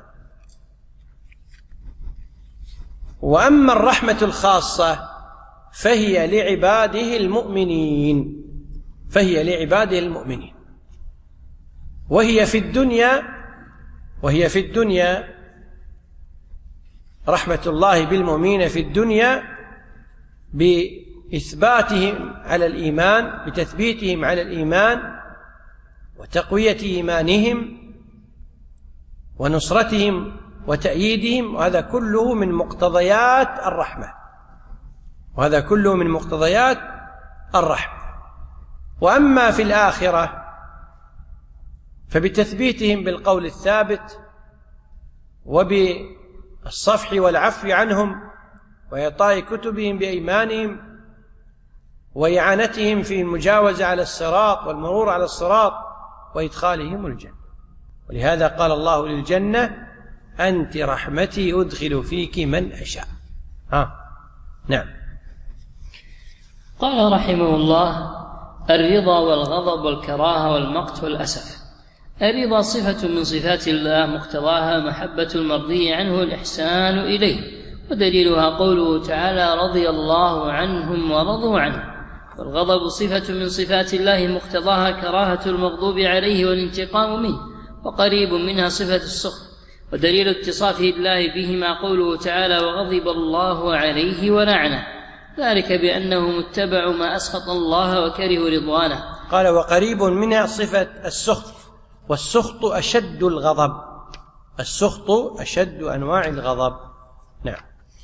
وأما الرحمة الخاصة فهي لعباده المؤمنين، فهي لعباده المؤمنين، وهي في الدنيا وهي في الدنيا رحمة الله بالمؤمنين في الدنيا بإثباتهم على الإيمان، بتثبيتهم على الإيمان وتقوية إيمانهم ونصرتهم وتأييدهم، وهذا كله من مقتضيات الرحمة، وهذا كله من مقتضيات الرحمة. وأما في الآخرة فبتثبيتهم بالقول الثابت وبالصفح والعفو عنهم وإعطاء كتبهم بأيمانهم وإعانتهم في المجاوزة على الصراط والمرور على الصراط وإدخالهم الجنة. ولهذا قال الله للجنة: أنت رحمتي أدخل فيك من أشاء. ها نعم. قال رحمه الله: الرضا والغضب والكراهة والمقت والأسف. الرضا صفة من صفات الله مقتضاها محبة المرضي عنه الإحسان إليه، ودليلها قوله تعالى: رضي الله عنهم ورضوا عنه. والغضب صفة من صفات الله مقتضاها كراهة المغضوب عليه والانتقام منه، وقريب منها صفة السخط. ودليل اتصاف الله بهما قوله تعالى: وغضب الله عليه ولعنه، ذلك بأنهم اتبعوا ما أسخط الله وكرهوا رضوانه. قال: وقريب منها صفة السخط. والسخط أشد الغضب، السخط أشد أنواع الغضب. نعم.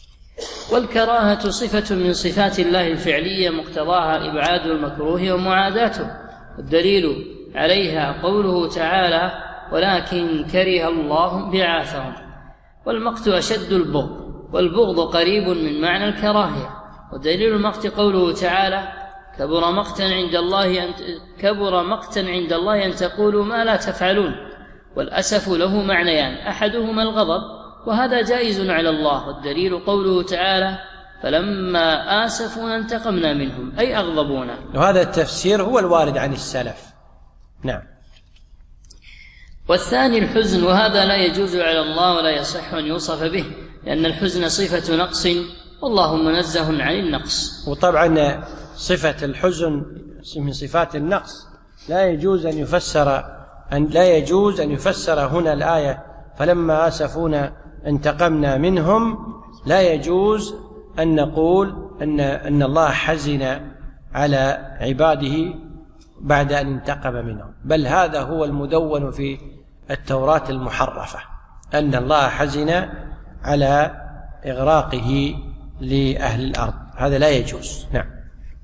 والكراهة صفة من صفات الله الفعلية مقتضاها إبعاد المكروه ومعاداته، والدليل عليها قوله تعالى ولكن كره الله بعاثهم. والمقت أشد البغض، والبغض قريب من معنى الكراهية، ودليل المقت قوله تعالى كبر مقتا عند الله أن كبر مقتا عند الله أن تقولوا ما لا تفعلون. والأسف له معنيان، أحدهما الغضب وهذا جائز على الله، والدليل قوله تعالى فلما آسفونا انتقمنا منهم أي أغضبونا. وهذا التفسير هو الوارد عن السلف. نعم. والثاني الحزن، وهذا لا يجوز على الله ولا يصح أن يوصف به، لأن الحزن صفة نقص والله منزه عن النقص. وطبعا صفة الحزن من صفات النقص لا يجوز أن يفسر أن لا يجوز أن يفسر هنا الآية فلما آسفونا انتقمنا منهم، لا يجوز أن نقول أن أن الله حزن على عباده بعد أن انتقم منهم، بل هذا هو المدون في التوراة المحرفة، أن الله حزن على إغراقه لأهل الأرض، هذا لا يجوز. نعم.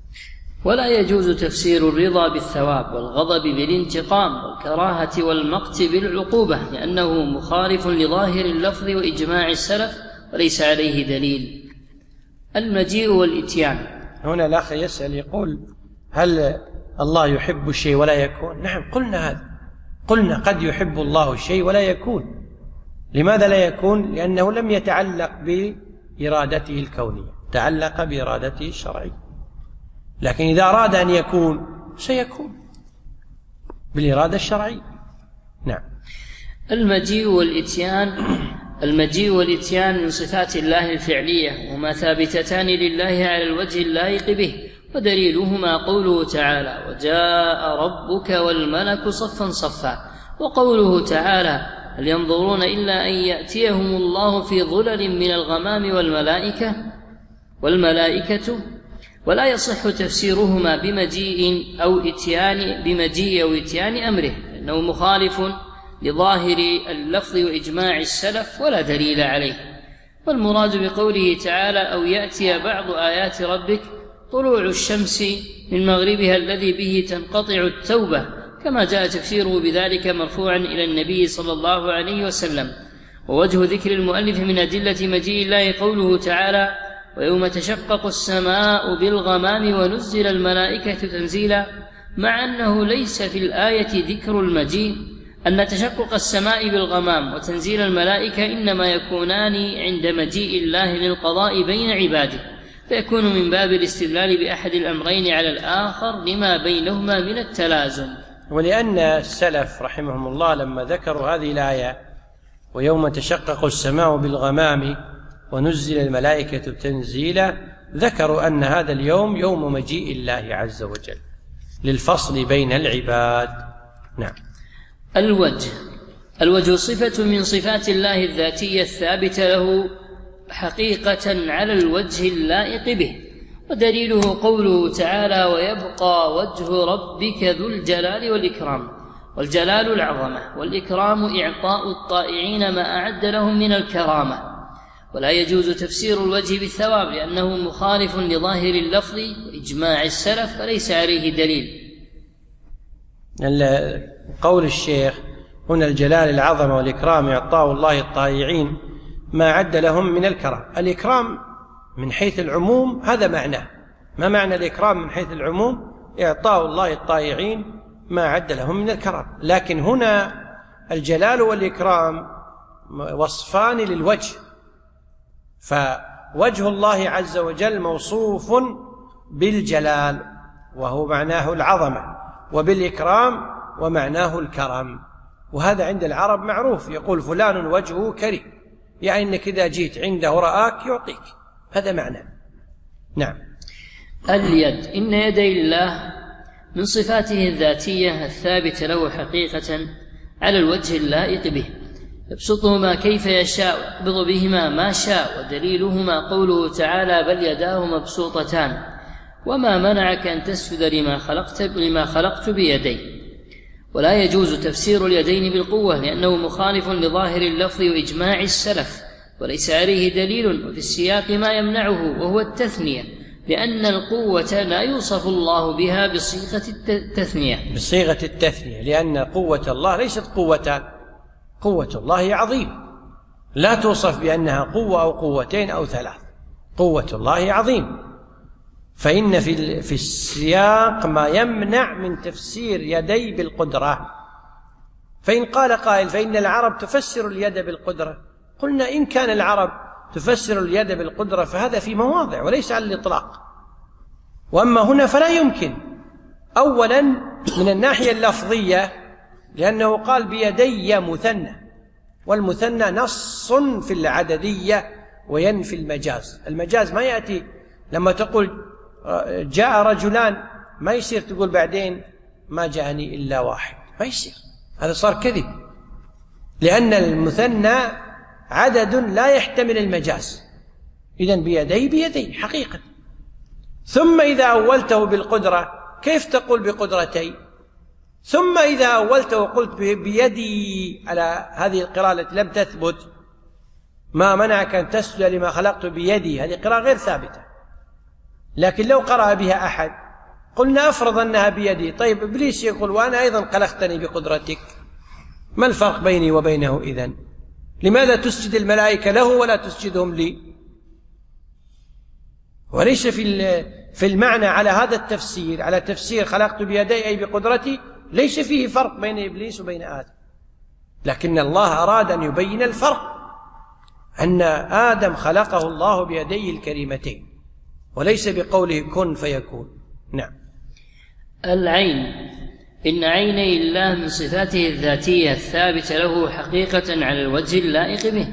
ولا يجوز تفسير الرضا بالثواب والغضب بالانتقام والكراهة والمقت بالعقوبة، لأنه مخالف لظاهر اللفظ وإجماع السلف وليس عليه دليل. المجيء والإتيان، هنا الأخ يسأل يقول هل الله يحب الشيء ولا يكون؟ نعم، قلنا هذا، قلنا قد يحب الله الشيء ولا يكون. لماذا لا يكون؟ لأنه لم يتعلق بإرادته الكونية، تعلق بإرادته الشرعية، لكن إذا أراد أن يكون سيكون بالإرادة الشرعية. نعم. المجيء والإتيان، المجيء والإتيان من صفات الله الفعلية، وما ثابتتان لله على الوجه اللائق به، ودليلهما قوله تعالى وجاء ربك والملك صفا صفا، وقوله تعالى هل ينظرون إلا أن يأتيهم الله في ظلل من الغمام والملائكة والملائكة ولا يصح تفسيرهما بمجيء أو إتيان بمجيء أو إتيان أمره، إنه مخالف لظاهر اللفظ وإجماع السلف ولا دليل عليه. والمراد بقوله تعالى أو يأتي بعض آيات ربك طلوع الشمس من مغربها الذي به تنقطع التوبة، كما جاء تفسيره بذلك مرفوعا إلى النبي صلى الله عليه وسلم. ووجه ذكر المؤلف من أدلة مجيء الله قوله تعالى ويوم تشقق السماء بالغمام ونزل الملائكة تنزيلا، مع أنه ليس في الآية ذكر المجيء، أن تشقق السماء بالغمام وتنزيل الملائكة إنما يكونان عند مجيء الله للقضاء بين عباده، فيكون من باب الاستدلال بأحد الأمرين على الآخر لما بينهما من التلازم. ولأن السلف رحمهم الله لما ذكروا هذه الآية ويوم تشقق السماء بالغمام ونزل الملائكة تنزيلا، ذكروا أن هذا اليوم يوم مجيء الله عز وجل للفصل بين العباد. نعم. الوجه، الوجه صفة من صفات الله الذاتية الثابتة له حقيقة على الوجه اللائق به، ودليله قوله تعالى ويبقى وجه ربك ذو الجلال والإكرام. والجلال العظمة، والإكرام إعطاء الطائعين ما أعد لهم من الكرامة. ولا يجوز تفسير الوجه بالثواب لأنه مخالف لظاهر اللفظ وإجماع السلف فليس عليه دليل. قول الشيخ هنا الجلال العظمة والإكرام إعطاء الله الطائعين ما عد لهم من الكرام. الإكرام من حيث العموم هذا معناه، ما معنى الإكرام من حيث العموم؟ إعطاء الله الطائعين ما عد لهم من الكرام. لكن هنا الجلال والإكرام وصفان للوجه، فوجه الله عز وجل موصوف بالجلال وهو معناه العظمة، وبالإكرام ومعناه الكرم، وهذا عند العرب معروف، يقول فلان وجهه كريم، يعني أنك إذا جيت عنده رآك يعطيك، هذا معنى. نعم. اليد، إن يدي الله من صفاته الذاتية الثابتة له حقيقة على الوجه اللائق به، يبسطهما كيف يشاء ويقبض بهما ما شاء، ودليلهما قوله تعالى بل يداه مبسوطتان وما منعك أن تسجد لما خلقت, لما خلقت بيدي. ولا يجوز تفسير اليدين بالقوة لأنه مخالف لظاهر اللفظ وإجماع السلف، وليس عليه دليل، وفي السياق ما يمنعه وهو التثنية، لأن القوة لا يوصف الله بها بصيغة التثنية بصيغة التثنية لأن قوة الله ليست قوتان، قوة الله عظيم، لا توصف بأنها قوة أو قوتين أو ثلاث، قوة الله عظيم. فإن في في السياق ما يمنع من تفسير يدي بالقدرة. فإن قال قائل فإن العرب تفسر اليد بالقدرة، قلنا إن كان العرب تفسر اليد بالقدرة فهذا في مواضع وليس على الإطلاق، وأما هنا فلا يمكن. أولا من الناحية اللفظية لأنه قال بيدي مثنى، والمثنى نص في العددية وينفي المجاز. المجاز ما يأتي لما تقول جاء رجلان ما يصير تقول بعدين ما جاءني إلا واحد، ما يصير، هذا صار كذب، لأن المثنى عدد لا يحتمل المجاز. إذن بيدي بيدي حقيقة. ثم إذا أولته بالقدرة كيف تقول بقدرتي؟ ثم إذا أولته وقلت بيدي على هذه القراءة التي لم تثبت، ما منعك أن تسجد لما خلقت بيدي، هذه قراءة غير ثابتة. لكن لو قرأ بها أحد قلنا أفرض أنها بيدي، طيب إبليس يقول وأنا أيضا خلقتني بقدرتك، ما الفرق بيني وبينه إذن؟ لماذا تسجد الملائكة له ولا تسجدهم لي؟ وليس في في المعنى على هذا التفسير، على تفسير خلقت بيدي أي بقدرتي، ليس فيه فرق بين إبليس وبين آدم، لكن الله أراد أن يبين الفرق، أن آدم خلقه الله بيديه الكريمتين وليس بقوله كن فيكون. نعم. العين، إن عيني الله من صفاته الذاتية الثابتة له حقيقة على الوجه اللائق به،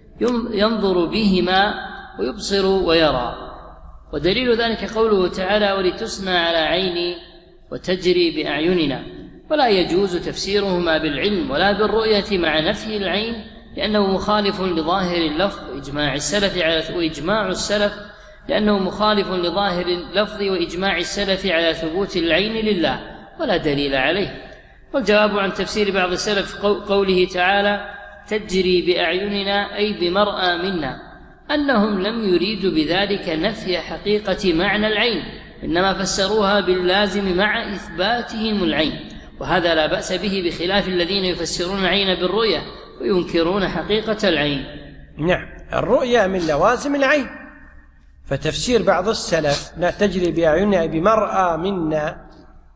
ينظر بهما ويبصر ويرى. ودليل ذلك قوله تعالى ولتصنع على عيني وتجري بأعيننا. ولا يجوز تفسيرهما بالعلم ولا بالرؤية مع نفي العين، لأنه مخالف لظاهر اللفظ وإجماع السلف على وإجماع السلف لأنه مخالف لظاهر اللفظ وإجماع السلف على ثبوت العين لله ولا دليل عليه. والجواب عن تفسير بعض السلف قوله تعالى تجري بأعيننا أي بمرأى منا، أنهم لم يريدوا بذلك نفي حقيقة معنى العين، إنما فسروها باللازم مع إثباتهم العين، وهذا لا بأس به، بخلاف الذين يفسرون العين بالرؤية وينكرون حقيقة العين. نعم، الرؤية من لوازم العين، فتفسير بعض السلف لا تجري بأعيننا بمرأى منا،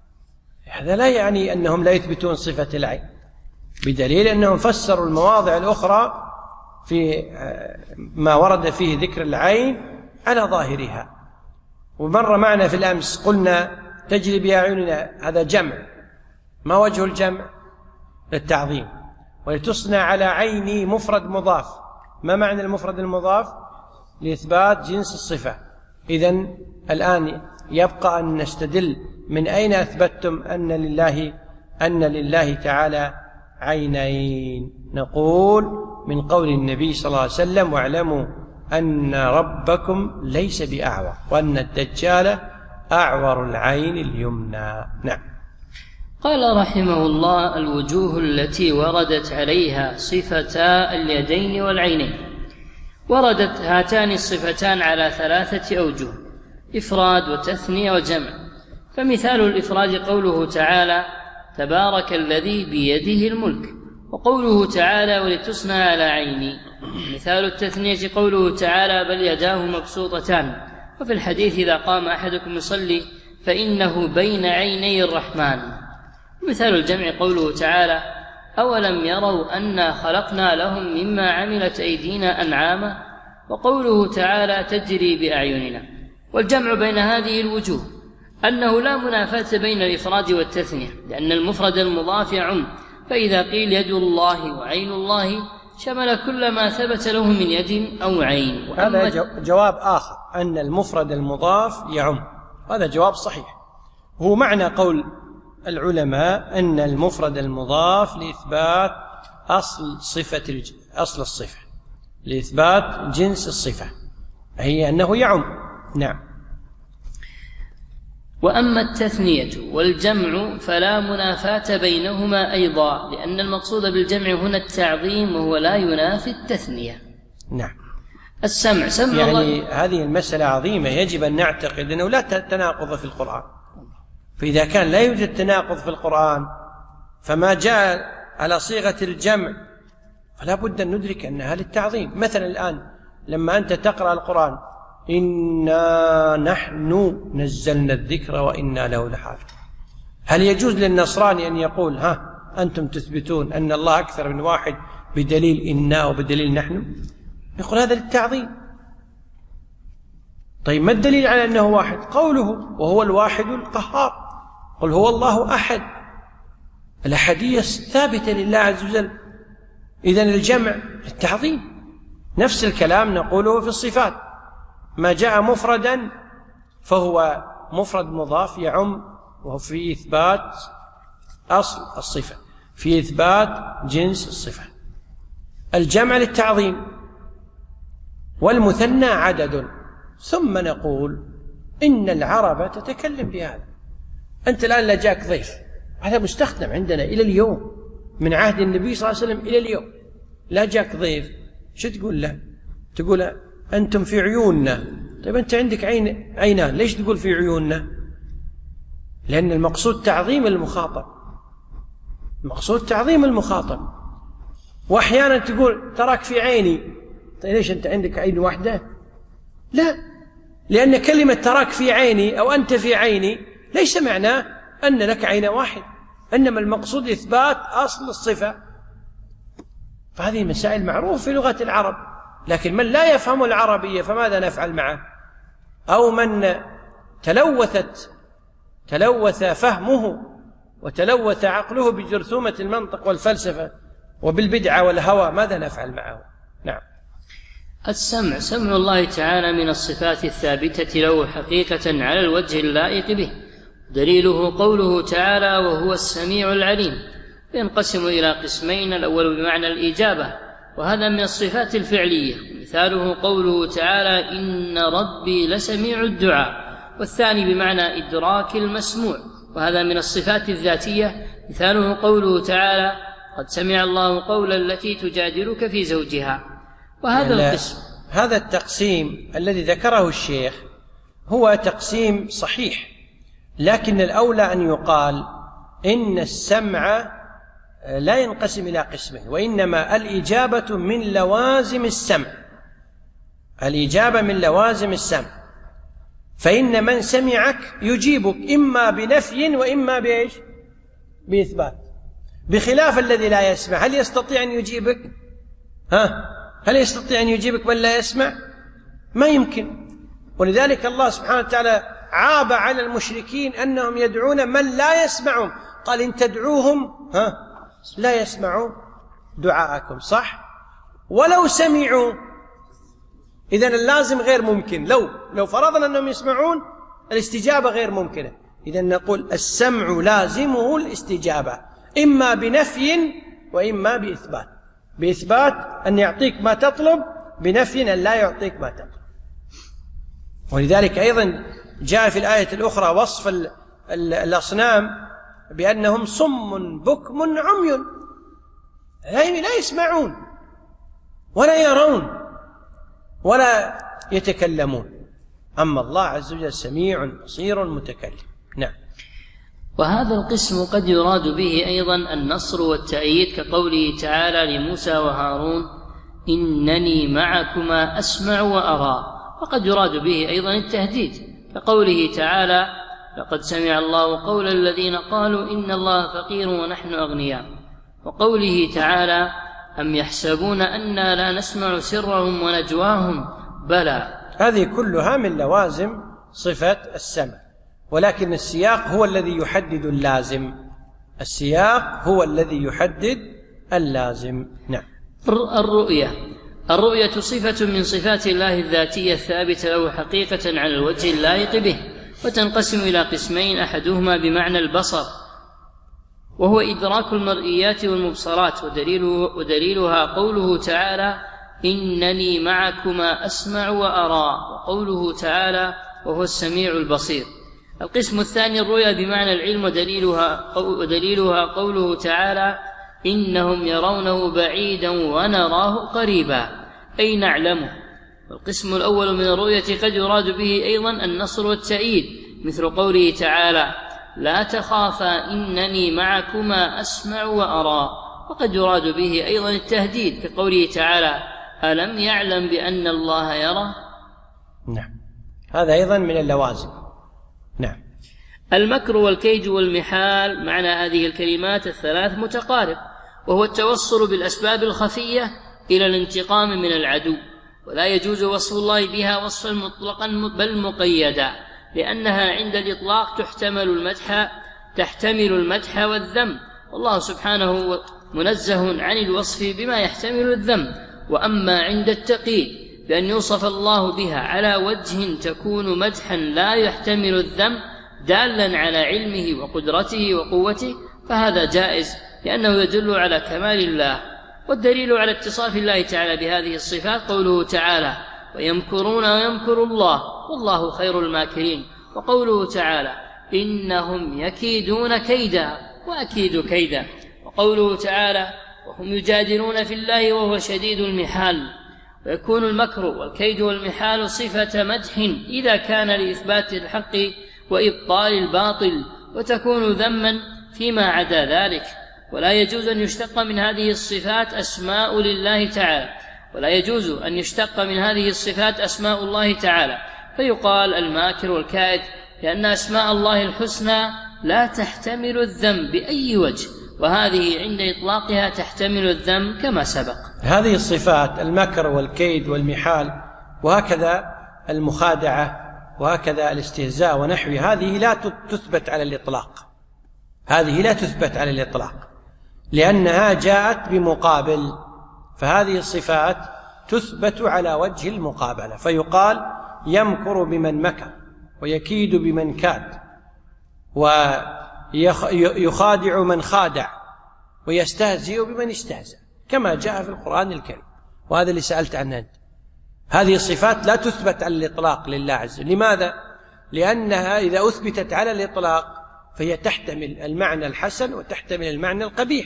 هذا لا يعني أنهم لا يثبتون صفة العين، بدليل أنهم فسروا المواضع الأخرى في ما ورد فيه ذكر العين على ظاهرها. ومر معنا في الأمس قلنا تجري بأعيننا، هذا جمع، ما وجه الجمع؟ للتعظيم. ولتصنع على عيني مفرد مضاف، ما معنى المفرد المضاف؟ لإثبات جنس الصفة. إذن الآن يبقى أن نستدل من أين أثبتتم أن لله أن لله تعالى عينين؟ نقول من قول النبي صلى الله عليه وسلم واعلموا أن ربكم ليس بأعور وأن الدجال أعور العين اليمنى. نعم. قال رحمه الله الوجوه التي وردت عليها صفتا اليدين والعينين. وردت هاتان الصفتان على ثلاثة أوجه: إفراد وتثنية وجمع. فمثال الإفراد قوله تعالى تبارك الذي بيده الملك، وقوله تعالى ولتصنع على عيني. مثال التثنية قوله تعالى بل يداه مبسوطتان، وفي الحديث إذا قام أحدكم يصلي فإنه بين عيني الرحمن. مثال الجمع قوله تعالى أولم يروا أنا خلقنا لهم مما عملت أيدينا أنعاما، وقوله تعالى تجري بأعيننا. والجمع بين هذه الوجوه أنه لا منافاة بين الإفراد والتثنية، لأن المفرد المضاف يعم، فإذا قيل يد الله وعين الله شمل كل ما ثبت له من يد أو عين. هذا جواب آخر، أن المفرد المضاف يعم، هذا جواب صحيح. هو معنى قول العلماء أن المفرد المضاف لإثبات أصل صفة أصل الصفة، لإثبات جنس الصفة، هي أنه يعم. نعم. وأما التثنية والجمع فلا منافاة بينهما أيضا، لأن المقصود بالجمع هنا التعظيم وهو لا ينافي التثنية. نعم. السمع سمع يعني الله. هذه المسألة عظيمة، يجب أن نعتقد أنه لا تناقض في القرآن، فإذا كان لا يوجد تناقض في القرآن فما جاء على صيغة الجمع فلا بد أن ندرك أنها للتعظيم. مثلا الآن لما أنت تقرأ القرآن إنا نحن نزلنا الذكر وإنا له لحافظ، هل يجوز للنصراني أن يقول ها أنتم تثبتون أن الله أكثر من واحد بدليل إنا وبدليل نحن؟ يقول هذا للتعظيم. طيب ما الدليل على أنه واحد؟ قوله وهو الواحد القهار، قل هو الله أحد، الأحدية ثابتة لله عز وجل. إذن الجمع للتعظيم. نفس الكلام نقوله في الصفات، ما جاء مفردا فهو مفرد مضاف يعم، وهو في إثبات أصل الصفة، في إثبات جنس الصفة. الجمع للتعظيم، والمثنى عدد. ثم نقول إن العرب تتكلم بهذا. أنت الآن لا جاك ضيف، هذا مستخدم عندنا إلى اليوم، من عهد النبي صلى الله عليه وسلم إلى اليوم. لا جاك ضيف شو تقول له؟ تقول له أنتم في عيوننا. طيب أنت عندك عين عينان، ليش تقول في عيوننا؟ لأن المقصود تعظيم المخاطب، المقصود تعظيم المخاطب. وأحيانا تقول تراك في عيني. طيب ليش أنت عندك عين واحدة؟ لا، لأن كلمة تراك في عيني أو أنت في عيني ليس معناه أن لك عين واحد، إنما المقصود إثبات أصل الصفة. فهذه مسائل معروفة في لغة العرب، لكن من لا يفهم العربية فماذا نفعل معه؟ أو من تلوثت تلوث فهمه وتلوث عقله بجرثومة المنطق والفلسفة وبالبدعة والهوى، ماذا نفعل معه؟ نعم. السمع سمع الله تعالى من الصفات الثابتة له حقيقة على الوجه اللائق به، دليله قوله تعالى وهو السميع العليم. ينقسم إلى قسمين، الأول بمعنى الإجابة وهذا من الصفات الفعلية، مثاله قوله تعالى إن ربي لسميع الدعاء، والثاني بمعنى إدراك المسموع وهذا من الصفات الذاتية، مثاله قوله تعالى قد سمع الله قولا التي تجادلك في زوجها. وهذا القسم هذا التقسيم الذي ذكره الشيخ هو تقسيم صحيح، لكن الأولى أن يقال إن السمع لا ينقسم إلى قسمين، وإنما الإجابة من لوازم السمع، الإجابة من لوازم السمع، فإن من سمعك يجيبك إما بنفي وإما بإيش؟ بإثبات، بخلاف الذي لا يسمع. هل يستطيع أن يجيبك؟ ها؟ هل يستطيع أن يجيبك من لا يسمع؟ ما يمكن. ولذلك الله سبحانه وتعالى عاب على المشركين أنهم يدعون من لا يسمعهم، قال إن تدعوهم ها لا يسمعوا دعاءكم، صح؟ ولو سمعوا، إذن اللازم غير ممكن. لو لو فرضنا أنهم يسمعون الاستجابة غير ممكنة. إذن نقول السمع لازمه الاستجابة، إما بنفي وإما بإثبات، بإثبات أن يعطيك ما تطلب، بنفي أن لا يعطيك ما تطلب. ولذلك أيضا جاء في الآية الأخرى وصف ال ال الأصنام بأنهم صم بكم عمي، لا يسمعون ولا يرون ولا يتكلمون. أما الله عز وجل سميع بصير متكلم. نعم. وهذا القسم قد يراد به أيضا النصر والتأييد، كقوله تعالى لموسى وهارون إنني معكما أسمع وأرى، وقد يراد به أيضا التهديد، كقوله تعالى لقد سمع الله قول الذين قالوا إن الله فقير ونحن أغنياء، وقوله تعالى أم يحسبون أنا لا نسمع سرهم ونجواهم بلى. هذه كلها من لوازم صفة السمع، ولكن السياق هو الذي يحدد اللازم، السياق هو الذي يحدد اللازم. نعم. الرؤية الرؤية صفة من صفات الله الذاتية الثابتة له حقيقة على الوجه اللائق به، وتنقسم إلى قسمين، أحدهما بمعنى البصر وهو إدراك المرئيات والمبصرات، ودليله ودليلها قوله تعالى إنني معكما أسمع وأرى، وقوله تعالى وهو السميع البصير. القسم الثاني الرؤيا بمعنى العلم ودليلها, ودليلها قوله تعالى إنهم يرونه بعيدا ونراه قريبا أي نعلمه. والقسم الأول من الرؤية قد يراد به أيضا النصر والتأييد مثل قوله تعالى لا تخافا إنني معكما أسمع وأرى. وقد يراد به أيضا التهديد كقوله تعالى ألم يعلم بأن الله يرى. نعم هذا أيضا من اللوازم. نعم. المكر والكيد والمحال معنى هذه الكلمات الثلاث متقارب، وهو التوصل بالأسباب الخفية إلى الانتقام من العدو، ولا يجوز وصف الله بها وصفا مطلقا بل مقيدا، لأنها عند الإطلاق تحتمل المدح تحتمل المدح والذم، والله سبحانه منزه عن الوصف بما يحتمل الذم. وأما عند التقييد بأن يوصف الله بها على وجه تكون مدحا لا يحتمل الذم دالا على علمه وقدرته وقوته فهذا جائز، لأنه يدل على كمال الله. والدليل على اتصاف الله تعالى بهذه الصفات قوله تعالى ويمكرون ويمكر الله والله خير الماكرين، وقوله تعالى إنهم يكيدون كيدا وأكيد كيدا، وقوله تعالى وهم يجادلون في الله وهو شديد المحال. ويكون المكر والكيد والمحال صفة مدح إذا كان لإثبات الحق وإبطال الباطل، وتكون ذما فيما عدا ذلك. ولا يجوز أن يشتق من هذه الصفات أسماء لله تعالى ولا يجوز أن يشتق من هذه الصفات أسماء الله تعالى فيقال الماكر والكائد، لأن أسماء الله الحسنى لا تحتمل الذم بأي وجه، وهذه عند إطلاقها تحتمل الذم كما سبق. هذه الصفات المكر والكيد والمحال وهكذا المخادعة وهكذا الاستهزاء ونحوه هذه لا تثبت على الإطلاق، هذه لا تثبت على الإطلاق لأنها جاءت بمقابل، فهذه الصفات تثبت على وجه المقابلة، فيقال يمكر بمن مكر ويكيد بمن كاد ويخادع من خادع ويستهزئ بمن استهزأ كما جاء في القرآن الكريم، وهذا اللي سألت عنه أنت. هذه الصفات لا تثبت على الإطلاق لله عز وجل. لماذا؟ لأنها إذا أثبتت على الإطلاق فهي تحتمل المعنى الحسن وتحتمل المعنى القبيح،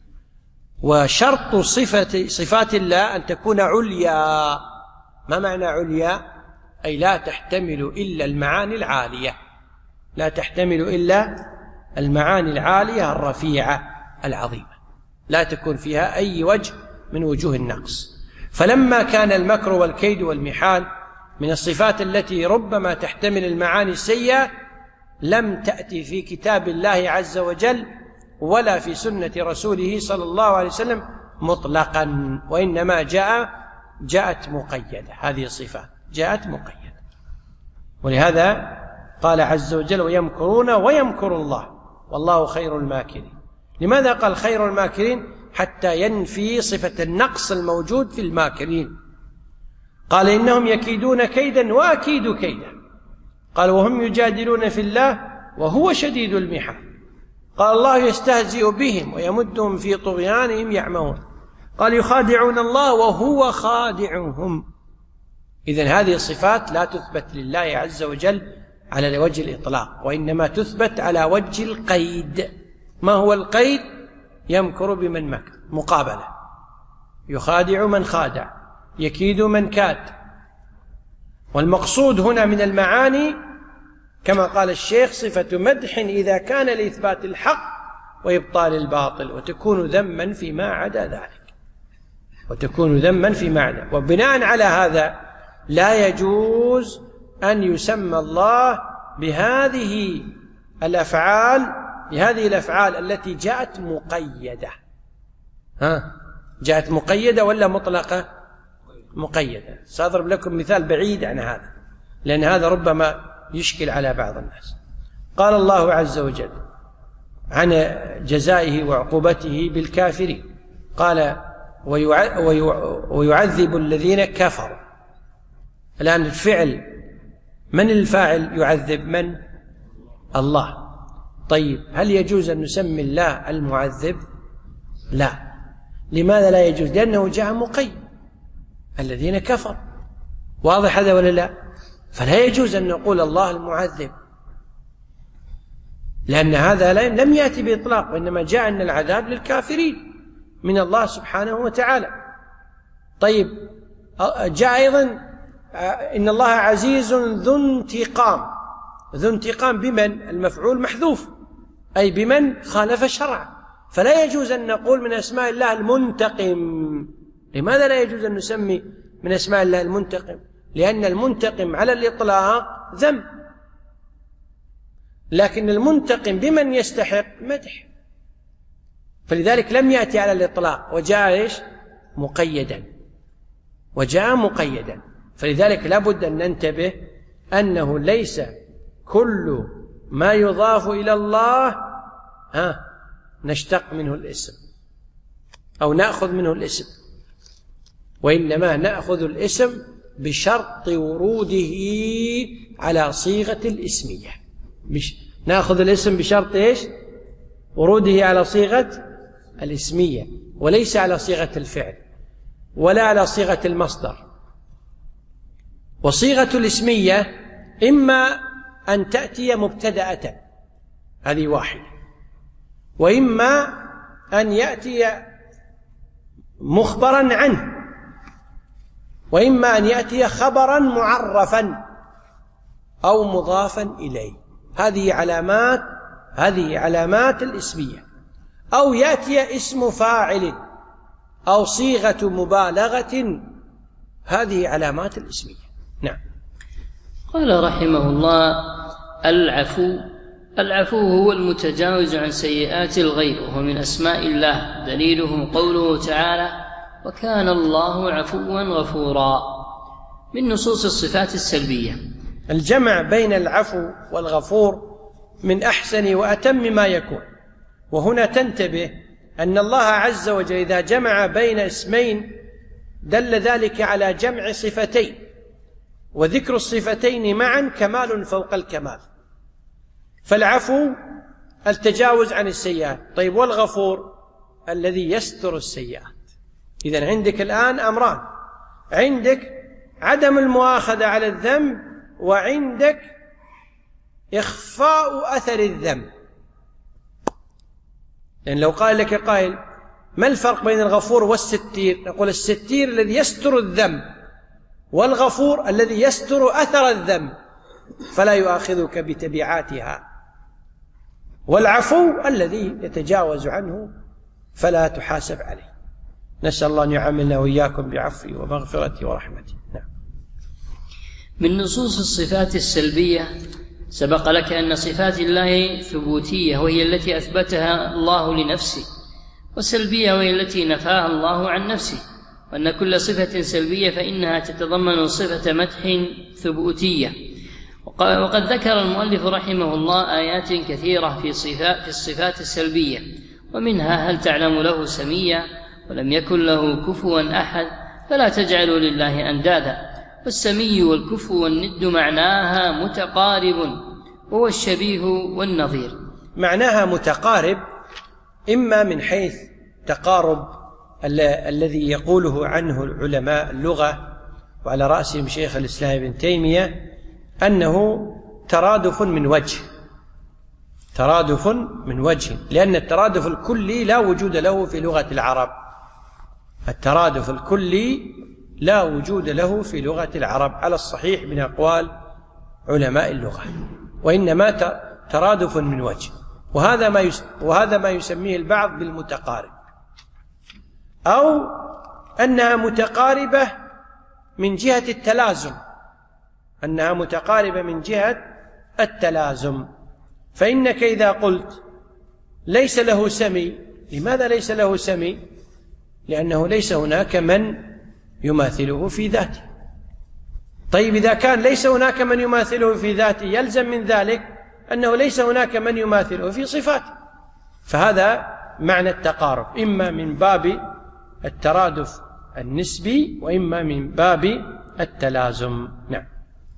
وشرط صفة صفات الله أن تكون عليا. ما معنى عليا؟ أي لا تحتمل إلا المعاني العالية، لا تحتمل إلا المعاني العالية الرفيعة العظيمة، لا تكون فيها أي وجه من وجوه النقص. فلما كان المكر والكيد والمحال من الصفات التي ربما تحتمل المعاني السيئة لم تأتي في كتاب الله عز وجل ولا في سنة رسوله صلى الله عليه وسلم مطلقا، وإنما جاء جاءت مقيدة، هذه الصفات جاءت مقيدة. ولهذا قال عز وجل ويمكرون ويمكر الله والله خير الماكرين. لماذا قال خير الماكرين؟ حتى ينفي صفة النقص الموجود في الماكرين. قال إنهم يكيدون كيدا وأكيد كيدا. قال وهم يجادلون في الله وهو شديد المحال. قال الله يستهزئ بهم ويمدهم في طغيانهم يعمهون. قال يخادعون الله وهو خادعهم. إذن هذه الصفات لا تثبت لله عز وجل على وجه الإطلاق، وإنما تثبت على وجه القيد. ما هو القيد؟ يمكر بمن مكر، مقابلة، يخادع من خادع، يكيد من كاد. والمقصود هنا من المعاني كما قال الشيخ صفة مدح إذا كان لإثبات الحق وإبطال الباطل، وتكون ذما فيما عدا ذلك، وتكون ذما فيما عدا. وبناء على هذا لا يجوز أن يسمى الله بهذه الأفعال بهذه الأفعال التي جاءت مقيدة. ها جاءت مقيدة ولا مطلقة؟ مقيدة. سأضرب لكم مثال بعيد عن هذا لأن هذا ربما يشكل على بعض الناس. قال الله عز وجل عن جزائه وعقوبته بالكافرين، قال ويعذب الذين كفروا. الآن الفعل من الفاعل؟ يعذب من؟ الله. طيب هل يجوز أن نسمي الله المعذب؟ لا. لماذا لا يجوز؟ لأنه جاء مقيد الذين كفروا. واضح هذا ولا لا؟ فلا يجوز أن نقول الله المعذب. لأن هذا لم يأتي بإطلاق، وإنما جاء أن العذاب للكافرين من الله سبحانه وتعالى. طيب جاء أيضا إن الله عزيز ذو انتقام. ذو انتقام بمن؟ المفعول محذوف، أي بمن خالف الشرع. فلا يجوز أن نقول من أسماء الله المنتقم. لماذا لا يجوز أن نسمي من أسماء الله المنتقم؟ لأن المنتقم على الإطلاق ذم، لكن المنتقم بمن يستحق مدح، فلذلك لم يأتي على الإطلاق وجاء إيش؟ مقيدا، وجاء مقيدا. فلذلك لابد أن ننتبه أنه ليس كل ما يضاف إلى الله ها نشتق منه الاسم أو نأخذ منه الاسم، وإنما نأخذ الاسم بشرط وروده على صيغة الاسمية. نأخذ الاسم بشرط إيش؟ وروده على صيغة الاسمية، وليس على صيغة الفعل ولا على صيغة المصدر. وصيغة الاسمية إما أن تأتي مبتدأة، هذه واحدة، وإما أن يأتي مخبرا عنه، وإما أن يأتي خبرا معرفا أو مضافا إليه. هذه علامات هذه علامات الاسمية. أو يأتي اسم فاعل أو صيغة مبالغة، هذه علامات الاسمية. نعم. قال رحمه الله: العفو العفو هو المتجاوز عن سيئات الغير، وهو من أسماء الله، دليله قوله تعالى: وكان الله عفوا غفورا. من نصوص الصفات السلبية. الجمع بين العفو والغفور من أحسن وأتم ما يكون. وهنا تنتبه أن الله عز وجل إذا جمع بين اسمين دل ذلك على جمع صفتين، وذكر الصفتين معا كمال فوق الكمال. فالعفو التجاوز عن السيئات، طيب والغفور الذي يستر السيئات. إذن عندك الآن أمران: عندك عدم المؤاخذة على الذنب، وعندك إخفاء أثر الذنب. لأن لو قال لك قائل: ما الفرق بين الغفور والستير؟ نقول: الستير الذي يستر الذنب، والغفور الذي يستر أثر الذنب فلا يؤاخذك بتبعاتها، والعفو الذي يتجاوز عنه فلا تحاسب عليه. نسأل الله أن يعاملنا وإياكم بعفوه ومغفرته ورحمته. نعم. من نصوص الصفات السلبية سبق لك أن صفات الله ثبوتية وهي التي أثبتها الله لنفسه، وسلبية وهي التي نفاها الله عن نفسه، وأن كل صفة سلبية فإنها تتضمن صفة مدح ثبوتية. وقد ذكر المؤلف رحمه الله آيات كثيرة في صفات في الصفات السلبية، ومنها: هل تعلم له سميا ولم يكن له كفوا أحد فلا تجعلوا لله أندادا. والسمي والكفو والند معناها متقارب، وهو الشبيه والنظير. معناها متقارب إما من حيث تقارب الذي يقوله عنه علماء اللغة، وعلى رأسهم شيخ الإسلام ابن تيمية، أنه ترادف من وجه ترادف من وجه لأن الترادف الكلي لا وجود له في لغة العرب. الترادف الكلي لا وجود له في لغة العرب على الصحيح من أقوال علماء اللغة، وإنما ترادف من وجه، وهذا ما وهذا ما يسميه البعض بالمتقارب، أو أنها متقاربة من جهة التلازم أنها متقاربة من جهة التلازم. فإنك إذا قلت ليس له سمي، لماذا ليس له سمي؟ لأنه ليس هناك من يماثله في ذاته. طيب إذا كان ليس هناك من يماثله في ذاته، يلزم من ذلك أنه ليس هناك من يماثله في صفاته. فهذا معنى التقارب، إما من باب الترادف النسبي وإما من باب التلازم. نعم.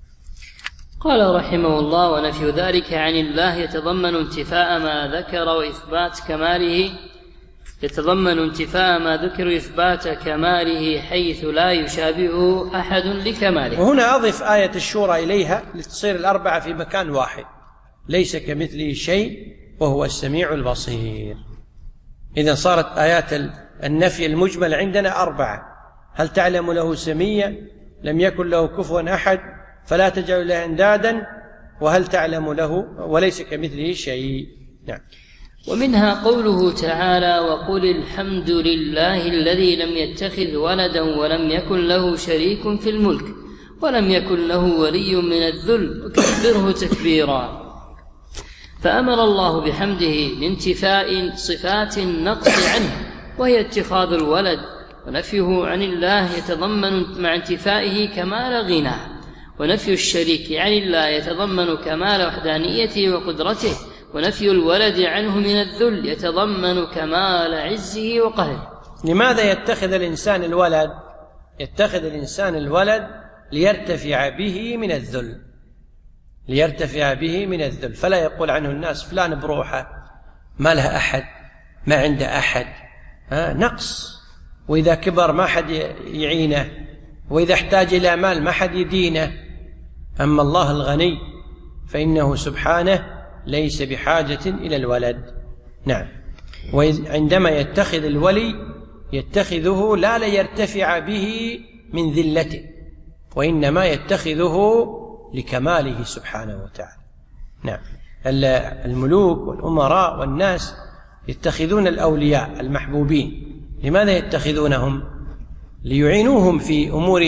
قال رحمه الله: ونفي ذلك عن الله يتضمن انتفاء ما ذكر وإثبات كماله يتضمن انتفاء ما ذكر وإثبات كماله حيث لا يشابهه أحد لكماله. وهنا أضف آية الشورى إليها لتصير الأربعة في مكان واحد، ليس كمثله شيء وهو السميع البصير. إذن صارت آيات النفي المجمل عندنا أربعة: هل تعلم له سميا، لم يكن له كفوا أحد، فلا تجعل له أندادا، وهل تعلم له، وليس كمثله شيء. نعم. ومنها قوله تعالى: وقل الحمد لله الذي لم يتخذ ولدا ولم يكن له شريك في الملك ولم يكن له ولي من الذل وكبره تكبيرا. فأمر الله بحمده لانتفاء صفات النقص عنه، وهي اتخاذ الولد، ونفيه عن الله يتضمن مع انتفائه كمال غناه، ونفي الشريك عن الله يتضمن كمال وحدانيته وقدرته، ونفي الولد عنه من الذل يتضمن كمال عزه وقهره. لماذا يتخذ الإنسان الولد؟ يتخذ الإنسان الولد ليرتفع به من الذل، ليرتفع به من الذل، فلا يقول عنه الناس فلان بروحه، ما لها أحد، ما عنده أحد، ها نقص، وإذا كبر ما حد يعينه، وإذا احتاج إلى مال ما حد يدينه. أما الله الغني فإنه سبحانه ليس بحاجة إلى الولد. نعم. وعندما يتخذ الولي يتخذه لا ليرتفع به من ذلته، وإنما يتخذه لكماله سبحانه وتعالى. نعم. الملوك والأمراء والناس يتخذون الأولياء المحبوبين. لماذا يتخذونهم؟ ليعينوهم في أمور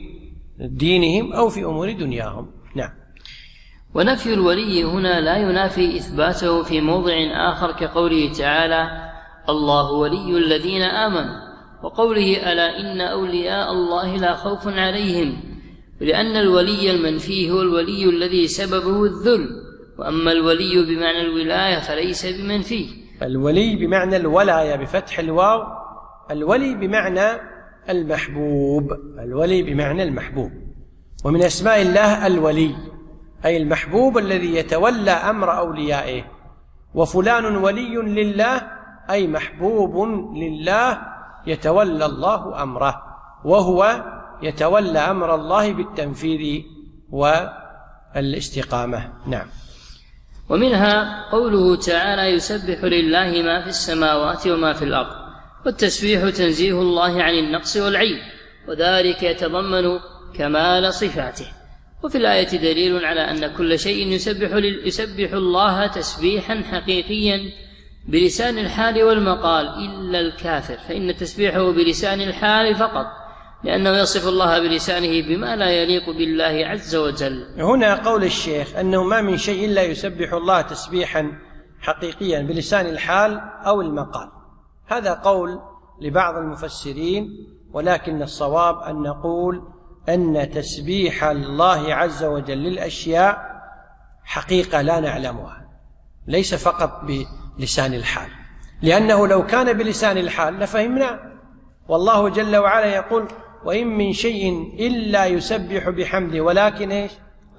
دينهم أو في أمور دنياهم. نعم. ونفي الولي هنا لا ينافي إثباته في موضع آخر، كقوله تعالى: الله ولي الذين آمنوا، وقوله: ألا إن أولياء الله لا خوف عليهم، لأن الولي المنفي هو الولي الذي سببه الذل، وأما الولي بمعنى الولاية فليس بمنفي. الولي بمعنى الولاية بفتح الواو، الولي بمعنى المحبوب، الولي بمعنى المحبوب. ومن أسماء الله الولي، أي المحبوب الذي يتولى أمر أوليائه. وفلان ولي لله، أي محبوب لله يتولى الله أمره، وهو يتولى أمر الله بالتنفيذ والاستقامة. نعم. ومنها قوله تعالى: يسبح لله ما في السماوات وما في الأرض. والتسبيح تنزيه الله عن النقص والعيب، وذلك يتضمن كمال صفاته. وفي الآية دليل على أن كل شيء يسبح, يسبح الله تسبيحا حقيقيا بلسان الحال والمقال إلا الكافر، فإن تسبيحه بلسان الحال فقط، لأنه يصف الله بلسانه بما لا يليق بالله عز وجل. هنا قول الشيخ أنه ما من شيء إلا يسبح الله تسبيحا حقيقيا بلسان الحال أو المقال، هذا قول لبعض المفسرين، ولكن الصواب أن نقول أن تسبيح الله عز وجل للأشياء حقيقة لا نعلمها، ليس فقط بلسان الحال، لأنه لو كان بلسان الحال لفهمنا. والله جل وعلا يقول: وإن من شيء إلا يسبح بحمده ولكن إيش؟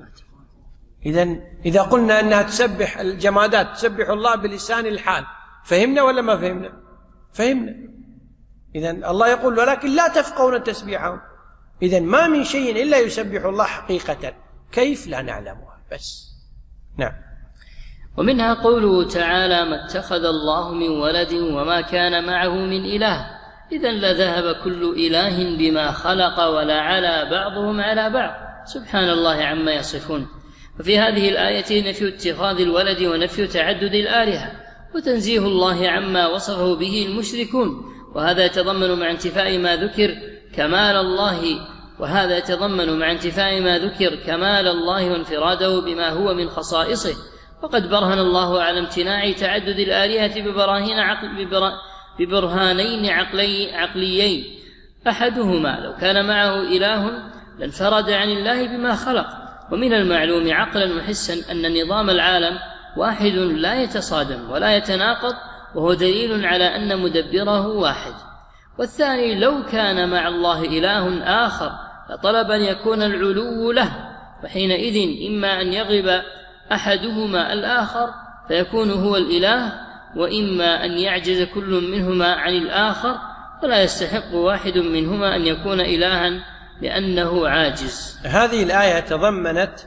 إذن إذا قلنا أنها تسبح الجمادات تسبح الله بلسان الحال، فهمنا ولا ما فهمنا؟ فهمنا. إذن الله يقول: ولكن لا تفقهون تسبيحهم. إذن ما من شيء إلا يسبح الله حقيقة، كيف لا نعلمها بس. نعم. ومنها قوله تعالى: ما اتخذ الله من ولد وما كان معه من إله، إذن لذهب كل إله بما خلق ولا على بعضهم على بعض، سبحان الله عما يصفون. وفي هذه الآية نفي اتخاذ الولد ونفي تعدد الآلهة، وتنزيه الله عما وصفه به المشركون، وهذا يتضمن مع انتفاء ما ذكر كمال الله وهذا يتضمن مع انتفاء ما ذكر كمال الله وانفراده بما هو من خصائصه. وقد برهن الله على امتناع تعدد الآلهة ببراهين عقل ببرهانين عقلي عقليين، أحدهما لو كان معه إله لانفرد عن الله بما خلق. ومن المعلوم عقلا وحسا أن نظام العالم واحد لا يتصادم ولا يتناقض، وهو دليل على أن مدبره واحد. والثاني لو كان مع الله إله آخر لطلب أن يكون العلو له، وحينئذ إما أن يغلب أحدهما الآخر فيكون هو الإله، وإما أن يعجز كل منهما عن الآخر، فلا يستحق واحد منهما أن يكون إلها لأنه عاجز. هذه الآية تضمنت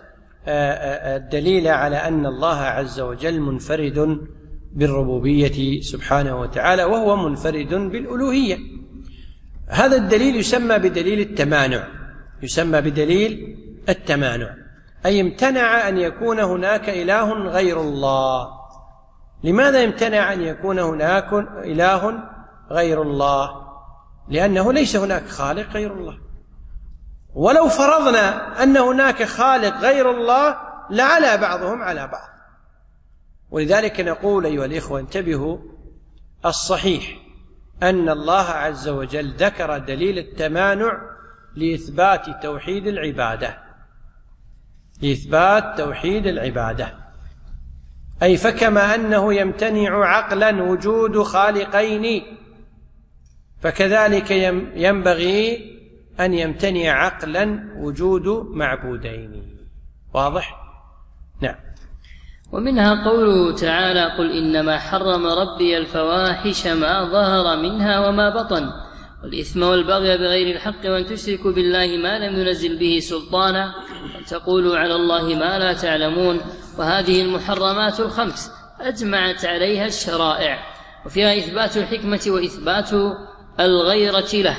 الدليل على أن الله عز وجل منفرد بالربوبية سبحانه وتعالى، وهو منفرد بالألوهية. هذا الدليل يسمى بدليل التمانع، يسمى بدليل التمانع، أي امتنع أن يكون هناك إله غير الله. لماذا امتنع أن يكون هناك إله غير الله؟ لأنه ليس هناك خالق غير الله، ولو فرضنا أن هناك خالق غير الله لعلى بعضهم على بعض. ولذلك نقول أيها الإخوة انتبهوا، الصحيح أن الله عز وجل ذكر دليل التمانع لإثبات توحيد العبادة، لإثبات توحيد العبادة، أي فكما أنه يمتنع عقلا وجود خالقين، فكذلك ينبغي أن يمتنع عقلا وجود معبودين. واضح؟ نعم. ومنها قوله تعالى: قل إنما حرم ربي الفواحش ما ظهر منها وما بطن والإثم والبغي بغير الحق وأن تشركوا بالله ما لم ينزل به سلطانا وأن تقولوا على الله ما لا تعلمون. وهذه المحرمات الخمس أجمعت عليها الشرائع، وفيها إثبات الحكمة وإثبات الغيرة له،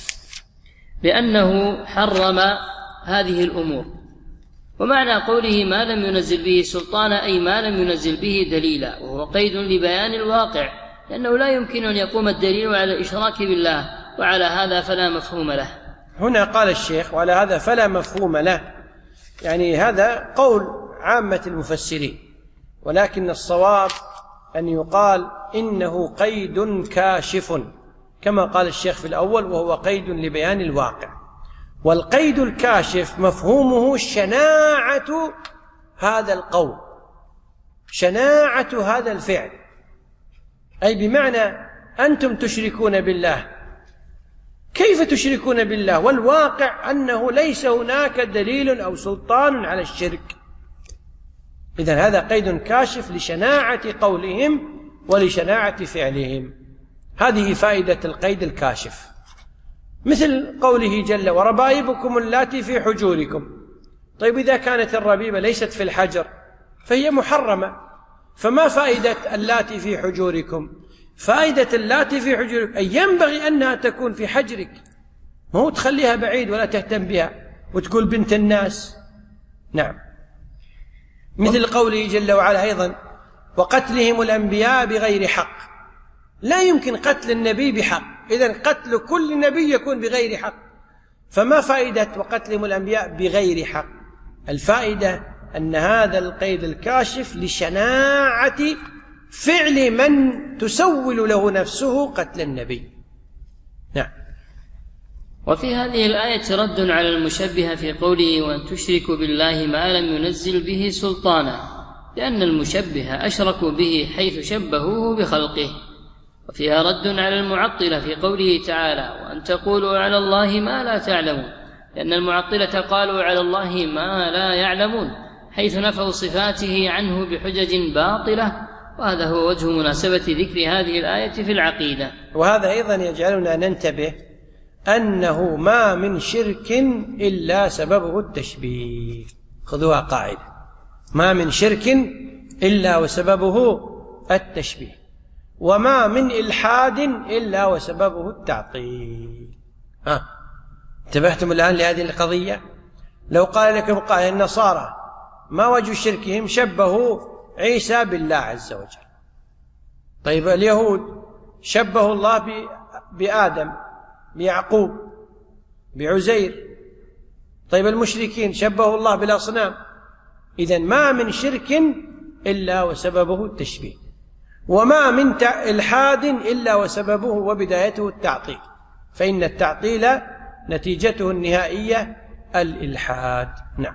لأنه حرم هذه الأمور. ومعنى قوله ما لم ينزل به سلطانا أي ما لم ينزل به دليلا، وهو قيد لبيان الواقع، لأنه لا يمكن أن يقوم الدليل على الإشراك بالله، وعلى هذا فلا مفهوم له. هنا قال الشيخ وعلى هذا فلا مفهوم له، يعني هذا قول عامة المفسرين، ولكن الصواب أن يقال إنه قيد كاشف كما قال الشيخ في الأول، وهو قيد لبيان الواقع. والقيد الكاشف مفهومه شناعة هذا القول، شناعة هذا الفعل، أي بمعنى أنتم تشركون بالله، كيف تشركون بالله والواقع أنه ليس هناك دليل أو سلطان على الشرك؟ إذن هذا قيد كاشف لشناعة قولهم ولشناعة فعلهم. هذه فائدة القيد الكاشف، مثل قوله جل: وربائبكم اللاتي في حجوركم. طيب إذا كانت الربيبة ليست في الحجر فهي محرمة، فما فائدة اللاتي في حجوركم؟ فائدة اللاتي في حجوركم أي ينبغي أنها تكون في حجرك، ما هو تخليها بعيد ولا تهتم بها وتقول بنت الناس. نعم. مثل قوله جل وعلا أيضا: وقتلهم الأنبياء بغير حق. لا يمكن قتل النبي بحق، إذن قتل كل نبي يكون بغير حق، فما فائدة وقتلهم الأنبياء بغير حق؟ الفائدة أن هذا القيد الكاشف لشناعة فعل من تسول له نفسه قتل النبي. نعم. وفي هذه الآية رد على المشبهة في قوله: وأن تشركوا بالله ما لم ينزل به سلطانا، لأن المشبهة أشركوا به حيث شبهوه بخلقه. وفيها رد على المعطلة في قوله تعالى: وأن تقولوا على الله ما لا تعلمون، لأن المعطلة قالوا على الله ما لا يعلمون حيث نفوا صفاته عنه بحجج باطلة، وهذا هو وجه مناسبة ذكر هذه الآية في العقيدة. وهذا أيضا يجعلنا ننتبه أنه ما من شرك إلا سببه التشبيه. خذوها قاعدة: ما من شرك إلا وسببه التشبيه، وما من إلحاد إلا وسببه التعطيل. ها انتبهتم الآن لهذه القضية؟ لو قال لكم قائل: النصارى ما وجه شركهم؟ شبهوا عيسى بالله عز وجل. طيب اليهود شبهوا الله بآدم، بيعقوب، بعزير. طيب المشركين شبهوا الله بالأصنام. إذن ما من شرك إلا وسببه التشبيه، وما من إلحاد إلا وسببه وبدايته التعطيل، فإن التعطيل نتيجته النهائية الإلحاد. نعم.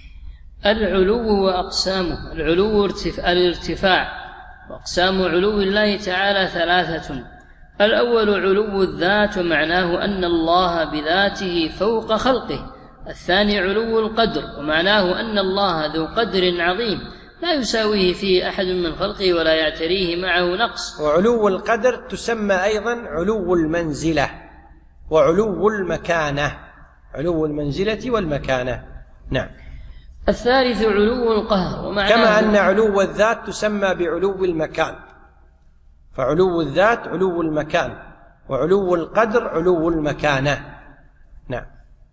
العلو وأقسامه. العلو الارتفاع، وأقسام علو الله تعالى ثلاثة: الأول علو الذات، ومعناه أن الله بذاته فوق خلقه. الثاني علو القدر، ومعناه أن الله ذو قدر عظيم لا يساويه فيه أحد من خلقه ولا يعتريه معه نقص. وعلو القدر تسمى أيضا علو المنزلة وعلو المكانة، علو المنزلة والمكانة. نعم. الثالث علو القهر، ومعناه كما أن علو الذات تسمى بعلو المكان، فعلو الذات علو المكان، وعلو القدر علو المكانة. نعم.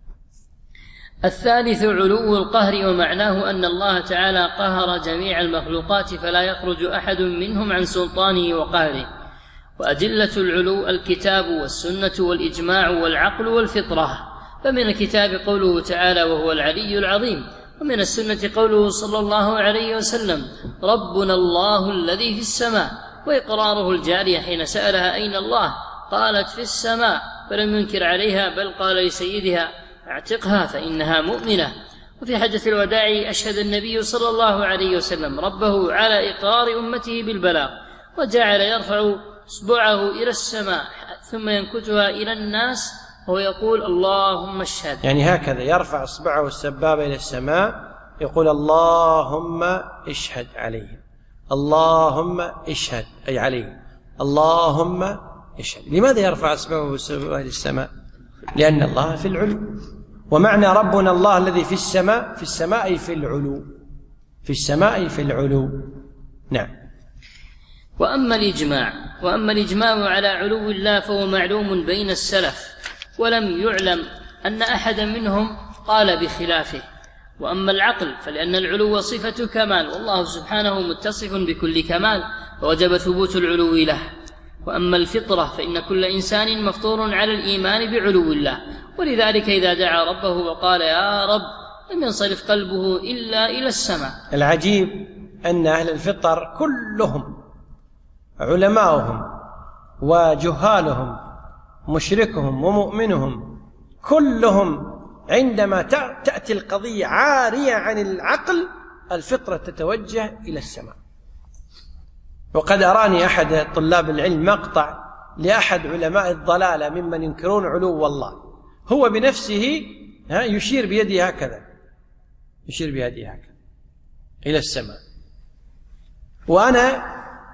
الثالث علو القهر، ومعناه أن الله تعالى قهر جميع المخلوقات فلا يخرج أحد منهم عن سلطانه وقهره. وأدلة العلو الكتاب والسنة والإجماع والعقل والفطرة، فمن الكتاب قوله تعالى وهو العلي العظيم، ومن السنة قوله صلى الله عليه وسلم ربنا الله الذي في السماء، وإقراره الجارية حين سألها أين الله قالت في السماء، فلم ينكر عليها بل قال لسيدها اعتقها فإنها مؤمنة. وفي حجة الوداع أشهد النبي صلى الله عليه وسلم ربه على إقرار أمته بالبلاغ، وجعل يرفع إصبعه إلى السماء ثم ينكتها إلى الناس وهو يقول اللهم اشهد، يعني هكذا يرفع إصبعه السبابة إلى السماء يقول اللهم اشهد عليهم، اللهم اشهد أي عليهم، اللهم اشهد. لماذا يرفع إصبعه السبابة إلى السماء؟ لأن الله في العلو، ومعنى ربنا الله الذي في السماء، في السماء في العلو، في السماء في العلو. نعم. وأما الإجماع وأما الإجماع على علو الله فهو معلوم بين السلف، ولم يعلم أن أحدا منهم قال بخلافه. وأما العقل فلأن العلو صفة كمال، والله سبحانه متصف بكل كمال فوجب ثبوت العلو له. وأما الفطرة فإن كل إنسان مفطور على الإيمان بعلو الله، ولذلك إذا دعا ربه وقال يا رب لم ينصرف قلبه إلا إلى السماء. العجيب أن أهل الفطر كلهم علماؤهم وجهالهم مشركهم ومؤمنهم كلهم عندما تأتي القضية عارية عن العقل الفطرة تتوجه إلى السماء. وقد أراني أحد طلاب العلم مقطع لأحد علماء الضلالة ممن ينكرون علو الله، هو بنفسه يشير بيده هكذا، يشير بيده هكذا إلى السماء. وأنا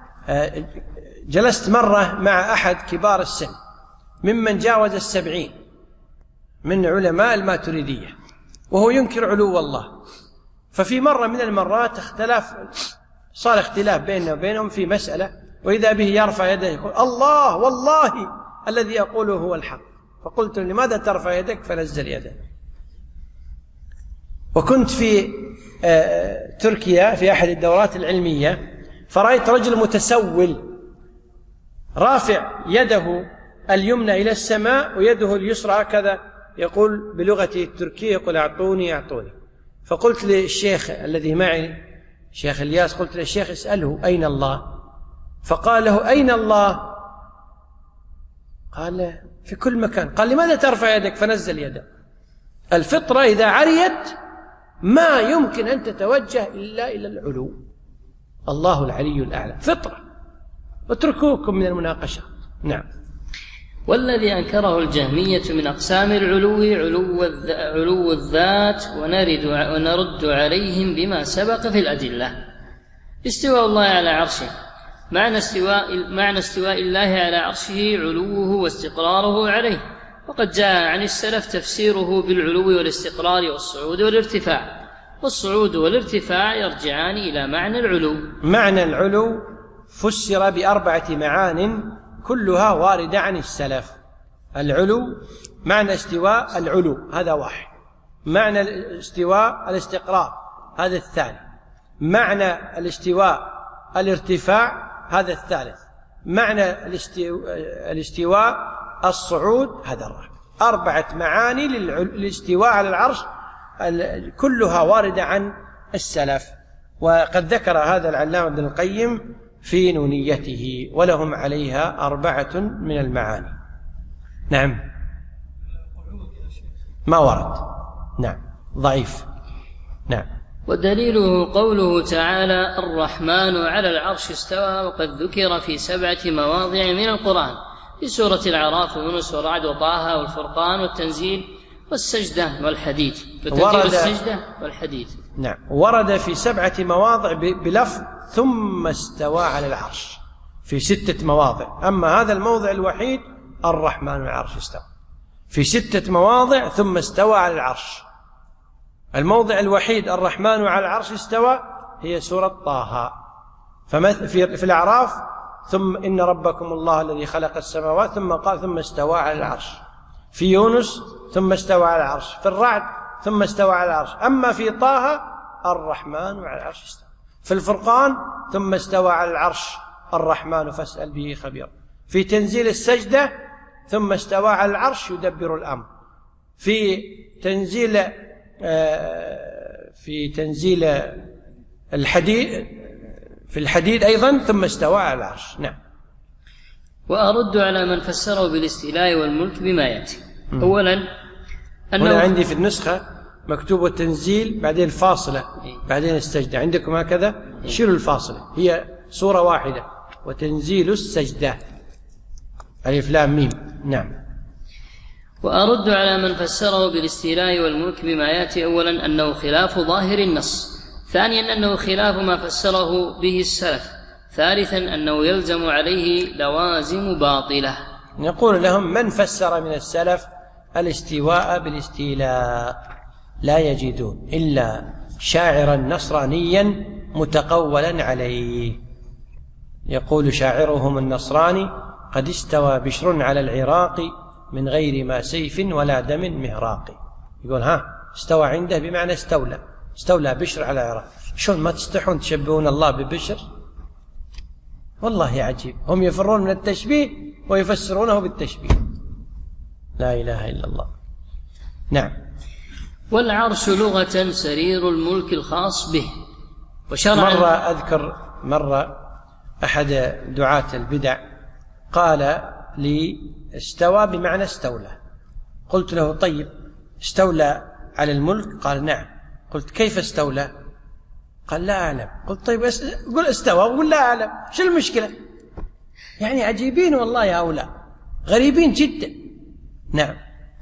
جلست مرة مع أحد كبار السن ممن جاوز السبعين من علماء الماتريدية وهو ينكر علو الله، ففي مرة من المرات اختلاف صار اختلاف بيننا وبينهم في مسألة، وإذا به يرفع يده يقول الله والله الذي يقوله هو الحق، فقلت لماذا ترفع يدك؟ فنزل يده. وكنت في تركيا في أحد الدورات العلمية فرأيت رجل متسول رافع يده اليمنى إلى السماء ويده اليسرى هكذا، يقول بلغته التركية يقول أعطوني أعطوني. فقلت للشيخ الذي معي شيخ الياس، قلت للشيخ اسأله أين الله؟ فقال له أين الله؟ قال في كل مكان. قال لماذا ترفع يدك؟ فنزل يده. الفطرة إذا عريت ما يمكن أن تتوجه إلا إلى العلو، الله العلي الأعلى، فطرة. اتركوكم من المناقشة. نعم. والذي أنكره الجهمية من أقسام العلو علو, علو الذات، ونرد, ونرد عليهم بما سبق في الأدلة. استواء الله على عرشه، معنى استواء, معنى استواء الله على عرشه علوه واستقراره عليه، وقد جاء عن السلف تفسيره بالعلو والاستقرار والصعود والارتفاع، والصعود والارتفاع يرجعان إلى معنى العلو. معنى العلو فسر بأربعة معان كلها واردة عن السلف. العلو معنى استواء العلو هذا واحد، معنى الاستواء الاستقرار هذا الثاني، معنى الاستواء الارتفاع هذا الثالث، معنى الاستواء الصعود هذا الرابع. أربعة معاني للاستواء على العرش كلها واردة عن السلف، وقد ذكر هذا العلامة ابن القيم في نونيته، ولهم عليها أربعة من المعاني. نعم. ما ورد. نعم ضعيف. نعم. ودليله قوله تعالى الرحمن على العرش استوى، وقد ذكر في سبعة مواضع من القرآن، في سورة الأعراف ويونس ورعد وطه والفرقان والتنزيل والسجدة والحديد. ورد السجدة والحديد. نعم. ورد في سبعة مواضع بلفظ ثم استوى على العرش في ستة مواضع، أما هذا الموضع الوحيد الرحمن على العرش استوى في ستة مواضع ثم استوى على العرش. الموضع الوحيد الرحمن على العرش استوى هي سورة طه. في الأعراف ثم إن ربكم الله الذي خلق السماوات ثم قال ثم استوى على العرش. في يونس ثم استوى على العرش. في الرعد ثم استوى على العرش. أما في طه الرحمن على العرش استوى. في الفرقان ثم استوى على العرش الرحمن فاسأل به خبيرا. في تنزيل السجدة ثم استوى على العرش يدبر الأمر. في تنزيل في تنزيل الحديد في الحديد أيضا ثم استوى على العرش. نعم. وأرد على من فسره بالاستيلاء والملك بما يأتي. أولا أنه هنا عندي في النسخة مكتوب التنزيل بعدين الفاصلة بعدين السجدة. عندكم هكذا؟ شيلوا الفاصلة، هي سورة واحدة. وتنزيل السجدة ألف لام ميم. نعم. وأرد على من فسره بالاستيلاء والملك بما يأتي. أولا أنه خلاف ظاهر النص. ثانيا أنه خلاف ما فسره به السلف. ثالثا أنه يلزم عليه لوازم باطلة. نقول لهم من فسر من السلف الاستواء بالاستيلاء لا يجدون إلا شاعرا نصرانيا متقولا عليه. يقول شاعرهم النصراني قد استوى بشر على العراق من غير ما سيف ولا دم مهراق. يقول ها استوى عنده بمعنى استولى. استولى بشر على العراق. شلون ما تستحون تشبهون الله ببشر؟ والله عجيب، هم يفرون من التشبيه ويفسرونه بالتشبيه. لا إله إلا الله. نعم. والعرش لغة سرير الملك الخاص به. وشرعا مرة أذكر مرة أحد دعاة البدع قال لي استوى بمعنى استولى. قلت له طيب استولى على الملك؟ قال نعم. قلت كيف استولى؟ قال لا أعلم. قلت طيب قل استوى وقل لا أعلم، شو المشكلة؟ يعني عجيبين والله يا هؤلاء، غريبين جدا. نعم.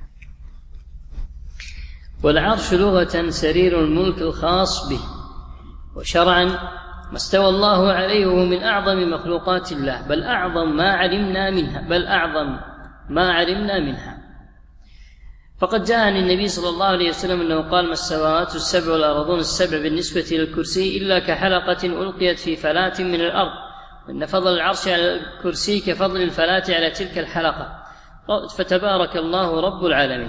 والعرش لغة سرير الملك الخاص به. وشرعا ما استوى الله عليه وهو من أعظم مخلوقات الله، بل أعظم ما علمنا منها بل أعظم ما علمنا منها. فقد جاء عن النبي صلى الله عليه وسلم أنه قال ما السماوات السبع والأرضون السبع بالنسبة للكرسي إلا كحلقة ألقيت في فلاة من الأرض، وإن فضل العرش على الكرسي كفضل الفلاة على تلك الحلقة، فتبارك الله رب العالمين.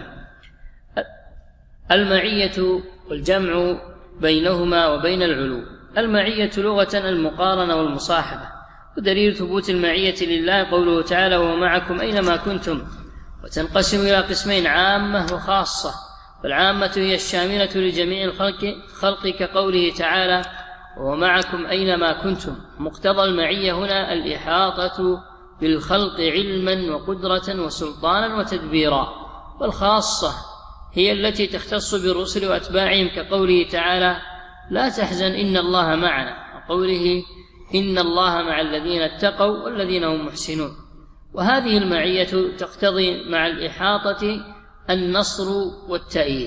المعية والجمع بينهما وبين العلو. المعية لغة المقارنة والمصاحبة، ودليل ثبوت المعية لله قوله تعالى وهو معكم أينما كنتم. وتنقسم إلى قسمين عامة وخاصة، والعامة هي الشاملة لجميع الخلق خلق كقوله تعالى وهو معكم أينما كنتم. مقتضى المعية هنا الإحاطة بالخلق علما وقدرة وسلطانا وتدبيرا. والخاصة هي التي تختص بالرسل وأتباعهم كقوله تعالى لا تحزن إن الله معنا، وقوله إن الله مع الذين اتقوا والذين هم محسنون. وهذه المعية تقتضي مع الإحاطة النصر والتأييد.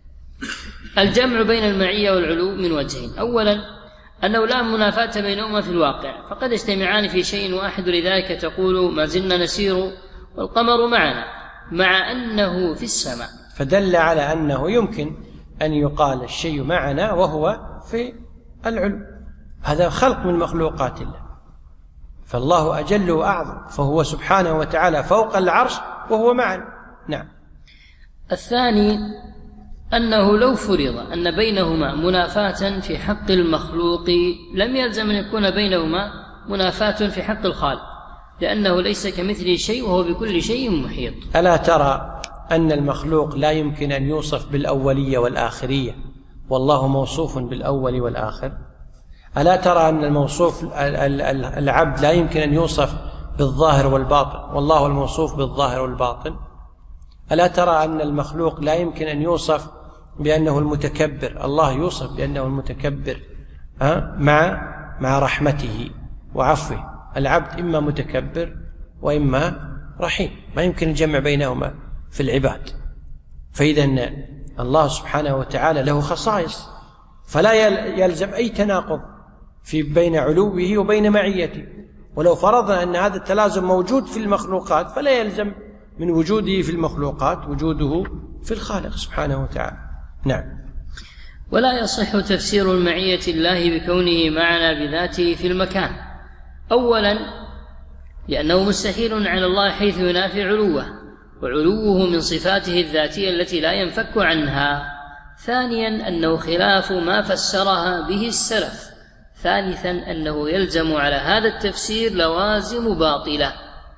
الجمع بين المعية والعلو من وجهين. أولا أنه لا منافاة بينهما في الواقع، فقد يجتمعان في شيء واحد، لذلك تقول ما زلنا نسير والقمر معنا مع أنه في السماء، فدل على أنه يمكن أن يقال الشيء معنا وهو في العلو. هذا خلق من مخلوقات الله، فالله أجل وأعظم، فهو سبحانه وتعالى فوق العرش وهو معنا. نعم. الثاني أنه لو فرض أن بينهما منافاة في حق المخلوق لم يلزم أن يكون بينهما منافاة في حق الخالق، لأنه ليس كمثله شيء وهو بكل شيء محيط. ألا ترى أن المخلوق لا يمكن أن يوصف بالأولية والآخرية، والله موصوف بالأول والآخر؟ ألا ترى أن الموصوف العبد لا يمكن أن يوصف بالظاهر والباطن، والله الموصوف بالظاهر والباطن؟ ألا ترى أن المخلوق لا يمكن أن يوصف بأنه المتكبر، الله يوصف بأنه المتكبر مع مع رحمته وعفوه؟ العبد إما متكبر وإما رحيم، ما يمكن الجمع بينهما في العباد. فإذا الله سبحانه وتعالى له خصائص، فلا يلزم أي تناقض في بين علوه وبين معيته. ولو فرضنا أن هذا التلازم موجود في المخلوقات فلا يلزم من وجوده في المخلوقات وجوده في الخالق سبحانه وتعالى. نعم. ولا يصح تفسير المعية الله بكونه معنا بذاته في المكان، أولا لأنه مستحيل على الله حيث ينافي علوه، وعلوه من صفاته الذاتية التي لا ينفك عنها. ثانيا أنه خلاف ما فسرها به السلف. ثالثا أنه يلزم على هذا التفسير لوازم باطلة.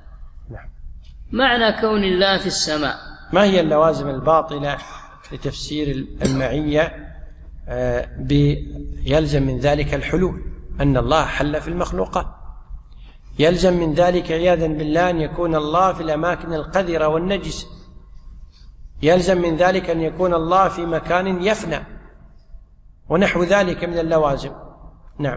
معنى كون الله في السماء. ما هي اللوازم الباطلة لتفسير المعية؟ يلزم من ذلك الحلول، أن الله حل في المخلوقات. يلزم من ذلك عياذا بالله أن يكون الله في الأماكن القذرة والنجسة. يلزم من ذلك أن يكون الله في مكان يفنى، ونحو ذلك من اللوازم. نعم.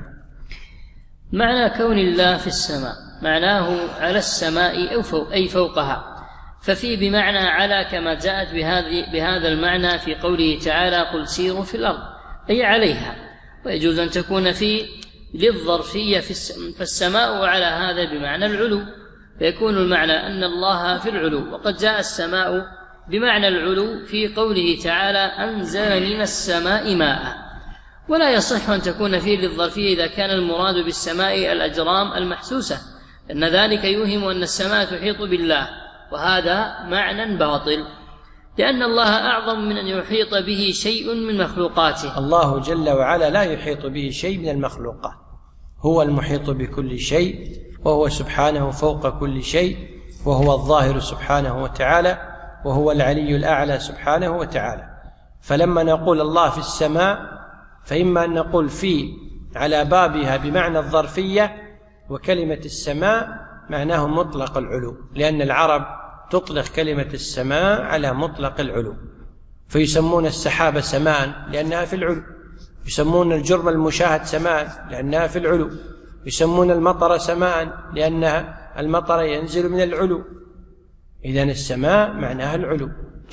معنى كون الله في السماء معناه على السماء أو فوق أي فوقها، ففي بمعنى على كما جاءت بهذه بهذا المعنى في قوله تعالى قل سيروا في الأرض أي عليها. ويجوز أن تكون في للظرفية فالسماء على هذا بمعنى العلو، فيكون المعنى أن الله في العلو. وقد جاء السماء بمعنى العلو في قوله تعالى أنزل من السماء ماء. ولا يصح أن تكون فيه للظرفية إذا كان المراد بالسماء الأجرام المحسوسة، لأن ذلك يوهم أن السماء تحيط بالله، وهذا معنى باطل، لأن الله أعظم من أن يحيط به شيء من مخلوقاته. الله جل وعلا لا يحيط به شيء من المخلوقات، هو المحيط بكل شيء، وهو سبحانه فوق كل شيء، وهو الظاهر سبحانه وتعالى، وهو العلي الأعلى سبحانه وتعالى. فلما نقول الله في السماء فإما أن نقول في على بابها بمعنى الظرفية، وكلمة السماء معناه مطلق العلو، لأن العرب تطلق كلمة السماء على مطلق العلو، فيسمون السحاب سماء لأنها في العلو، يسمون الجرم المشاهد سماء لأنها في العلو، يسمون المطر سماء لأنها المطر ينزل من العلو. إذن السماء معناها العلو.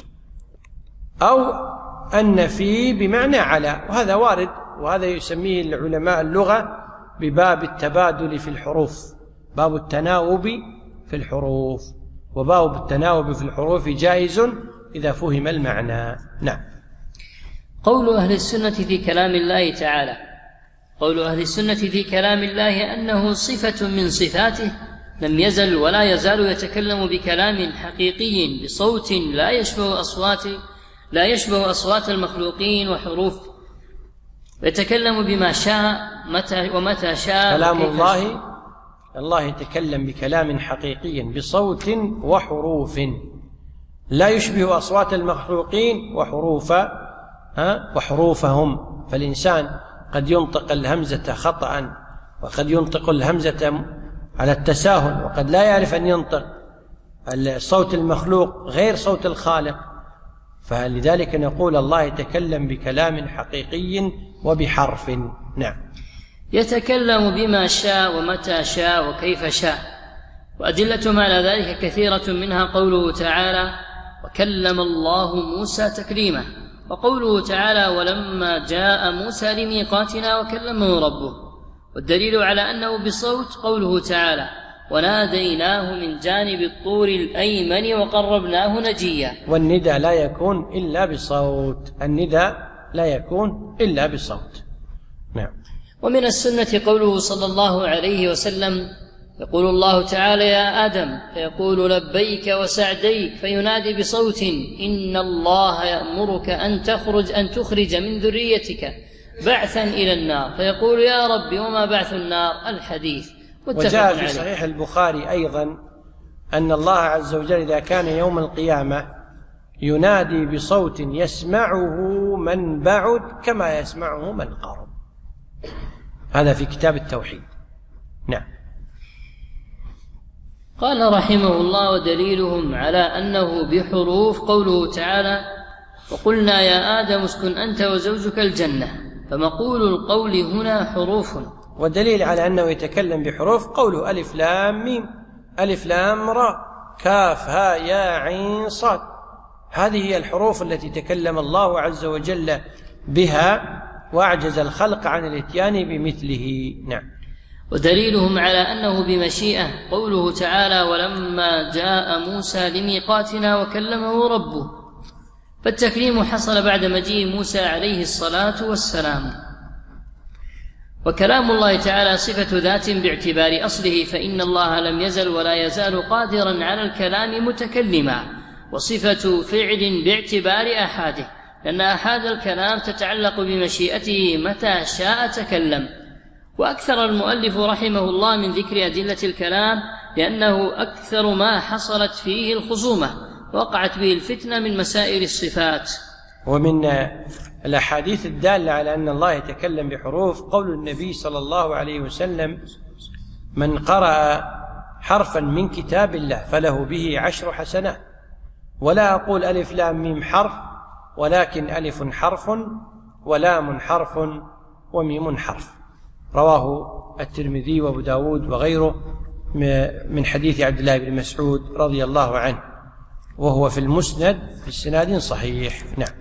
أو أن في بمعنى على، وهذا وارد، وهذا يسميه العلماء اللغة بباب التبادل في الحروف، باب التناوب في الحروف، وباب التناوب في الحروف جائز إذا فهم المعنى. نعم. قول أهل السنة في كلام الله تعالى. قول أهل السنة في كلام الله أنه صفة من صفاته لم يزل ولا يزال يتكلم بكلام حقيقي بصوت لا يشبه أصوات لا يشبه أصوات المخلوقين وحروف، ويتكلم بما شاء متى ومتى شاء. كلام الله الله يتكلم بكلام حقيقي بصوت وحروف لا يشبه أصوات المخلوقين وحروف ها وحروفهم. فالإنسان قد ينطق الهمزة خطأ، وقد ينطق الهمزة على التساهل، وقد لا يعرف أن ينطق الصوت المخلوق غير صوت الخالق. فلذلك نقول الله يتكلم بكلام حقيقي وبحرف. نعم. يتكلم بما شاء ومتى شاء وكيف شاء، وأدلة على ذلك كثيرة، منها قوله تعالى وكلم الله موسى تكليما، وقوله تعالى ولما جاء موسى لميقاتنا وكلمه ربه. والدليل على أنه بصوت قوله تعالى وناديناه من جانب الطور الأيمن وقربناه نجيا. والندى لا يكون إلا بصوت، الندى لا يكون إلا بصوت. نعم. ومن السنة قوله صلى الله عليه وسلم يقول الله تعالى يا آدم فيقول لبيك وسعديك، فينادي بصوت إن الله يأمرك أن تخرج أن تخرج من ذريتك بعثا إلى النار، فيقول يا رب وما بعث النار؟ الحديث. وجاء في صحيح البخاري أيضا أن الله عز وجل إذا كان يوم القيامة ينادي بصوت يسمعه من بعد كما يسمعه من قرب. هذا في كتاب التوحيد. نعم. قال رحمه الله ودليلهم على أنه بحروف قوله تعالى وقلنا يا آدم اسكن أنت وزوجك الجنة، فمقول القول هنا حروف. ودليل على أنه يتكلم بحروف قوله ألف لام ميم ألف لام را كاف ها يا عين صاد، هذه هي الحروف التي تكلم الله عز وجل بها وأعجز الخلق عن الاتيان بمثله. نعم. ودليلهم على أنه بمشيئة قوله تعالى ولما جاء موسى لميقاتنا وكلمه ربه، فالتكليم حصل بعد مجيء موسى عليه الصلاة والسلام. وكلام الله تعالى صفة ذات باعتبار أصله، فإن الله لم يزل ولا يزال قادرا على الكلام متكلما، وصفة فعل باعتبار أحاده، لأن أحاد الكلام تتعلق بمشيئته متى شاء تكلم. وأكثر المؤلف رحمه الله من ذكر أدلة الكلام لأنه أكثر ما حصلت فيه الخصومة وقعت به الفتنة من مسائل الصفات. ومن الأحاديث الدالة على أن الله يتكلم بحروف قول النبي صلى الله عليه وسلم: من قرأ حرفا من كتاب الله فله به عشر حسنات. ولا أقول ألف لام ميم حرف، ولكن ألف حرف ولام حرف وميم حرف. رواه الترمذي وابو داود وغيره من حديث عبد الله بن مسعود رضي الله عنه، وهو في المسند بسناد صحيح. نعم.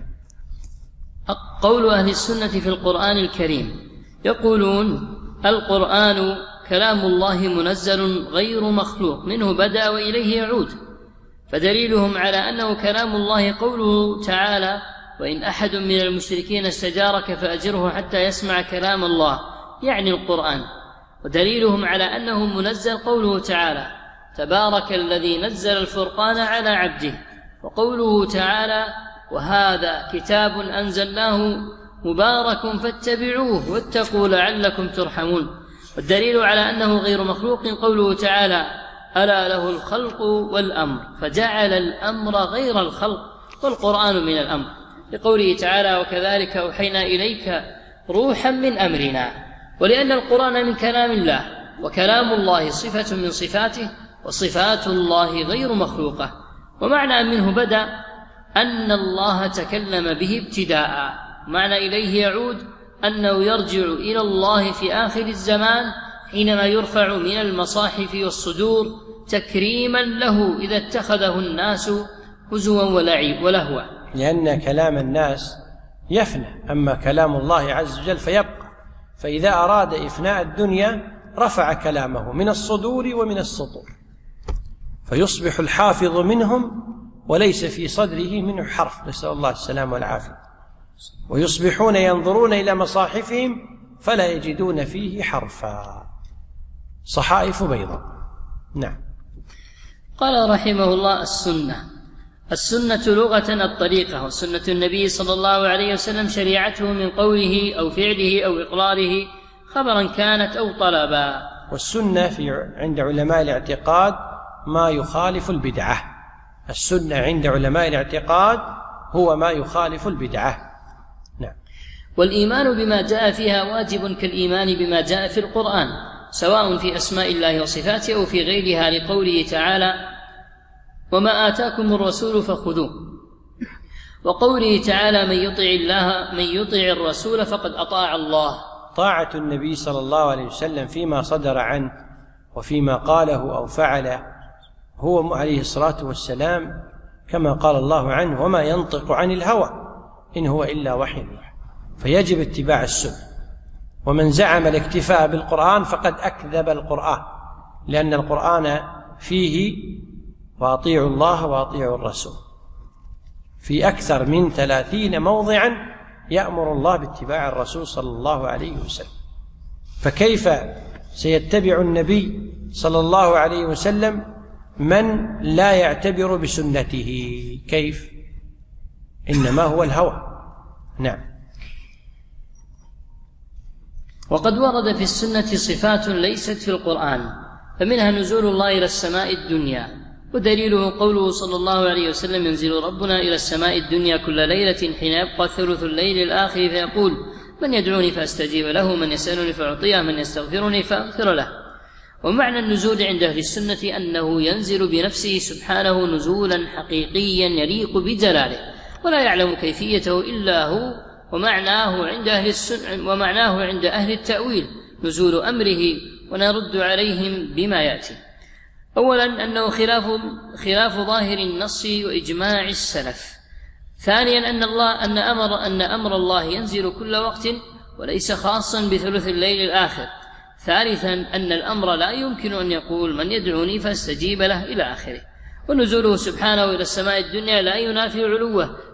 قول أهل السنة في القرآن الكريم: يقولون القرآن كلام الله منزل غير مخلوق، منه بدأ وإليه يعود. فدليلهم على أنه كلام الله قوله تعالى: وإن أحد من المشركين استجارك فأجره حتى يسمع كلام الله، يعني القرآن. ودليلهم على أنه منزل قوله تعالى: تبارك الذي نزل الفرقان على عبده. وقوله تعالى: وهذا كتاب أنزلناه مبارك فاتبعوه واتقوا لعلكم ترحمون. والدليل على أنه غير مخلوق قوله تعالى: ألا له الخلق والأمر، فجعل الأمر غير الخلق والقرآن من الأمر، لقوله تعالى: وكذلك أوحينا إليك روحا من أمرنا. ولأن القرآن من كلام الله، وكلام الله صفة من صفاته، وصفات الله غير مخلوقة. ومعنى منه بدأ أن الله تكلم به ابتداء، معنى إليه يعود أنه يرجع إلى الله في آخر الزمان حينما يرفع من المصاحف والصدور تكريما له إذا اتخذه الناس هزوا ولهوا، لأن كلام الناس يفنى، أما كلام الله عز وجل فيبقى. فإذا أراد إفناء الدنيا رفع كلامه من الصدور ومن السطور، فيصبح الحافظ منهم وليس في صدره منه حرف، نسأل الله السلامة والعافية. ويصبحون ينظرون إلى مصاحفهم فلا يجدون فيه حرفا، صحائف بيضاء. نعم. قال رحمه الله: السنة. السنة لغة الطريقة، وسنة النبي صلى الله عليه وسلم شريعته من قوله أو فعله أو إقراره، خبرا كانت أو طلبا. والسنة في عند علماء الاعتقاد ما يخالف البدعة. السنة عند علماء الاعتقاد هو ما يخالف البدعة. نعم. والإيمان بما جاء فيها واجب كالإيمان بما جاء في القرآن، سواء في أسماء الله وصفاته أو في غيرها، لقوله تعالى: وما آتاكم الرسول فخذوه. وقوله تعالى: من يطع الله من يطع الرسول فقد أطاع الله. طاعة النبي صلى الله عليه وسلم فيما صدر عنه وفيما قاله أو فعله، هو عليه الصلاة والسلام كما قال الله عنه: وما ينطق عن الهوى إن هو إلا وحي يوحى. فيجب اتباع السنة. ومن زعم الاكتفاء بالقرآن فقد أكذب القرآن، لأن القرآن فيه وأطيعوا الله وأطيعوا الرسول، في أكثر من ثلاثين موضعا يأمر الله باتباع الرسول صلى الله عليه وسلم. فكيف سيتبع النبي صلى الله عليه وسلم من لا يعتبر بسنته؟ كيف؟ إنما هو الهوى. نعم. وقد ورد في السنة صفات ليست في القرآن، فمنها نزول الله إلى السماء الدنيا، ودليله قوله صلى الله عليه وسلم: ينزل ربنا إلى السماء الدنيا كل ليلة حين يبقى ثلث الليل الآخر فيقول: من يدعوني فأستجيب له، من يسألني فأعطيه، من يستغفرني فأغفر له. ومعنى النزول عند أهل السنة أنه ينزل بنفسه سبحانه نزولا حقيقيا يليق بجلاله، ولا يعلم كيفيته إلا هو. ومعناه عند أهل السنة ومعناه عند أهل التأويل نزول أمره، ونرد عليهم بما يأتي. أولا أنه خلاف خلاف ظاهر النص وإجماع السلف. ثانيا أن الله أن أمر أن أمر الله ينزل كل وقت وليس خاصا بثلث الليل الآخر. ثالثا أن الأمر لا يمكن أن يقول: من يدعوني فاستجيب له إلى آخره. ونزوله سبحانه إلى السماء الدنيا لا ينافي علوه،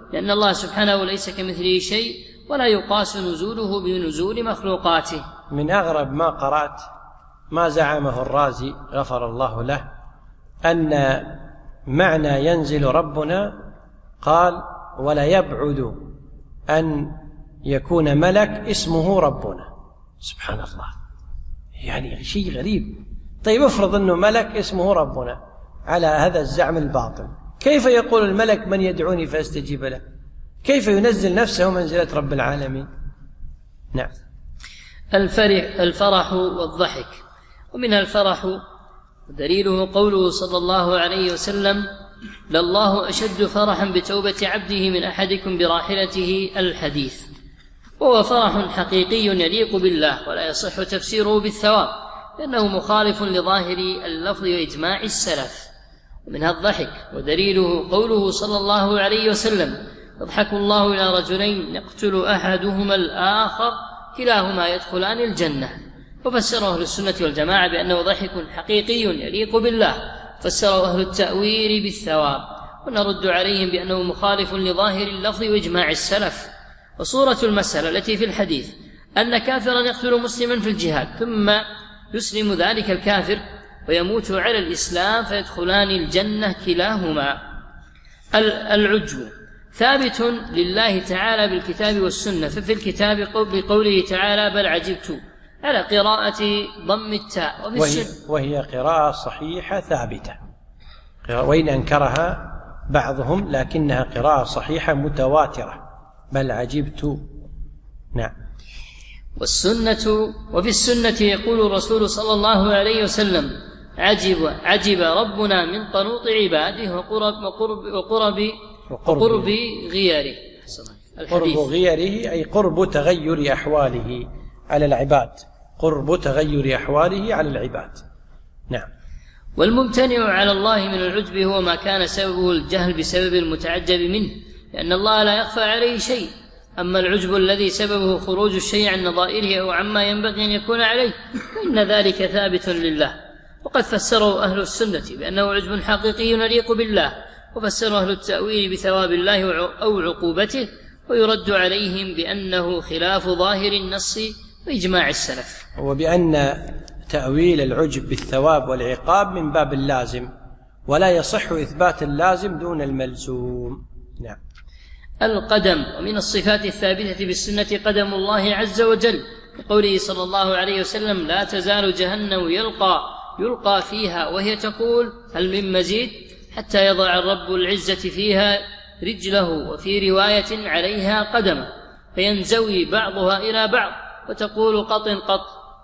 لأن الله سبحانه ليس كمثله شيء ولا يقاس نزوله بنزول مخلوقاته. من أغرب ما قرأت ما زعمه الرازي غفر الله له أن معنى ينزل ربنا قال ولا يبعد أن يكون ملك اسمه ربنا. سبحان الله، يعني شيء غريب. طيب افرض أنه ملك اسمه ربنا على هذا الزعم الباطل، كيف يقول الملك من يدعوني فاستجيب له؟ كيف ينزل نفسه منزلة رب العالمين؟ نعم. الفرح, الفرح والضحك. ومنها الفرح ودليله قوله صلى الله عليه وسلم لله أشد فرحا بتوبة عبده من أحدكم براحلته الحديث، وهو فرح حقيقي يليق بالله ولا يصح تفسيره بالثواب لأنه مخالف لظاهر اللفظ وإجماع السلف. ومنها الضحك ودليله قوله صلى الله عليه وسلم يضحك الله إلى رجلين يقتل أحدهما الآخر كلاهما يدخلان الجنة، وفسره أهل السنة والجماعة بأنه ضحك حقيقي يليق بالله، فسره أهل التأويل بالثواب، ونرد عليهم بأنه مخالف لظاهر اللفظ وإجماع السلف. وصورة المسألة التي في الحديث أن كافرا يقتل مسلما في الجهاد ثم يسلم ذلك الكافر ويموت على الإسلام فيدخلان الجنة كلاهما. العجب ثابت لله تعالى بالكتاب والسنة، ففي الكتاب بقوله تعالى بل عجبت على قراءة ضم التاء، وهي, وهي قراءة صحيحة ثابتة وإن أنكرها بعضهم، لكنها قراءة صحيحة متواترة بل عجبت. نعم. والسنة وفي السنة يقول الرسول صلى الله عليه وسلم عجب, عجب ربنا من قنوط عباده وقرب, وقرب, وقرب, وقرب غيره. قرب غيره أي قرب تغير أحواله على العباد، قرب تغير أحواله على العباد. نعم. والممتنع على الله من العجب هو ما كان سببه الجهل بسبب المتعجب منه، لأن الله لا يخفى عليه شيء. أما العجب الذي سببه خروج الشيء عن نظائره أو عما ينبغي أن يكون عليه فإن ذلك ثابت لله، وقد فسره أهل السنة بأنه عجب حقيقي يليق بالله، وفسره أهل التأويل بثواب الله أو عقوبته، ويرد عليهم بأنه خلاف ظاهر النص وإجماع السلف، وبأن تأويل العجب بالثواب والعقاب من باب اللازم، ولا يصح إثبات اللازم دون الملزوم. نعم. القدم. ومن الصفات الثابتة بالسنة قدم الله عز وجل، وقوله صلى الله عليه وسلم لا تزال جهنم يلقى يلقى فيها وهي تقول هل من مزيد حتى يضع الرب العزة فيها رجله، وفي رواية عليها قدمه، فينزوي بعضها إلى بعض وتقول قط قط.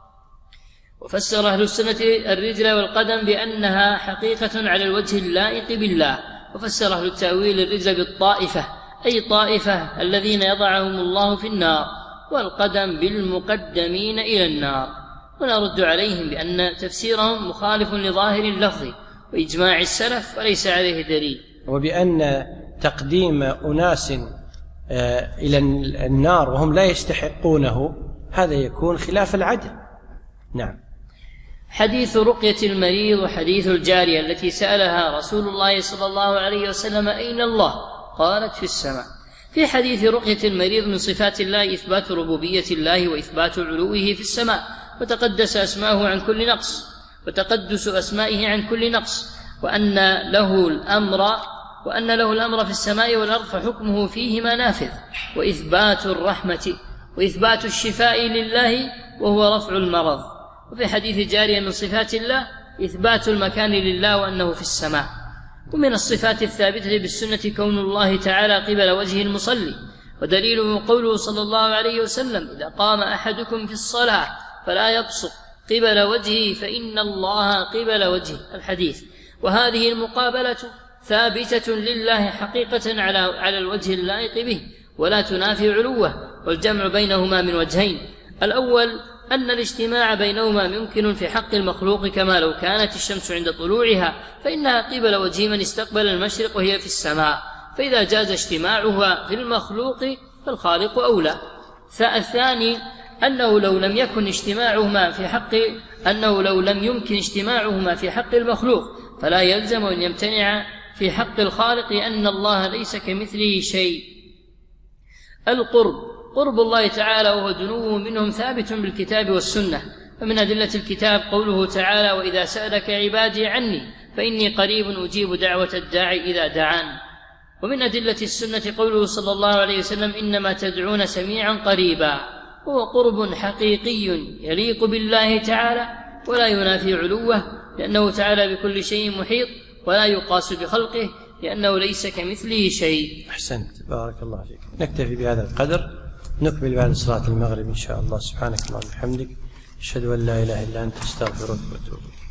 وفسر أهل السنة الرجل والقدم بأنها حقيقة على الوجه اللائق بالله، وفسر أهل التأويل الرجل بالطائفة أي طائفة الذين يضعهم الله في النار، والقدم بالمقدمين إلى النار. ونرد عليهم بأن تفسيرهم مخالف لظاهر اللفظ وإجماع السلف وليس عليه دليل، وبأن تقديم أناس إلى النار وهم لا يستحقونه هذا يكون خلاف العدل. نعم. حديث رقية المريض وحديث الجارية التي سألها رسول الله صلى الله عليه وسلم أين الله؟ قالت في السماء. في حديث رقية المريض من صفات الله إثبات ربوبية الله وإثبات علوه في السماء، وتقدس أسماؤه عن كل نقص وتقدس أسمائه عن كل نقص، وأن له الأمر وأن له الأمر في السماء والأرض فحكمه فيهما نافذ، وإثبات الرحمة وإثبات الشفاء لله وهو رفع المرض. وفي حديث جارية من صفات الله إثبات المكان لله وأنه في السماء. ومن الصفات الثابتة بالسنة كون الله تعالى قبل وجه المصلي، ودليله قوله صلى الله عليه وسلم إذا قام أحدكم في الصلاة فلا يبصق قبل وجهه فإن الله قبل وجهه الحديث. وهذه المقابلة ثابتة لله حقيقة على على الوجه اللائق به ولا تنافي علوه، والجمع بينهما من وجهين: الأول أن الاجتماع بينهما ممكن في حق المخلوق، كما لو كانت الشمس عند طلوعها فإنها قبل وجه من استقبل المشرق وهي في السماء، فإذا جاز اجتماعها في المخلوق فالخالق أولى. الثاني أنه لو لم يكن اجتماعهما في حق أنه لو لم يمكن اجتماعهما في حق المخلوق فلا يلزم أن يمتنع في حق الخالق، أن الله ليس كمثله شيء القرب، قرب الله تعالى وهو دنوه منهم ثابت بالكتاب والسنة. فمن أدلة الكتاب قوله تعالى: وإذا سألك عبادي عني فإني قريب أجيب دعوة الداعي إذا دعان. ومن أدلة السنة قوله صلى الله عليه وسلم: إنما تدعون سميعا قريبا، هو قرب حقيقي يليق بالله تعالى ولا ينافي علوه، لأنه تعالى بكل شيء محيط، ولا يقاس بخلقه لأنه ليس كمثله شيء. أحسنت، بارك الله فيك. نكتفي بهذا القدر، نكمل بعد صلاة المغرب إن شاء الله. سبحانك اللهم وبحمدك، أشهد أن لا إله إلا أنت، أستغفرك وأتوب إليك.